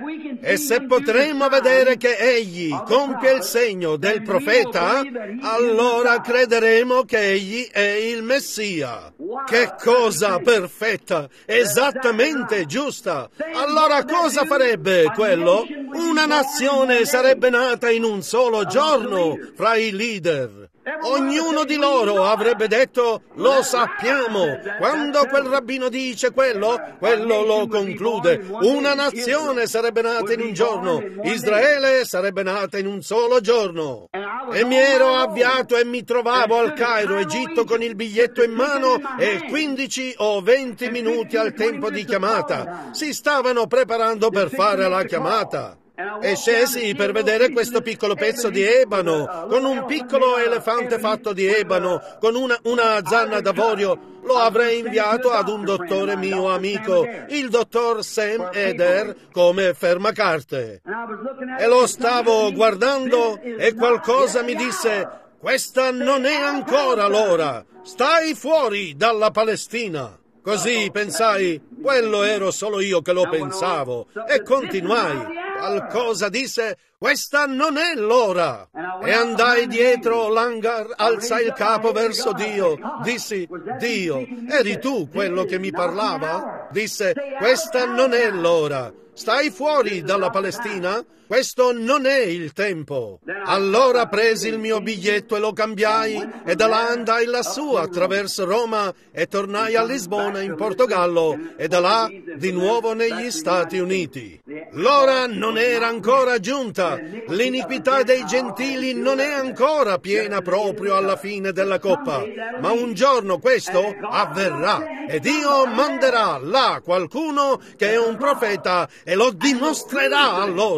E se potremo vedere che egli compie il segno del profeta, allora crederemo che egli è il Messia. Che cosa perfetta, esattamente giusta. Allora cosa farebbe quello? Una nazione sarebbe nata in un solo giorno fra i leader. Ognuno di loro avrebbe detto, lo sappiamo, quando quel rabbino dice quello lo conclude. Una nazione sarebbe nata in un giorno, Israele sarebbe nata in un solo giorno. E mi ero avviato e mi trovavo al Cairo, Egitto, con il biglietto in mano e 15 o 20 minuti al tempo di chiamata. Si stavano preparando per fare la chiamata. E scesi per vedere questo piccolo pezzo di ebano, con un piccolo elefante fatto di ebano, con una zanna d'avorio. Lo avrei inviato ad un dottore mio amico, il dottor Sam Eder, come fermacarte. E lo stavo guardando e qualcosa mi disse, questa non è ancora l'ora, stai fuori dalla Palestina. Così pensai, quello ero solo io che lo pensavo, e continuai. Qualcosa disse, questa non è l'ora. E andai dietro l'hangar, alzai il capo verso Dio. Dissi, Dio, eri tu quello che mi parlava? Disse, questa non è l'ora. Stai fuori dalla Palestina? Questo non è il tempo. Allora presi il mio biglietto e lo cambiai e da là andai lassù attraverso Roma e tornai a Lisbona in Portogallo e da là di nuovo negli Stati Uniti. L'ora non era ancora giunta. L'iniquità dei gentili non è ancora piena proprio alla fine della coppa. Ma un giorno questo avverrà e Dio manderà là qualcuno che è un profeta e lo dimostrerà a loro.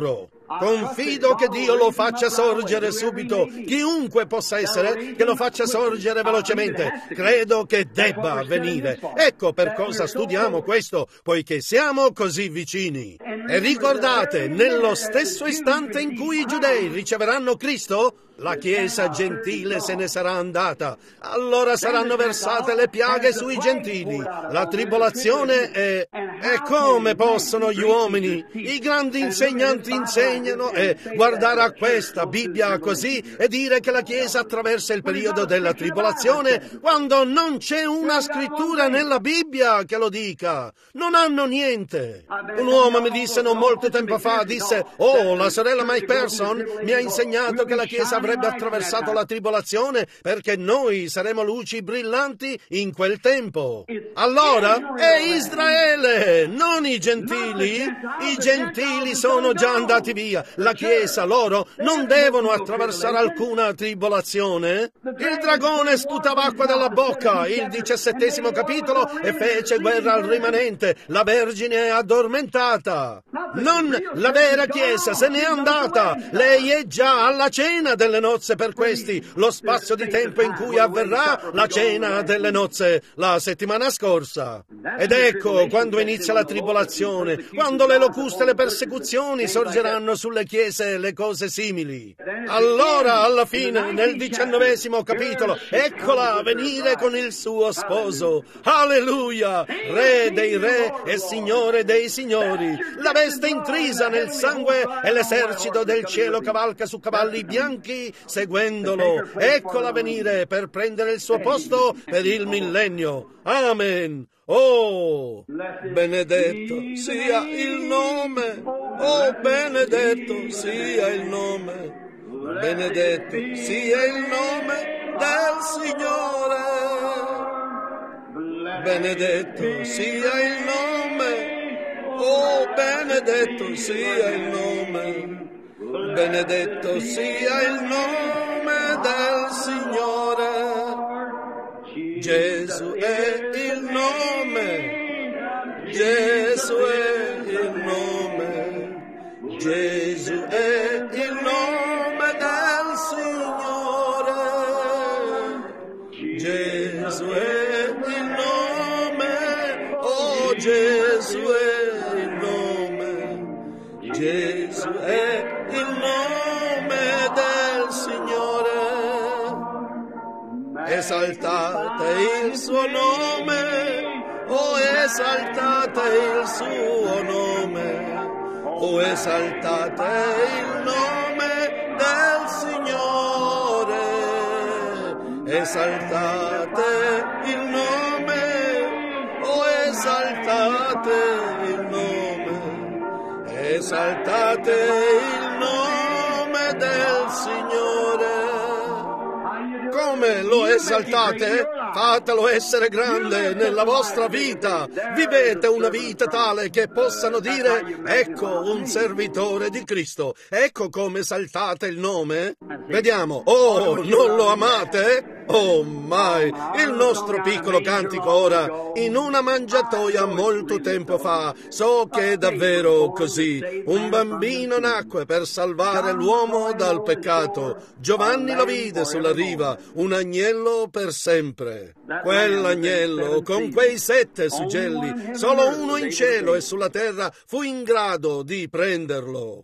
Confido che Dio lo faccia sorgere subito, chiunque possa essere, che lo faccia sorgere velocemente. Credo che debba avvenire. Ecco per cosa studiamo questo, poiché siamo così vicini. E ricordate, nello stesso istante in cui i giudei riceveranno Cristo, la Chiesa gentile se ne sarà andata. Allora saranno versate le piaghe sui gentili. La tribolazione è... E come possono gli uomini, i grandi insegnanti insegnano, e guardare a questa Bibbia così e dire che la Chiesa attraversa il periodo della tribolazione quando non c'è una scrittura nella Bibbia che lo dica? Non hanno niente. Un uomo mi disse non molto tempo fa, disse: «Oh, la sorella Mike Person mi ha insegnato che la Chiesa avrebbe attraversato la tribolazione perché noi saremo luci brillanti in quel tempo». Allora è Israele, non i gentili. I gentili sono già andati via. La Chiesa, loro, non devono attraversare alcuna tribolazione. Il dragone sputava acqua dalla bocca, il 17° capitolo, e fece guerra al rimanente. La Vergine è addormentata. Non la vera Chiesa se n'è andata. Lei è già alla cena delle nozze per questi, lo spazio di tempo in cui avverrà la cena delle nozze, la settimana scorsa. Ed ecco quando inizia la tribolazione, quando le locuste e le persecuzioni sorgeranno sulle chiese, le cose simili. Allora, alla fine, nel 19° capitolo, eccola venire con il suo sposo. Alleluia! Re dei re e Signore dei signori. La veste intrisa nel sangue e l'esercito del cielo cavalca su cavalli bianchi seguendolo. Eccola venire per prendere il suo posto per il millennio. Amen. Oh, benedetto sia il nome, oh, benedetto sia il nome, benedetto sia il nome del Signore, benedetto sia il nome, oh, benedetto sia il nome, benedetto sia il nome del Signore. Gesù è il nome, Gesù è il nome, Gesù è il nome del Signore, Gesù è il nome, oh Gesù è il nome, Gesù è il nome del Signore. Esaltate il suo nome, oh esaltate il suo nome, oh esaltate il nome del Signore, esaltate il nome, oh esaltate il nome, esaltate il nome del Signore. Come lo esaltate? Fatelo essere grande nella vostra vita. Vivete una vita tale che possano dire: ecco un servitore di Cristo. Ecco come esaltate il nome. Vediamo. Oh, non lo amate? Oh mai! Il nostro piccolo cantico ora, in una mangiatoia molto tempo fa, so che è davvero così. Un bambino nacque per salvare l'uomo dal peccato. Giovanni lo vide sulla riva, un agnello per sempre. Quell'agnello con quei 7 suggelli, solo uno in cielo e sulla terra fu in grado di prenderlo.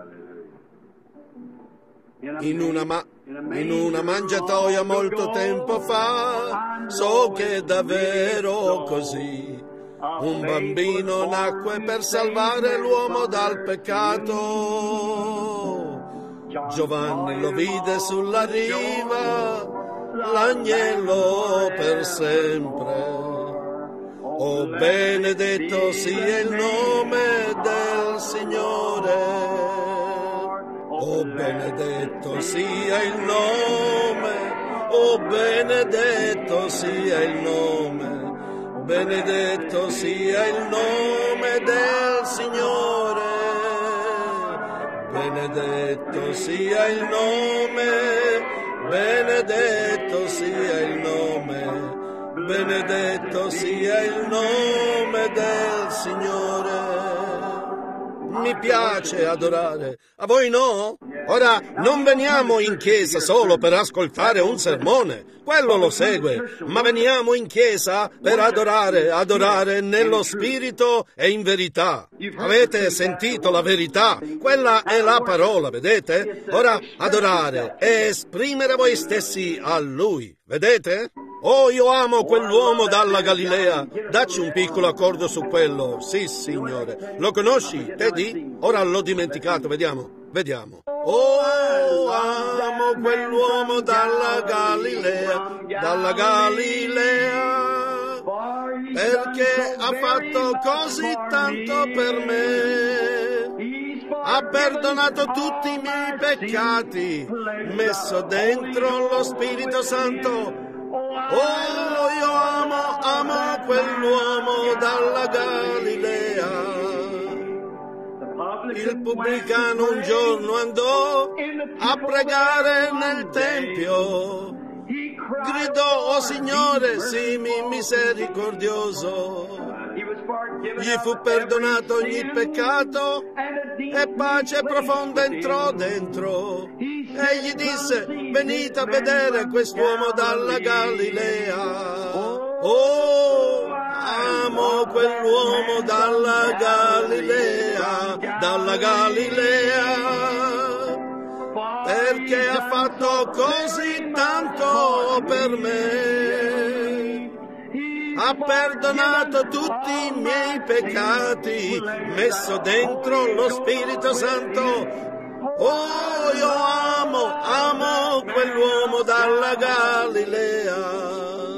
In una mangiatoia molto tempo fa, so che è davvero così. Un bambino nacque per salvare l'uomo dal peccato. Giovanni lo vide sulla riva, l'agnello per sempre. Oh, benedetto sia il nome del Signore. Oh, benedetto sia il nome, oh, benedetto sia il nome, benedetto sia il nome del Signore, benedetto sia il nome, benedetto sia il nome, benedetto sia il nome del Signore. mi piace adorare. A voi no? Ora, non veniamo in chiesa solo per ascoltare un sermone, quello lo segue, ma veniamo in chiesa per adorare nello spirito e in verità. Avete sentito la verità? Quella è la parola, vedete? Ora, adorare è esprimere voi stessi a Lui, vedete? Oh, io amo quell'uomo dalla Galilea. Dacci un piccolo accordo su quello. Sì, Signore. Lo conosci, Teddy? Ora l'ho dimenticato, vediamo. Oh, amo quell'uomo dalla Galilea, perché ha fatto così tanto per me. Ha perdonato tutti i miei peccati, messo dentro lo Spirito Santo. Oh, io amo quell'uomo dalla Galilea. Il pubblicano un giorno andò a pregare nel Tempio. Gridò, oh Signore, sii misericordioso. Gli fu perdonato ogni peccato e pace profonda entrò dentro. Egli disse, venite a vedere quest'uomo dalla Galilea. Oh, amo quell'uomo dalla Galilea, perché ha fatto così tanto per me. Ha perdonato tutti i miei peccati, messo dentro lo Spirito Santo. Oh, io amo quell'uomo dalla Galilea.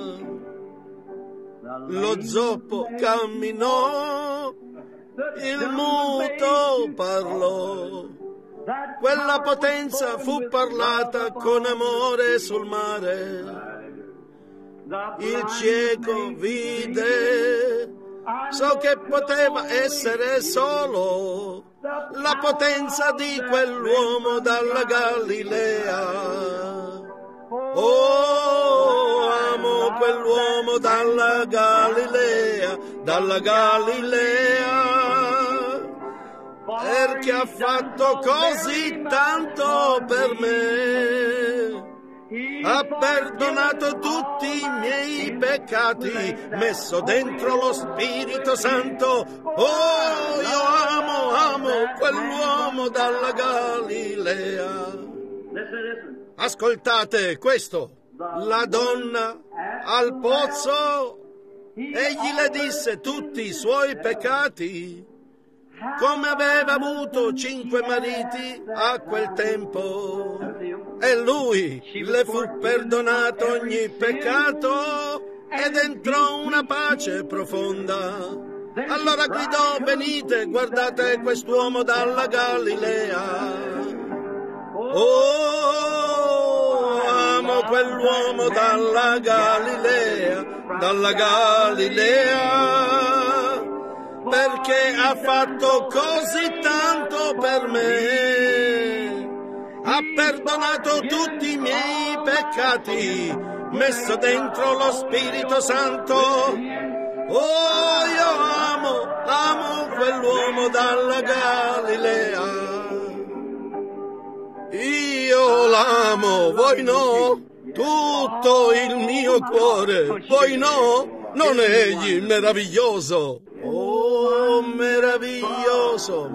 Lo zoppo camminò, il muto parlò. Quella potenza fu parlata con amore sul mare. Il cieco vide, so che poteva essere solo la potenza di quell'uomo dalla Galilea. Oh, amo quell'uomo dalla Galilea, perché ha fatto così tanto per me. Ha perdonato tutti i miei peccati, messo dentro lo Spirito Santo. Oh, io amo quell'uomo dalla Galilea. Ascoltate questo. La donna al pozzo, egli le disse tutti i suoi peccati. Come aveva avuto 5 mariti a quel tempo, e lui le fu perdonato ogni peccato ed entrò una pace profonda. Allora gridò, venite, guardate quest'uomo dalla Galilea. Oh, amo quell'uomo dalla Galilea, perché ha fatto così tanto per me. Ha perdonato tutti i miei peccati, messo dentro lo Spirito Santo. Oh, io amo quell'uomo dalla Galilea. Io l'amo, voi no? Tutto il mio cuore, voi no? Non è egli meraviglioso? Oh, meraviglioso,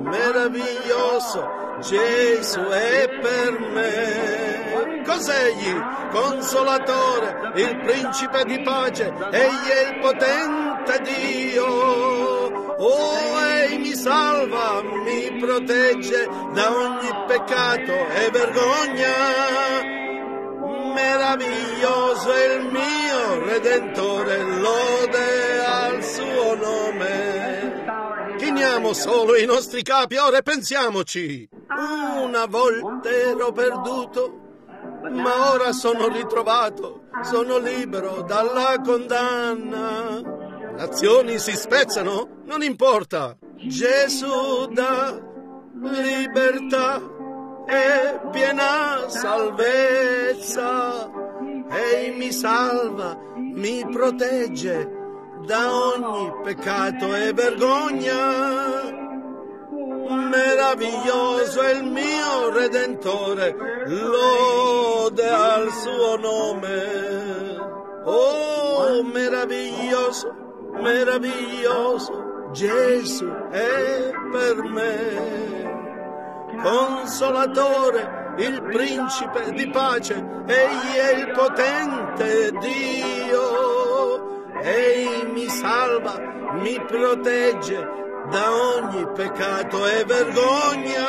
Gesù è per me. Cos'egli? Consolatore, il principe di pace, egli è il potente Dio. Oh, egli mi salva, mi protegge da ogni peccato e vergogna. Meraviglioso è il mio Redentore, lode al suo nome. Chiniamo solo i nostri capi, ora e pensiamoci. Una volta ero perduto, ma ora sono ritrovato, sono libero dalla condanna. Nazioni si spezzano, non importa. Gesù dà libertà e piena salvezza. Egli mi salva, mi protegge da ogni peccato e vergogna. meraviglioso è il mio Redentore, lode al suo nome. Oh, meraviglioso, meraviglioso, Gesù è per me. Consolatore, il principe di pace, egli è il potente Dio. Egli mi salva, mi protegge da ogni peccato e vergogna.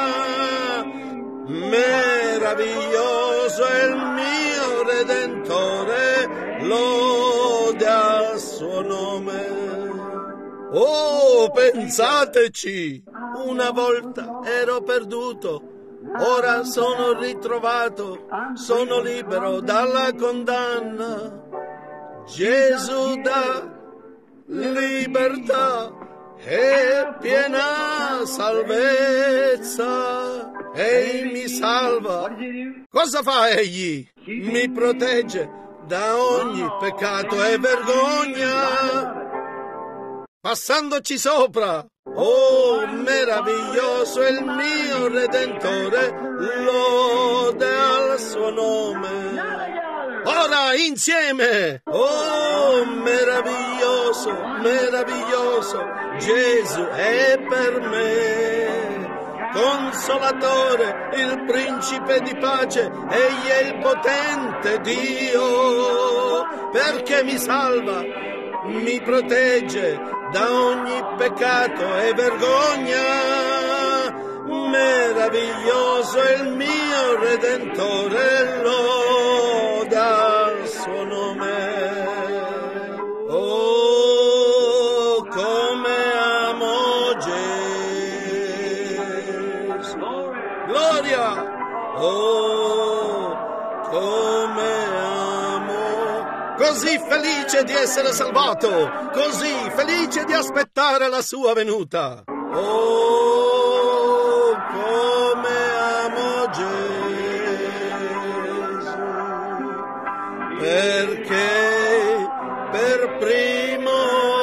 Meraviglioso è il mio Redentore, lode al suo nome. Oh, pensateci! Una volta ero perduto, ora sono ritrovato, sono libero dalla condanna. Gesù dà libertà e piena salvezza. Egli mi salva. Cosa fa egli? Mi protegge da ogni peccato e vergogna. Passandoci sopra. Oh, meraviglioso è il mio Redentore, lode al suo nome. Ora insieme! Oh, meraviglioso, meraviglioso, Gesù è per me. Consolatore, il principe di pace, egli è il potente Dio, perché mi salva, mi protegge da ogni peccato e vergogna. Meraviglioso è il mio Redentore, lode al suo nome. Oh, come amo Gesù. Gloria! Oh, come amo. Così felice di essere salvato, così felice di aspettare la sua venuta. Oh, come amo Gesù, perché per primo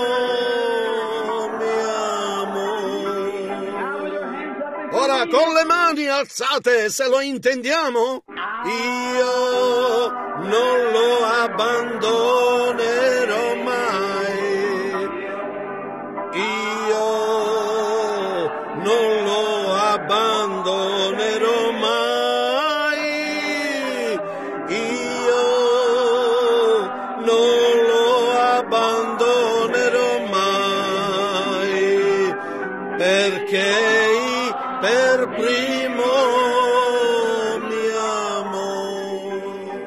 mi amo. Ora con le mani alzate, se lo intendiamo, io non lo abbandonerò mai. Non lo abbandonerò mai, io non lo abbandonerò mai, perché per primo mi amo.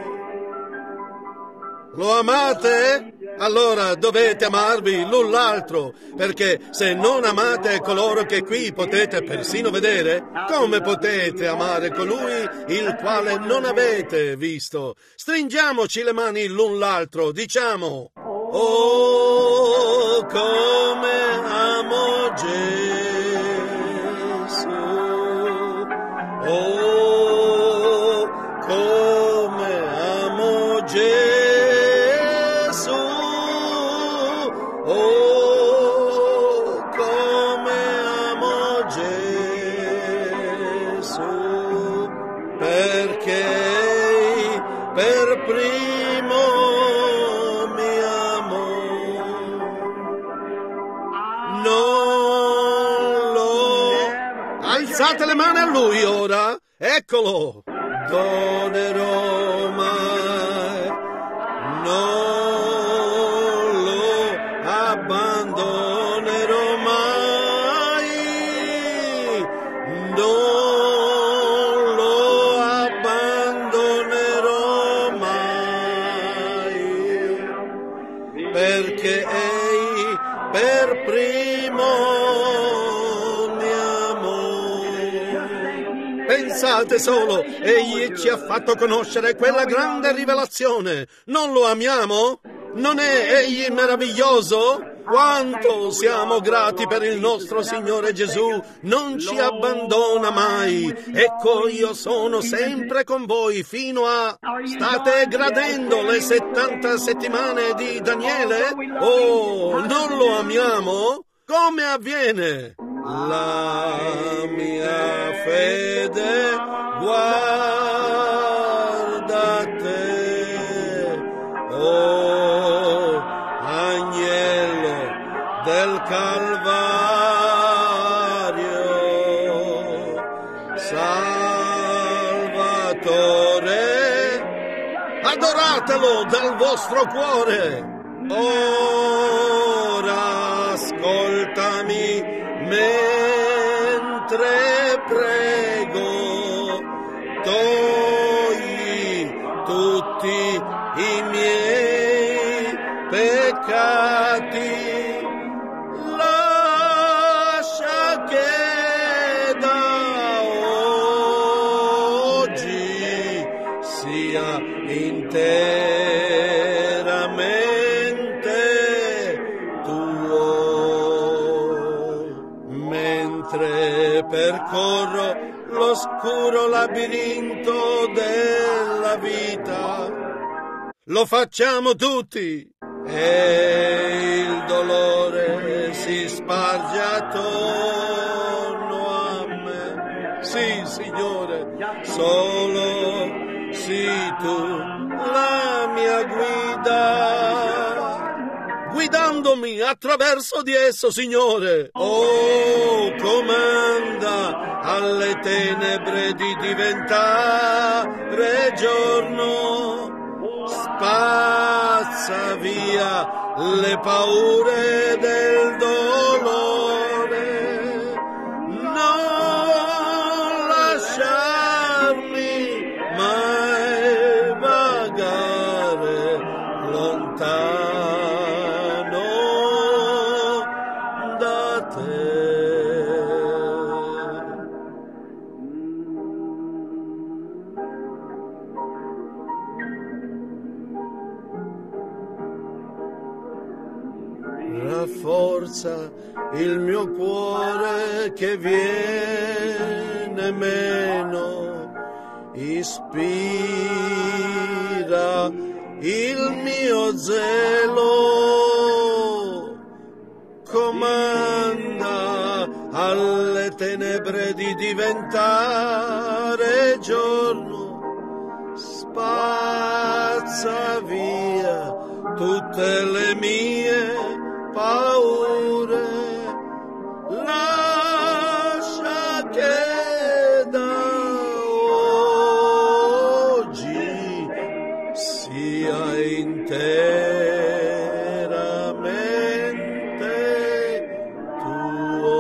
Lo amate? Allora dovete amarvi l'un l'altro, perché se non amate coloro che qui potete persino vedere, come potete amare colui il quale non avete visto? Stringiamoci le mani l'un l'altro, diciamo: oh, come amo Gesù, oh, come amo Gesù. Oh, come amo Gesù, perché per primo mi amo. Non lo... Alzate le mani a Lui ora, eccolo. Donerò mai, non lo abbandonerò mai, non lo abbandonerò mai, perché Egli per primo mi amò. Pensate solo, Egli ci ha fatto conoscere quella grande rivelazione. Non lo amiamo? Non è Egli meraviglioso? Quanto siamo grati per il nostro Signore Gesù, non ci abbandona mai. Ecco, io sono sempre con voi fino a... State gradendo le 70 settimane di Daniele? Oh, non lo amiamo? Come avviene? La mia Calvario, Salvatore, adoratelo dal vostro cuore. Ora ascoltami mentre prego, togli tutti i miei peccati, lascia che da oggi sia interamente tuo. Mentre percorro l'oscuro labirinto della vita, lo facciamo tutti, e il dolore si sparge attorno a me. Sì, Signore, solo sii tu la mia guida, guidandomi attraverso di esso, Signore. Oh, comanda alle tenebre di diventare giorno, spazza via le paure del dolore, non lasciarmi mai vagare lontano da te. Rafforza il mio cuore che viene meno, ispira il mio zelo, comanda alle tenebre di diventare giorno, spazza via tutte le mie paure, lascia che da oggi sia interamente tuo.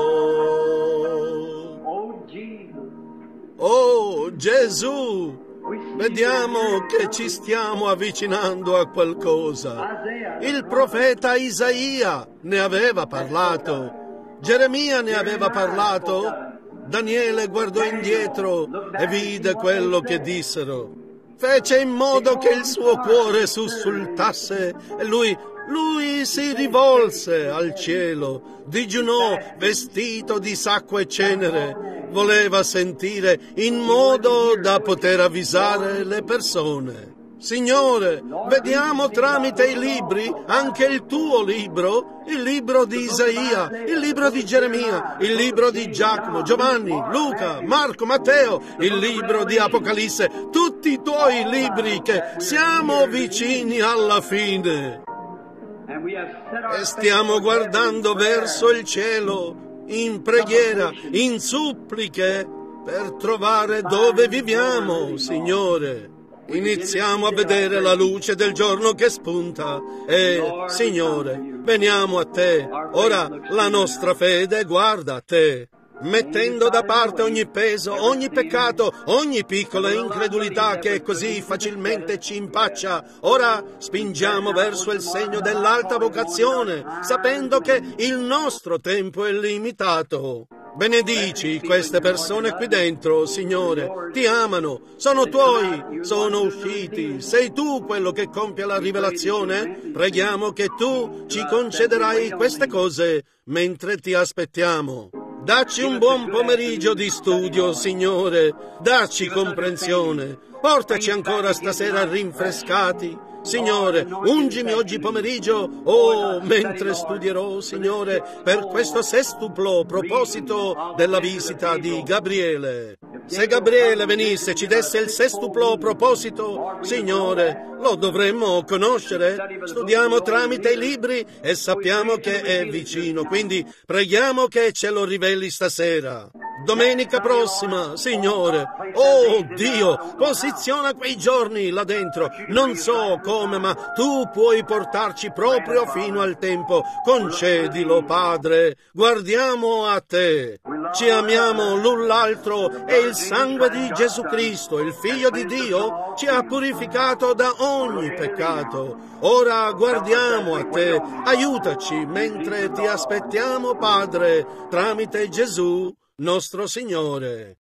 Oh Gesù, vediamo che ci stiamo avvicinando a qualcosa. Il profeta Isaia ne aveva parlato, Geremia ne aveva parlato, Daniele guardò indietro e vide quello che dissero. Fece in modo che il suo cuore sussultasse e lui si rivolse al cielo, digiunò vestito di sacco e cenere, voleva sentire in modo da poter avvisare le persone. Signore, vediamo tramite i libri, anche il tuo libro, il libro di Isaia, il libro di Geremia, il libro di Giacomo, Giovanni, Luca, Marco, Matteo, il libro di Apocalisse, tutti i tuoi libri che siamo vicini alla fine. E stiamo guardando verso il cielo, in preghiera, in suppliche, per trovare dove viviamo, Signore. Iniziamo a vedere la luce del giorno che spunta e, Signore, veniamo a Te. Ora la nostra fede guarda a Te, mettendo da parte ogni peso, ogni peccato, ogni piccola incredulità che così facilmente ci impaccia. Ora spingiamo verso il segno dell'alta vocazione, sapendo che il nostro tempo è limitato. Benedici queste persone qui dentro, Signore, ti amano, sono tuoi, sono usciti, sei tu quello che compie la rivelazione. Preghiamo che tu ci concederai queste cose mentre ti aspettiamo. Dacci un buon pomeriggio di studio, Signore, dacci comprensione, portaci ancora stasera rinfrescati. Signore, ungimi oggi pomeriggio, mentre studierò, Signore, per questo sestuplo proposito della visita di Gabriele. Se Gabriele venisse e ci desse il sestuplo proposito, Signore, lo dovremmo conoscere. Studiamo tramite i libri e sappiamo che è vicino, quindi preghiamo che ce lo riveli stasera. Domenica prossima, Signore, oh Dio, posiziona quei giorni là dentro. Non so come, ma Tu puoi portarci proprio fino al tempo. Concedilo, Padre. Guardiamo a Te. Ci amiamo l'un l'altro e il sangue di Gesù Cristo, il Figlio di Dio, ci ha purificato da ogni peccato. Ora guardiamo a Te. Aiutaci mentre Ti aspettiamo, Padre, tramite Gesù, nostro Signore.